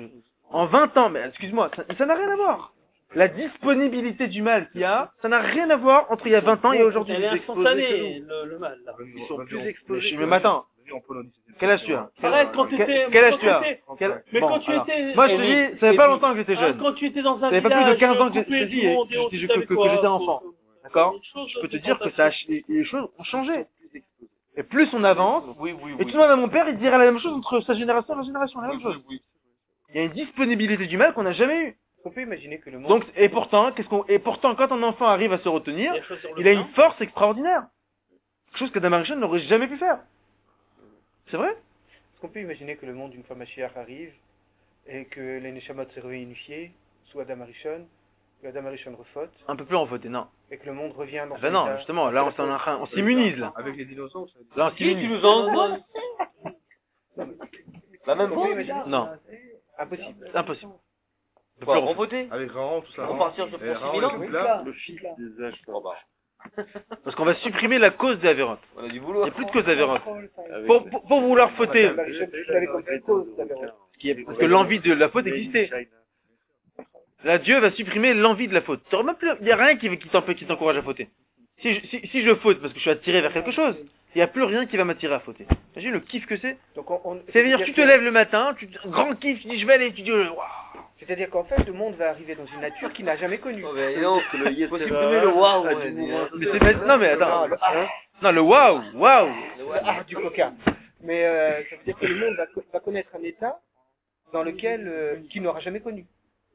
En 20 ans, mais excuse-moi, ça n'a rien à voir. La disponibilité du mal qu'il y a, ça n'a rien à voir entre il y a 20 ans et aujourd'hui. Elle est instantanée, le mal, là. Ils sont plus exposés. Mais attends, En Pologne, c'était- quel âge tu as? Arrête, quand tu étais... Quel âge quand tu as? Mais Bon, quand tu alors, étais... moi je te dis, ça fait pas longtemps que j'étais jeune. Quand tu étais dans un Ça fait pas village... plus de 15 ans que coupé j'étais du dit, monde et autres, que tu savais quoi, j'étais enfant. D'accord? Je peux te dire que les choses ont changé. Et plus on avance, et tu demandes à mon père, il dirait la même chose entre sa génération et ma génération, la même chose. Il y a une disponibilité du mal qu'on n'a jamais eue. On peut imaginer que le monde... Donc, et pourtant, quand un enfant arrive à se retenir, il a une force extraordinaire. Quelque chose qu'Adam Arishon n'aurait jamais pu faire. C'est vrai? Est-ce qu'on peut imaginer que le monde d'une fois Mashiach arrive et que les Neshamot se réunifient sous Adam Arishon, que Adam Arishon refaute, Un peu plus renfouetté, non. et que le monde revient dans Ben non, justement, là on s'immunise là. Avec les dinosaures, ça Là on Qui tu s'immunise. nous en... La même chose. Non, Impossible. c'est impossible. On peut Quoi, plus renfouetter. revoter Avec Rahan, tout ça. Repartir sur Et pour Rahan 6000 ans et tout là, Le fils des âges. Parce qu'on va supprimer la cause des Avérotes. On a du Il boulot. n'y a plus de cause d'Avérotes. Avec- Pour vouloir fauter, Adam Arishon, tu l'avais comme cause, parce que l'envie de la faute existait. Là, Dieu va supprimer l'envie de la faute. Il n'y a rien qui t'encourage à fauter. Si je faute parce que je suis attiré vers quelque chose, il n'y a plus rien qui va m'attirer à fauter. Imagine le kiff que c'est. Donc C'est-à-dire, tu te lèves le matin, grand kiff, tu dis je vais aller, tu dis waouh. C'est-à-dire qu'en fait, le monde va arriver dans une nature qu'il n'a jamais connue. Oh, mais non, c'est le yes, Faut c'est supprimer le waouh. Ah, ouais, du dis, mouvement. hein. Mais c'est non mais attends. Ah, Non, le waouh. du coca. Mais ça veut dire que le monde va connaître un état dans lequel qu'il n'aura jamais connu.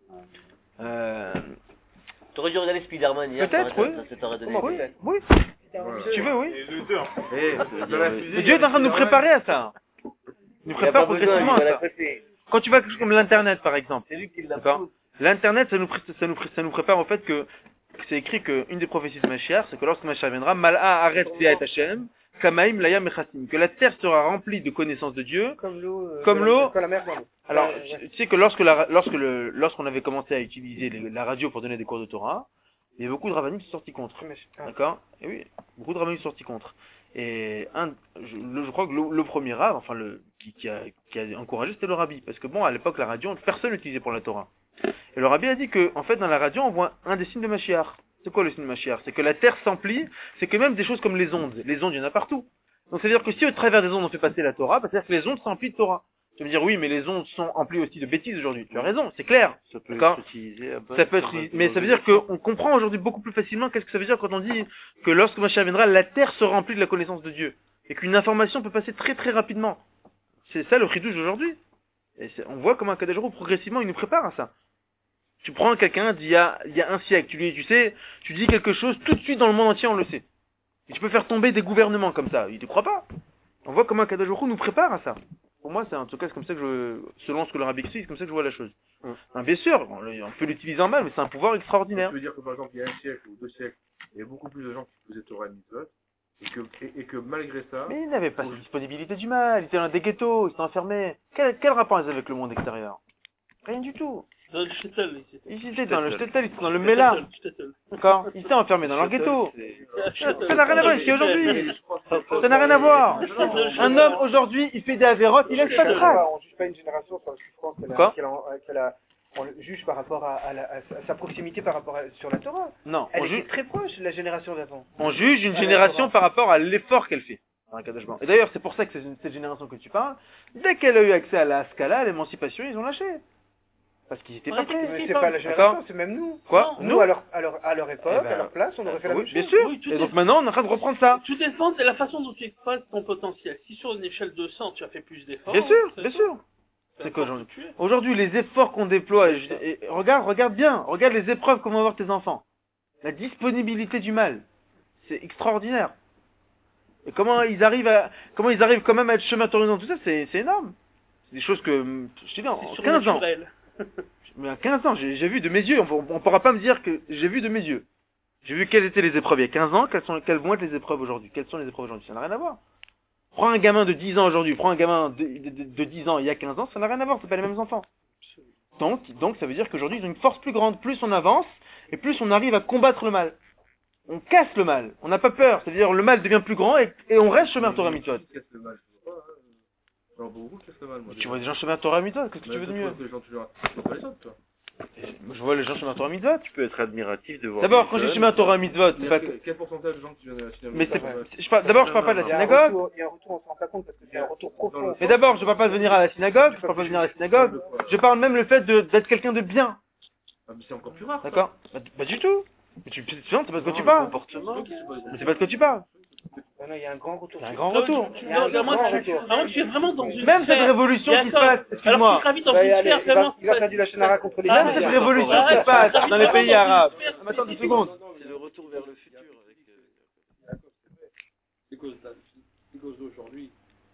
T'aurais dû regarder Spider-Man hier. Peut-être, ça oui. ça t'aurait donné. Comment Oui, peut-être oui. Si tu veux, oui. Eh, dans la fusée, Mais Dieu est en train de nous préparer à ça. Il nous Il y a prépare pas besoin, progressivement il à va ça. la traiter. Quand tu vois quelque chose comme l'internet par exemple, C'est lui qui l'a d'accord, poussé. l'internet ça nous prépare au fait que c'est écrit qu'une des prophéties de Mashiach, c'est que lorsque Mashiach viendra, Mal'a arrête et Hashem, Kamaim Layam Mechasim, que la terre sera remplie de connaissances de Dieu. Comme l'eau. Comme l'eau. Quand la mer dans l'eau. Alors, Ouais. tu sais que lorsqu'on avait commencé à utiliser la radio pour donner des cours de Torah, il y a beaucoup de rabbinim qui sont sortis contre. Ah. D'accord? Et oui, beaucoup de rabbinim sont sortis contre. Et je crois que le premier rab, enfin qui a encouragé, c'était le rabbi. Parce que bon, à l'époque, la radio, personne l'utilisait pour la Torah. Et le rabbi a dit que, en fait, dans la radio, on voit un des signes de Mashiach. C'est quoi le signe de Mashiach? C'est que la terre s'emplit, c'est que même des choses comme les ondes, il y en a partout. Donc, c'est-à-dire que si au travers des ondes on fait passer la Torah, c'est-à-dire que les ondes s'emplissent de Torah. Tu vas me dire, oui, mais les ondes sont emplies aussi de bêtises aujourd'hui. Tu as raison, c'est clair. Ça peut D'accord. être utilisé à Ça peut être, mais ça veut dire qu'on comprend aujourd'hui beaucoup plus facilement qu'est-ce que ça veut dire quand on dit que lorsque Mashiach viendra, la terre se remplit de la connaissance de Dieu. Et qu'une information peut passer très très rapidement. C'est ça le chidouche d'aujourd'hui. Et on voit comment un Kadosh Baruch Hu, progressivement, il nous prépare à ça. Tu prends quelqu'un d'il y a un siècle, tu dis quelque chose, tout de suite dans le monde entier on le sait. Et tu peux faire tomber des gouvernements comme ça. Il te croit pas. On voit comment un Kadosh Baruch Hu nous prépare à ça. Pour moi, c'est en tout cas, c'est comme ça que selon ce que le rabbi explique, c'est comme ça que je vois la chose. Hein, bien sûr, on peut l'utiliser en mal, mais c'est un pouvoir extraordinaire. Ça veut dire que par exemple, il y a un siècle ou 2 siècles, il y a beaucoup plus de gens qui faisaient Torah et Mitzvot, et que malgré ça, Mais il n'avait pas cette disponibilité du mal, il était dans des ghettos, il était enfermé. Quel rapport ils avaient avec le monde extérieur? Rien du tout. Dans le shtetl, Ils étaient dans le shtetl, ils étaient dans le Mela. D'accord? Ils étaient enfermés dans leur ghetto. Ça n'a rien à voir ici aujourd'hui. Ça n'a rien à voir. Un homme aujourd'hui, il fait des avérotes, il laisse pas de traces. On juge pas une génération sur la souffrance Quoi on le juge par rapport à sa proximité par rapport sur la Torah. Non, Elle était très proche de la génération d'avant. on juge une génération par rapport à l'effort qu'elle fait. Et d'ailleurs, c'est pour ça que cette génération que tu parles, dès qu'elle a eu accès à la Scala, à l'émancipation, ils ont lâché. Parce qu'ils étaient pas prêts. Mais c'est pas la génération, c'est même nous. Quoi? Nous, à leur époque, Eh ben, à leur place, on aurait fait la Oui, même bien chose. sûr. Oui, tout Et est- donc maintenant, on est en train de reprendre ça. Tout dépend de la façon dont tu exploites ton potentiel. Si sur une échelle de 100, tu as fait plus d'efforts... Bien sûr, c'est bien ça. sûr. C'est qu'aujourd'hui, aujourd'hui, les efforts qu'on déploie, et regarde bien, regarde les épreuves qu'on va avoir tes enfants. La disponibilité du mal. C'est extraordinaire. Et comment ils arrivent quand même à être chemin tournant dans tout ça, c'est énorme. C'est des choses que, je te dis, en C'est 15 ans. surnaturel. Mais à 15 ans, j'ai vu de mes yeux, on pourra pas me dire que j'ai vu de mes yeux. J'ai vu quelles étaient les épreuves il y a 15 ans, quelles vont être les épreuves aujourd'hui. Quelles sont les épreuves aujourd'hui? Ça n'a rien à voir. Prends un gamin de 10 ans aujourd'hui, prends un gamin de 10 ans il y a 15 ans, ça n'a rien à voir, c'est pas les mêmes enfants. Donc ça veut dire qu'aujourd'hui ils ont une force plus grande, plus on avance, et plus on arrive à combattre le mal. On casse le mal, on n'a pas peur, c'est-à-dire le mal devient plus grand et on reste chemin Torah Mitzvot. Alors, beaucoup, qu'est-ce que mal, moi. Tu vois des gens chemin Torah Mitzvot, qu'est-ce que tu veux de mieux? Les gens, tu vois pas les autres, toi. Je vois les gens chemin Torah Mitzvot. Tu peux être admiratif de voir. D'abord, des quand je dis jeunes, chemin Torah Mitzvot, c'est pas... Quel pourcentage de gens qui viennent à la synagogue? Mais d'abord, je parle pas de la synagogue. Il y a un retour, on s'en rend pas compte parce que c'est un retour profond. Mais d'abord, je parle pas de venir à la synagogue, je parle pas de venir à la synagogue. Je parle même le fait d'être quelqu'un de bien. Ah, mais c'est encore plus rare. D'accord? Pas du tout. Mais tu c'est pas de quoi tu parles. Mais c'est pas de quoi tu parles. Non, il y a un grand retour. Il y a un grand retour. À moins que tu es vraiment dans une Même cette révolution qui se passe, alors excuse-moi. tu gravites dans une sphère vraiment... Il va faire du lachanara contre les Ah, Même gens. cette révolution qui se passe dans les pays arabes. Attends 10 secondes. C'est le retour vers le futur avec. Les gosses d'aujourd'hui,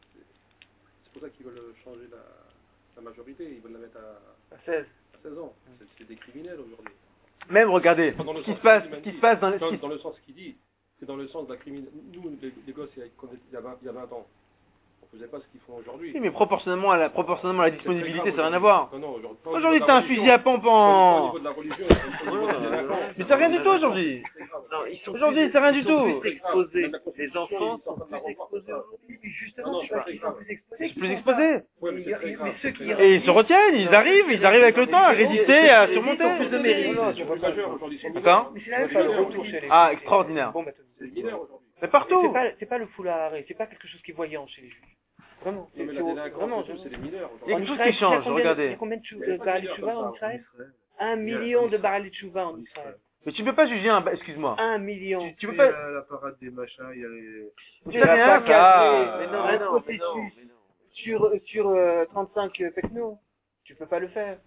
c'est pour ça qu'ils veulent changer la majorité, ils veulent la mettre à 16 ans. C'est des criminels aujourd'hui. Même regardez, Dans le ce qui sens se passe, qu'il ce qui se passe dans les... dans le sens qu'il dit, c'est dans le sens de la criminalité. Nous, les gosses, il y a 20 ans, on faisait pas ce qu'ils font aujourd'hui. Oui, mais proportionnellement à la disponibilité, ça n'a rien à voir. Non, Aujourd'hui, t'as un fusil à pompe Au en... niveau de la religion, au niveau de la délinquance. Mais c'est rien du tout aujourd'hui. Non, ils sont Aujourd'hui, c'est rien du tout. plus exposés. Les enfants sont plus exposés. Justement, c'est parce qu'ils sont plus exposés. C'est plus exposé. Ouais, mais c'est très grave. Mais ceux qui Et ils se retiennent, ils arrivent avec le temps à résister, à surmonter. Plus de mérite. Les majeurs aujourd'hui sont D'accord? Mais c'est la même Pas le chose. retour chez les Ah, extraordinaire. Bon, bah, c'est mineurs aujourd'hui. Mais partout. c'est pas le foulard arrêt, c'est pas quelque chose qui est voyant chez les juifs. Vraiment. Non, mais la délinquance, Vraiment. c'est les mineurs Il y a aujourd'hui. quelque chose qui change, Il y regardez. a combien de Baal Tshuva en Israël 1 million de Baal Tshuva en Israël. Mais tu peux pas juger un... Excuse-moi. 1 million. Tu peux Il y a pas... la parade des machins, il y a les... Tu sais rien, ça. Mais non, un mais non, mais processus non, mais non. sur 35 pecnos. Tu peux pas le faire.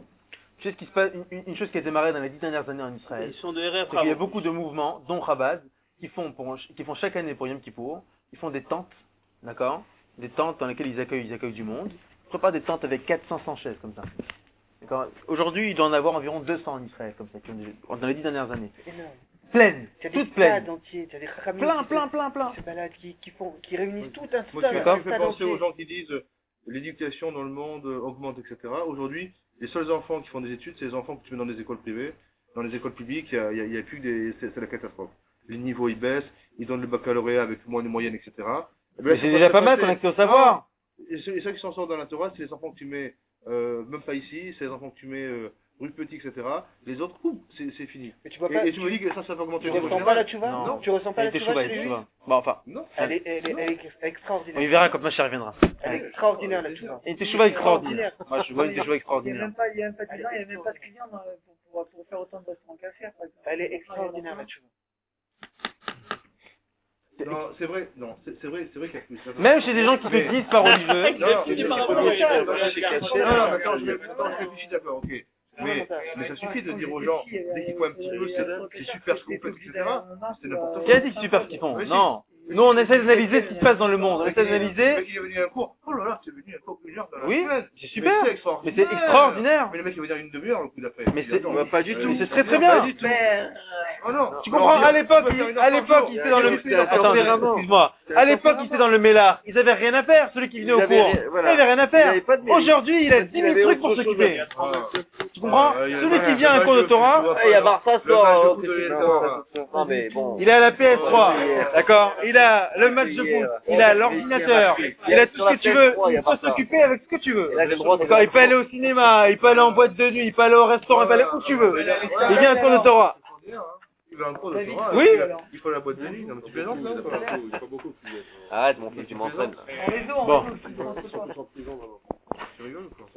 Tu sais ce qui se passe, une chose qui a démarré dans les 10 dernières années en Israël, Ils sont de RR, c'est qu'il y a beaucoup de mouvements, dont Chabad, qui font chaque année pour Yom Kippour, ils font des tentes, d'accord? Des tentes dans lesquelles ils accueillent du monde. Ils préparent des tentes avec 400 chaises comme ça. D'accord? Aujourd'hui, il doit en avoir environ 200 en Israël comme ça, dans les 10 dernières années. C'est énorme. Pleines, Tu as des toutes pleines. stades entiers, tu as des chachamim Plein. qui se baladent, qui réunissent tout un Moi, stade. tu un me fais stade penser entier. aux gens qui disent l'éducation dans le monde augmente, etc. Aujourd'hui, les seuls enfants qui font des études, c'est les enfants que tu mets dans des écoles privées. Dans les écoles publiques, il y a plus que des... C'est la catastrophe. Les niveaux, ils baissent, ils donnent le baccalauréat avec moins de moyenne, etc. Mais c'est déjà pas mal qu'on accès au savoir. Et ceux qui s'en sortent dans la Torah, c'est les enfants que tu mets, même pas ici, c'est les enfants que tu mets rue Petit, etc. Les autres, c'est fini. Mais tu vois pas, Et tu me dis que ça va augmenter. tu ressens pas la tchouva? Non. Tu ressens pas la Elle était tchouva chouva, chez les juifs? Bon, enfin, Non. Elle est extraordinaire. on y verra quand ma chère reviendra. Elle est extraordinaire la tchouva. Elle était chouva extraordinaire. Moi, je vois une chouva Il n'y a extraordinaire. même pas de clients, il n'y a même pas de clients pour faire autant de restaurants cafés, par exemple. Elle est extraordinaire la tchouva. Non, c'est vrai, non, c'est vrai qu'il y a plus. Même chez des gens qui se disent pas religieux. Non, Tu dis par non, rapport non, au chat. attends, je réfléchis, d'accord, ok. Mais ça suffit de dire aux gens, dès qu'ils font un petit peu, c'est super ce que vous faites, etc. C'est n'importe quoi. Qui a dit que c'est super ce qu'ils font? Non. Nous, on essaie d'analyser ce qui se passe dans le monde. On essaie Le d'analyser. mec, il est venu à un cours. Oh là là, c'est venu un cours 1 heure dans la Oui, semaine. c'est super. Mais Mais c'est extraordinaire. Mais le mec, il va dire une demi-heure le coup d'après. Mais c'est pas du tout. c'est très très bien. Oh non. Tu comprends, à l'époque, il était dans le... Attends, excuse-moi. À l'époque, il était dans le Mélar. Ils avaient rien à faire, celui qui venait au cours. Il avait rien à faire. Aujourd'hui, il a 10 000 trucs pour s'occuper. Tu comprends? Celui qui vient à un cours de Torah, Il y a Barça sort. Le Non mais bon. il a la PS3, d'accord? Il a le match de foot, il a l'ordinateur, il a tout ce que tu veux, il peut s'occuper avec ce que tu veux. D'accord, il peut aller au cinéma, il peut aller en boîte de nuit, il peut aller au restaurant, il peut aller où tu veux. Il vient à un cours de Torah. Il va un cours de Torah. Oui. Il faut la boîte de nuit. Non, mais tu plaisantes là ou pas? Il faut beaucoup plus. Arrête mon fils, tu m'entraînes. En réseau, Bon. ils font ce soir. Tu rigoles ou quoi?